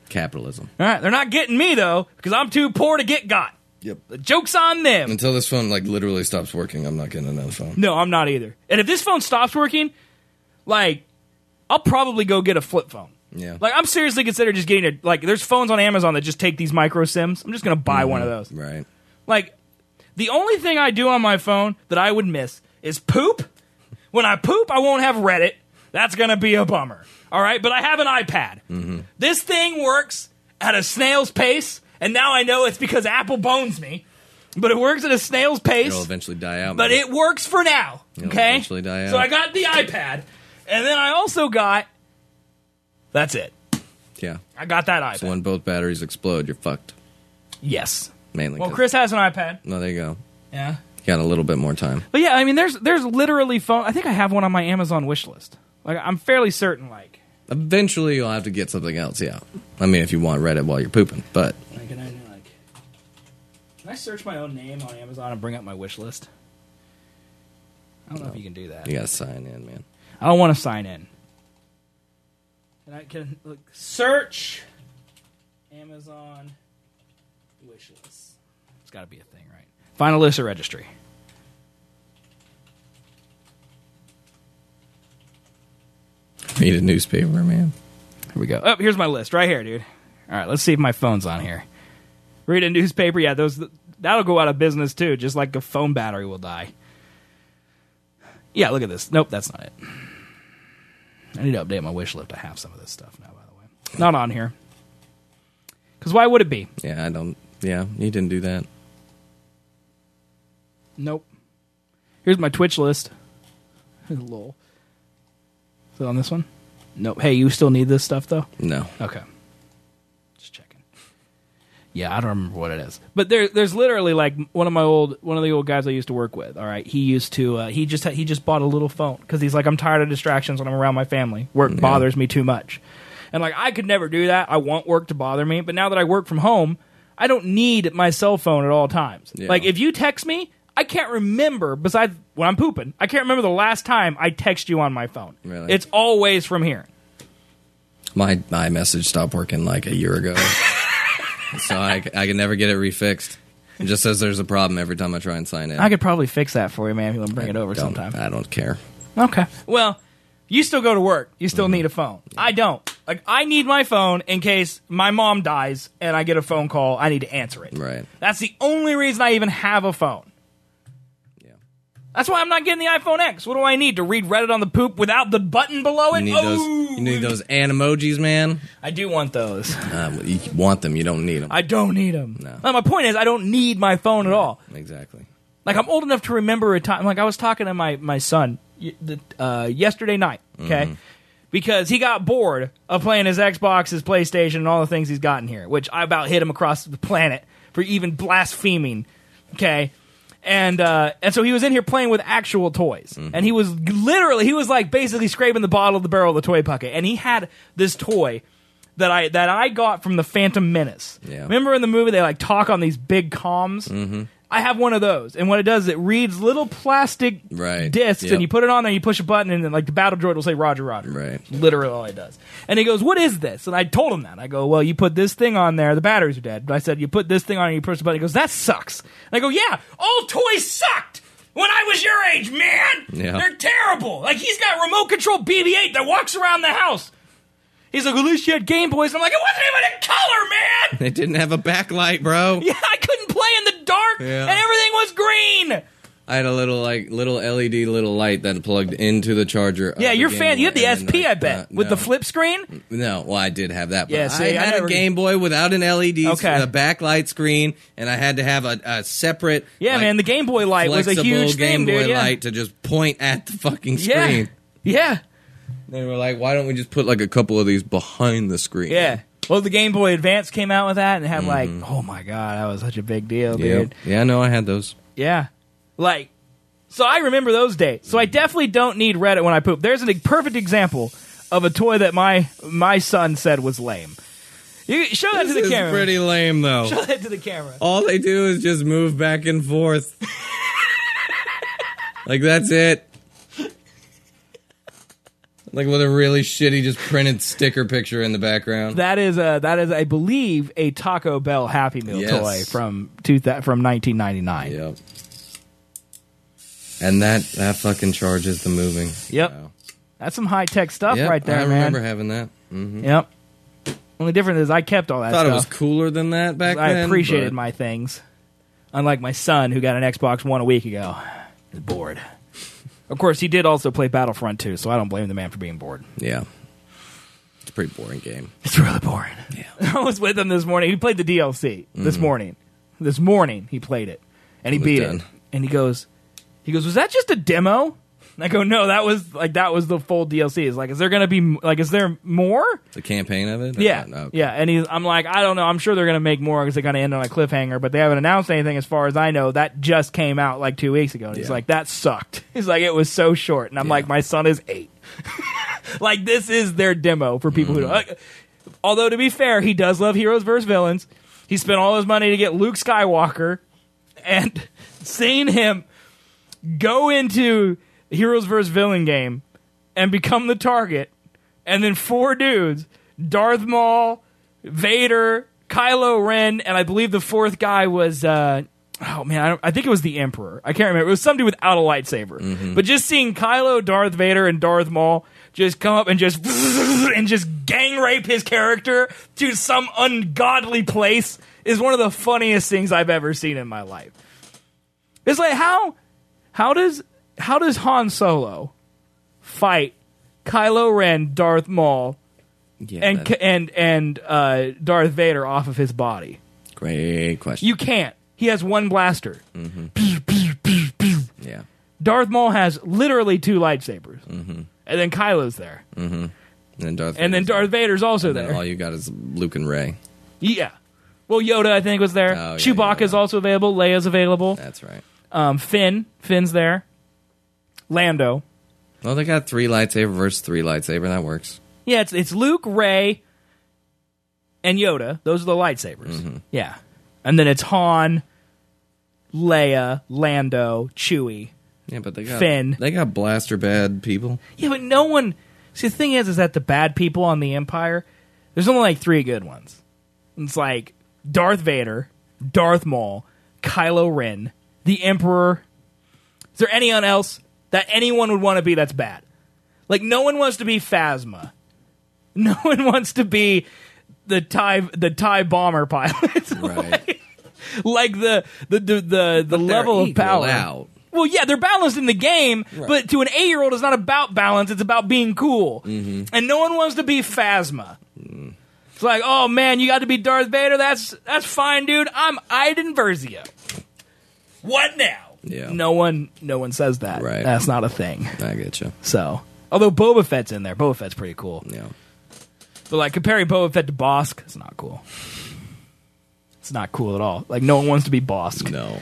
Capitalism. All right, they're not getting me, though, because I'm too poor to get got. Yep. The joke's on them. Until this phone, like, literally stops working, I'm not getting another phone. No, I'm not either. And if this phone stops working, like, I'll probably go get a flip phone. Yeah. Like, I'm seriously considering just getting like, there's phones on Amazon that just take these micro SIMs. I'm just going to buy one of those. Right. Like, the only thing I do on my phone that I would miss is poop. When I poop, I won't have Reddit. That's going to be a bummer. All right? But I have an iPad. Mm-hmm. This thing works at a snail's pace, and now I know it's because Apple bones me. But it works at a snail's pace. It'll eventually die out. But it works for now. It'll Okay? eventually die out. So I got the iPad, and then I also got... That's it. Yeah. I got that iPad. So when both batteries explode, you're fucked. Yes. Mainly. Well, Chris has an iPad. No, there you go. Yeah. Got a little bit more time. But yeah, I mean, there's literally phone. I think I have one on my Amazon wish list. Like, I'm fairly certain, like... Eventually, you'll have to get something else, yeah. I mean, if you want Reddit while you're pooping, but... Can I search my own name on Amazon and bring up my wish list? I don't know if you can do that. You gotta sign in, man. I don't want to sign in. Can look, search Amazon wish list. It's got to be a thing, right? Find a list or registry. Read a newspaper, man. Here we go. Oh, here's my list right here, dude. All right, let's see if my phone's on here. Read a newspaper. Yeah, that'll go out of business too, just like a phone battery will die. Yeah, look at this. Nope, that's not it. I need to update my wish list. I have some of this stuff now, by the way. Not on here. Because why would it be? Yeah, Yeah, you didn't do that. Nope. Here's my Twitch list. Lol. Is it on this one? Nope. Hey, you still need this stuff, though? No. Okay. Just checking. Yeah, I don't remember what it is. But there's literally, like, one of the old guys I used to work with, all right? He used to, he just bought a little phone. Because he's like, I'm tired of distractions when I'm around my family. Work bothers me too much. And, like, I could never do that. I want work to bother me. But now that I work from home, I don't need my cell phone at all times. Yeah. Like, if you text me, I can't remember, besides when I'm pooping, I can't remember the last time I text you on my phone. Really? It's always from here. My iMessage stopped working like a year ago. So I can never get it refixed. It just says there's a problem every time I try and sign in. I could probably fix that for you, man, if you want to bring it over sometime. I don't care. Okay. Well, you still go to work. You still need a phone. Yeah. I don't. Like, I need my phone in case my mom dies and I get a phone call. I need to answer it. Right. That's the only reason I even have a phone. That's why I'm not getting the iPhone X. What do I need? To read Reddit on the poop without the button below it? You need those animojis, man. I do want those. You want them. You don't need them. I don't need them. No. My point is, I don't need my phone at all. Exactly. Like, I'm old enough to remember a time. Like, I was talking to my son yesterday night, okay? Mm-hmm. Because he got bored of playing his Xbox, his PlayStation, and all the things he's gotten here, which I about hit him across the planet for even blaspheming, okay? And so he was in here playing with actual toys. Mm-hmm. And he was like basically scraping the bottom of the barrel of the toy bucket. And he had this toy that I got from the Phantom Menace. Yeah. Remember in the movie they like talk on these big comms? Mm-hmm. I have one of those. And what it does is it reads little plastic discs and you put it on there, you push a button, and then like the battle droid will say Roger, Roger. Right. Literally all it does. And he goes, what is this? And I told him that. I go, well, you put this thing on there, the batteries are dead. But I said, you put this thing on and you push the button. He goes, that sucks. And I go, yeah, all toys sucked when I was your age, man. Yeah. They're terrible. Like, he's got remote control BB-8 that walks around the house. He's like, at least you had Game Boys. And I'm like, it wasn't even in color, man. It didn't have a backlight, bro. Yeah, I couldn't play in the dark, and everything was green. I had a little LED light that plugged into the charger. Yeah, you're fan. You had the SP, I bet, with the flip screen. No, well, I did have that. But yeah, see, I had a Game Boy without an LED, a backlight screen, and I had to have a separate. Yeah, man, the Game Boy light was a huge Game thing, Boy dude. light to just point at the fucking screen. Yeah. They were like, why don't we just put like a couple of these behind the screen? Yeah. Well, the Game Boy Advance came out with that and had like, oh my God, that was such a big deal, dude. Yeah, no, I had those. Yeah. Like, so I remember those days. So I definitely don't need Reddit when I poop. There's a perfect example of a toy that my son said was lame. You show that to the camera. This is pretty lame, though. Show that to the camera. All they do is just move back and forth. Like, that's it. Like with a really shitty, just printed sticker picture in the background. That is, I believe, a Taco Bell Happy Meal toy from 1999. Yep. And that fucking charges the moving. Yep. Wow. That's some high-tech stuff right there, man. I remember having that. Mm-hmm. Yep. Only difference is I kept all that stuff. I thought it was cooler than that back then. I appreciated my things. Unlike my son, who got an Xbox One a week ago. He's bored. Of course, he did also play Battlefront 2, so I don't blame the man for being bored. Yeah. It's a pretty boring game. It's really boring. Yeah. I was with him this morning. He played the DLC this morning. This morning, he played it. And he beat it. And he goes, was that just a demo? And I go, no, that was the full DLC. It's like, is there going to be, like, is there more? The campaign of it? Yeah. No, okay. Yeah. And I'm like, I don't know. I'm sure they're going to make more because they kind of end on a cliffhanger, but they haven't announced anything as far as I know. That just came out like 2 weeks ago. And he's like, that sucked. He's like, it was so short. And I'm like, my son is 8. Like, this is their demo for people who don't. Although, to be fair, he does love Heroes vs. Villains. He spent all his money to get Luke Skywalker. And seeing him go into Heroes vs. Villain game and become the target, and then 4 dudes, Darth Maul, Vader, Kylo Ren, and I believe the 4th guy was I think it was the Emperor. I can't remember. It was somebody without a lightsaber. But just seeing Kylo, Darth Vader, and Darth Maul just come up and just gang rape his character to some ungodly place is one of the funniest things I've ever seen in my life. It's like, how does Han Solo fight Kylo Ren, Darth Maul, and Darth Vader off of his body? Great question. You can't. He has one blaster. Yeah. Darth Maul has literally 2 lightsabers. And then Kylo's there. And then Darth Vader's also there. All you got is Luke and Rey. Yeah. Well, Yoda, I think, was there. Oh, yeah, Chewbacca's also available. Leia's available. That's right. Finn's there. Lando. Well, they got 3 lightsaber versus 3 lightsaber. That works. Yeah, it's Luke, Rey, and Yoda. Those are the lightsabers. Yeah. And then it's Han, Leia, Lando, Chewie. Yeah, but Finn. They got blaster bad people. Yeah, but no one... See, the thing is that the bad people on the Empire, there's only like 3 good ones. It's like Darth Vader, Darth Maul, Kylo Ren, the Emperor. Is there anyone else that anyone would want to be that's bad? Like, no one wants to be Phasma. No one wants to be the TIE bomber pilot. Right. like the level of power. Out. Well, yeah, they're balanced in the game, but to an 8-year-old, it's not about balance. It's about being cool. And no one wants to be Phasma. It's like, oh man, you got to be Darth Vader. That's fine, dude. I'm Iden Versio. What now? Yeah. No one says that. Right. That's not a thing. I get you. So, although Boba Fett's in there, Boba Fett's pretty cool. Yeah. But like comparing Boba Fett to Bosk, it's not cool. It's not cool at all. Like no one wants to be Bosk. No.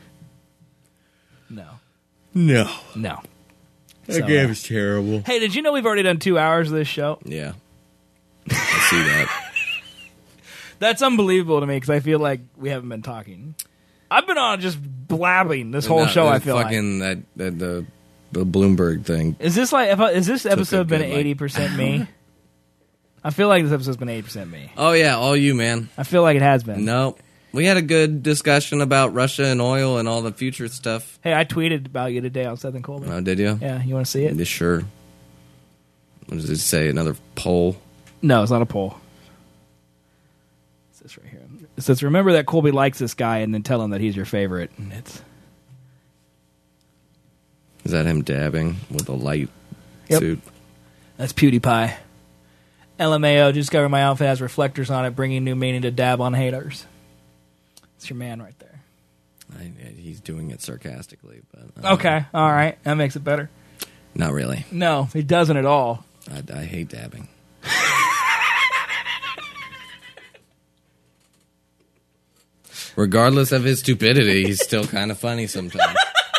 That game is terrible. Hey, did you know we've already done 2 hours of this show? Yeah. I see that. That's unbelievable to me because I feel like we haven't been talking. I've been on just blabbing this whole show. I feel fucking like the Bloomberg thing. Is this episode been 80% me? I feel like this episode's been 80% me. Oh yeah, all you, man. I feel like it has been. No. We had a good discussion about Russia and oil and all the future stuff. Hey, I tweeted about you today on Seth and Colby. Oh, did you? Yeah, you want to see it? Yeah, sure. What does it say? Another poll? No, it's not a poll. It's this right here. It says, remember that Colby likes this guy and then tell him that he's your favorite. And it's... Is that him dabbing with a light suit? That's PewDiePie. LMAO, just discovered my outfit has reflectors on it, bringing new meaning to dab on haters. It's your man right there. He's doing it sarcastically, but okay, all right, that makes it better. Not really. No, he doesn't at all. I hate dabbing. Regardless of his stupidity, he's still kind of funny sometimes.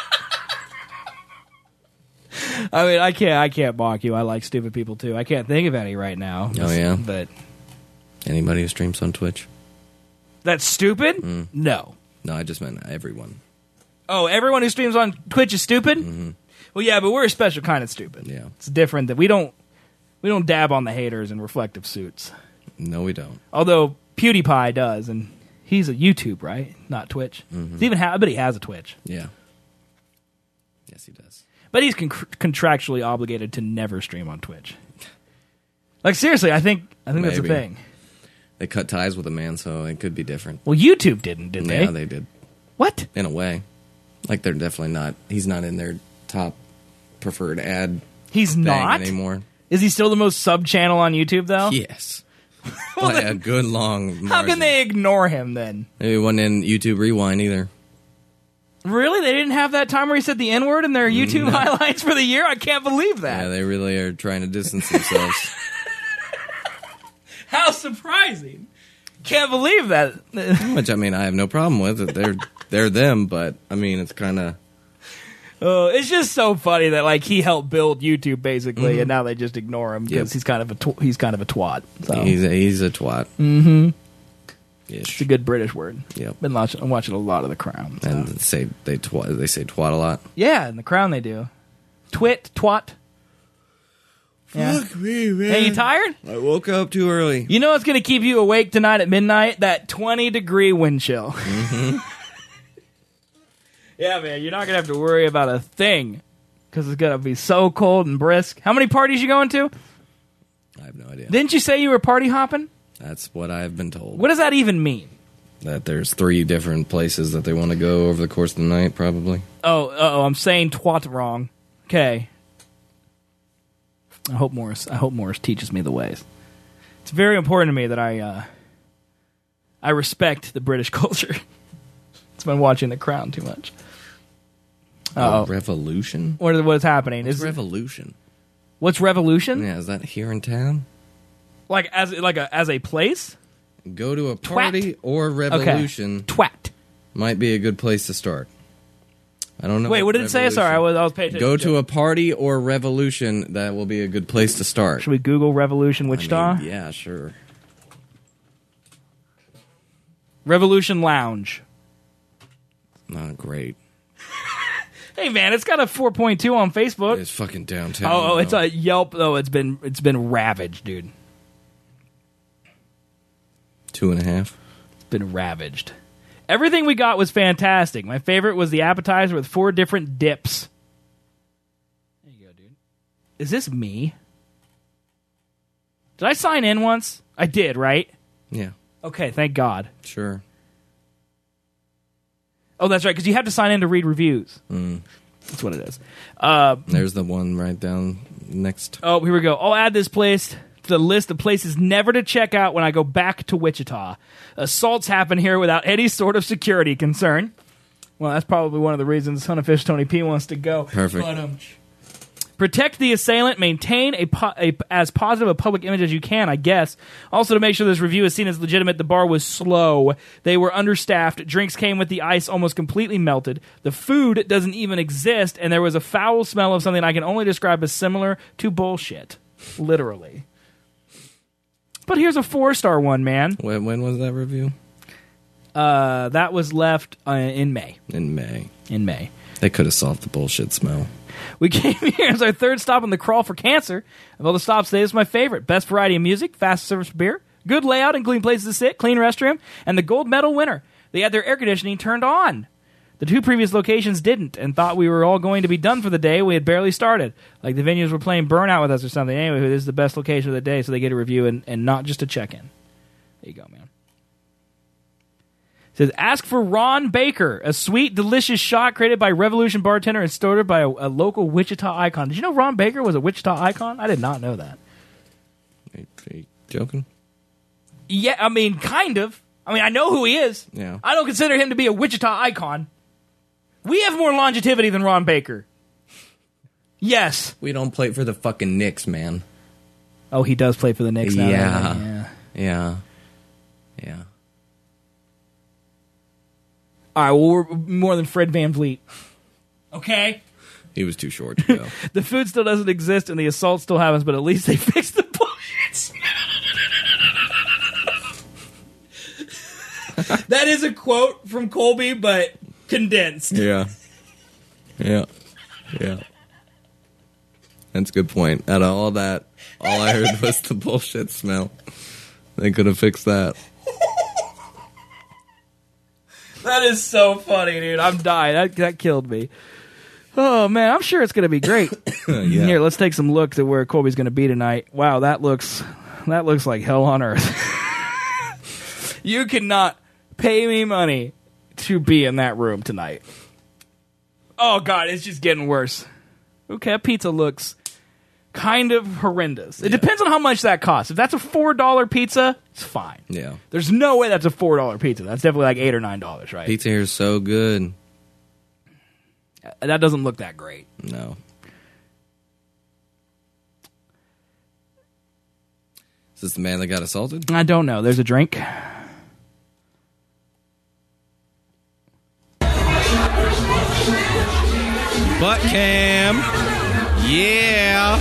I mean, I can't mock you. I like stupid people too. I can't think of any right now. Oh yeah, but anybody who streams on Twitch. That's stupid? No, I just meant everyone. Oh, everyone who streams on Twitch is stupid? Mm-hmm. Well, yeah, but we're a special kind of stupid. Yeah. It's different that we don't We don't dab on the haters in reflective suits. No, we don't. Although PewDiePie does, and he's a YouTube, right? Not Twitch. I bet he has a Twitch. Yeah. Yes, he does. But he's contractually obligated to never stream on Twitch. Like, seriously, I think that's a thing. They cut ties with a man, so it could be different. Well, YouTube didn't, did they? Yeah, they did. What? In a way. Like, they're definitely not. He's not in their top preferred ad. He's not anymore. Is he still the most sub channel on YouTube, though? Yes. Well, like a good long margin. How can they ignore him then? Maybe wasn't in YouTube Rewind either. Really? They didn't have that time where he said the N-word in their YouTube highlights for the year? I can't believe that. Yeah, they really are trying to distance themselves. How surprising. Can't believe that. Which, I mean, I have no problem with it. They're them, but, I mean, it's kind of... it's just so funny that like he helped build YouTube basically, and now they just ignore him because he's kind of a twat. So. He's a twat. Mm-hmm. Ish. It's a good British word. Yep. I'm watching a lot of The Crown. So. And they say twat a lot. Yeah, in The Crown they do. Twat. Yeah. Fuck me, man. Hey, you tired? I woke up too early. You know what's going to keep you awake tonight at midnight? That 20-degree wind chill. Mm-hmm. Yeah, man, you're not going to have to worry about a thing because it's going to be so cold and brisk. How many parties you going to? I have no idea. Didn't you say you were party hopping? That's what I've been told. What does that even mean? That there's 3 different places that they want to go over the course of the night, probably. Oh, I'm saying twat wrong. Okay. I hope Morris teaches me the ways. It's very important to me that I respect the British culture. It's been watching The Crown too much. Revolution? What is happening? What's Revolution? What's Revolution? Yeah, is that here in town? Like as a place? Go to a party Twat. or Revolution. Okay. Twat. Might be a good place to start. I don't know. Wait, what did it say? Sorry, I was paying attention. Go to a party or Revolution. That will be a good place to start. Should we Google Revolution Wichita? Yeah, sure. Revolution Lounge. Not great. Hey man, it's got a 4.2 on Facebook. It's fucking downtown. Oh, it's a Yelp though. It's been ravaged, dude. 2.5. It's been ravaged. Everything we got was fantastic. My favorite was the appetizer with 4 different dips. There you go, dude. Is this me? Did I sign in once? I did, right? Yeah. Okay, thank God. Sure. Oh, that's right, because you have to sign in to read reviews. That's what it is. There's the one right down next. Oh, here we go. I'll add this place to the list of places never to check out when I go back to Wichita. Assaults happen here without any sort of security concern. Well, that's probably one of the reasons Son of Fish Tony P wants to go. Perfect. But, protect the assailant. Maintain as positive a public image as you can, I guess. Also, to make sure this review is seen as legitimate, the bar was slow. They were understaffed. Drinks came with the ice almost completely melted. The food doesn't even exist, and there was a foul smell of something I can only describe as similar to bullshit. Literally. But here's a 4-star one, man. When was that review? That was left in May. In May. They could have solved the bullshit smell. We came here as our 3rd stop on the crawl for cancer. Of all the stops today, this is my favorite. Best variety of music, fast service beer, good layout and clean places to sit, clean restroom, and the gold medal winner. They had their air conditioning turned on. The 2 previous locations didn't, and thought we were all going to be done for the day. We had barely started. Like the venues were playing Burnout with us or something. Anyway, this is the best location of the day, so they get a review and not just a check-in. There you go, man. It says, ask for Ron Baker, a sweet, delicious shot created by Revolution bartender and started by a local Wichita icon. Did you know Ron Baker was a Wichita icon? I did not know that. Are you joking? Yeah, I mean, kind of. I mean, I know who he is. Yeah. I don't consider him to be a Wichita icon. We have more longevity than Ron Baker. Yes. We don't play for the fucking Knicks, man. Oh, he does play for the Knicks now. Yeah. All right, well, we're more than Fred VanVleet. Okay? He was too short to go. The food still doesn't exist and the assault still happens, but at least they fixed the bullshit. That is a quote from Colby, but condensed. Yeah. That's a good point. Out of all that, all I heard was the bullshit smell. They could have fixed that. That is so funny, dude. I'm dying. That killed me. Oh, man. I'm sure it's going to be great. Yeah. Here, let's take some look at where Colby's going to be tonight. Wow, that looks like hell on earth. You cannot pay me money to be in that room tonight. Oh, God, it's just getting worse. Okay, that pizza looks kind of horrendous. It depends on how much that costs. If that's a $4 pizza, it's fine. Yeah. There's no way that's a $4 pizza. That's definitely like $8 or $9, right? Pizza here is so good. That doesn't look that great. No. Is this the man that got assaulted? I don't know. There's a drink. Butt cam. Yeah.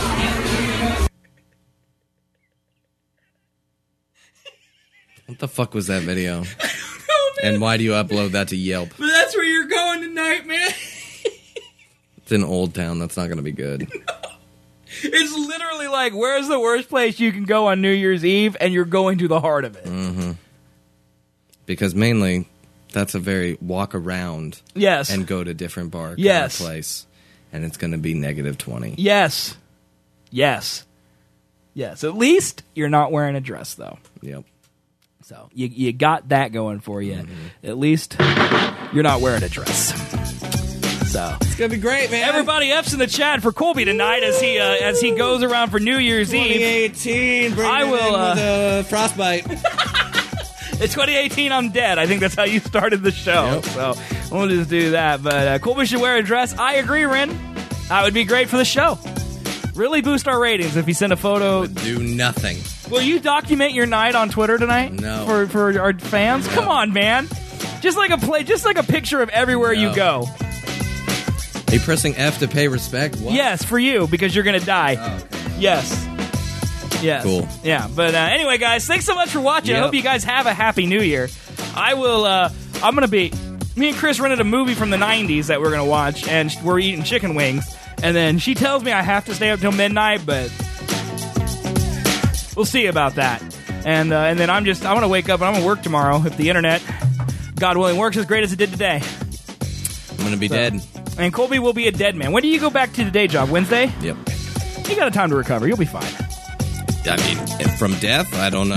What the fuck was that video? I don't know, man. And why do you upload that to Yelp? But that's where you're going tonight, man. It's in Old Town. That's not going to be good. No. It's literally like, where's the worst place you can go on New Year's Eve, and you're going to the heart of it. Mm-hmm. Because mainly, that's a very walk around. Yes. And go to different bar kind Yes. of place. And it's going to be -20. Yes. Yes. Yes. At least you're not wearing a dress, though. Yep. So you got that going for you. Mm-hmm. At least you're not wearing a dress. So it's gonna be great, man. Everybody F's in the chat for Colby tonight as he goes around for New Year's Eve. 2018. I will with a frostbite. It's 2018. I'm dead. I think that's how you started the show. Yep. So we'll just do that. But Colby should wear a dress. I agree, Ren. That would be great for the show. Really boost our ratings if you send a photo. Would do nothing. Will you document your night on Twitter tonight? No. For our fans? No. Come on, man. Just like a picture of everywhere you go. Are you pressing F to pay respect? What? Yes, for you, because you're going to die. Oh, okay. Yes. Yes. Cool. Yeah, but anyway, guys, thanks so much for watching. Yep. I hope you guys have a happy New Year. I'm going to be... Me and Chris rented a movie from the 90s that we're going to watch, and we're eating chicken wings. And then she tells me I have to stay up till midnight, but we'll see about that. And then I want to wake up and I'm going to work tomorrow if the internet, God willing, works as great as it did today. I'm going to be dead. And Colby will be a dead man. When do you go back to the day job? Wednesday? Yep. You got a time to recover. You'll be fine. I mean, from death? I don't know.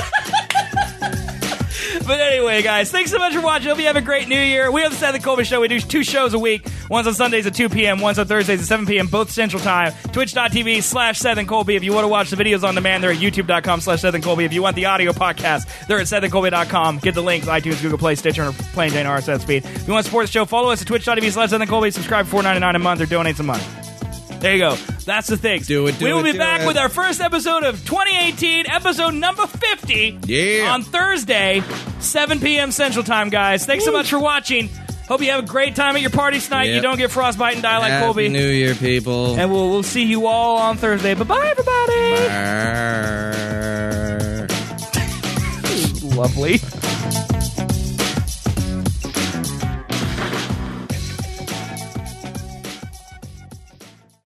But anyway, guys, thanks so much for watching. Hope you have a great New Year. We have the Seth and Colby Show. We do 2 shows a week. One's on Sundays at 2 p.m., one's on Thursdays at 7 p.m., both Central Time. Twitch.tv/Seth and Colby. If you want to watch the videos on demand, they're at youtube.com/Seth and Colby. If you want the audio podcast, they're at SethandColby.com. Get the links, iTunes, Google Play, Stitcher, or Plain Jane RSS feed. If you want to support the show, follow us at Twitch.tv/Seth and Colby. Subscribe for $4.99 a month or donate some money. There you go. That's the thing. We will be back with our first episode of 2018, episode number 50. Yeah. On Thursday, 7 p.m. Central Time, guys. Thanks so much for watching. Hope you have a great time at your party tonight. Yep. You don't get frostbite and die like Happy Colby. New Year, people. And we'll see you all on Thursday. Bye-bye, everybody. Bye. Lovely.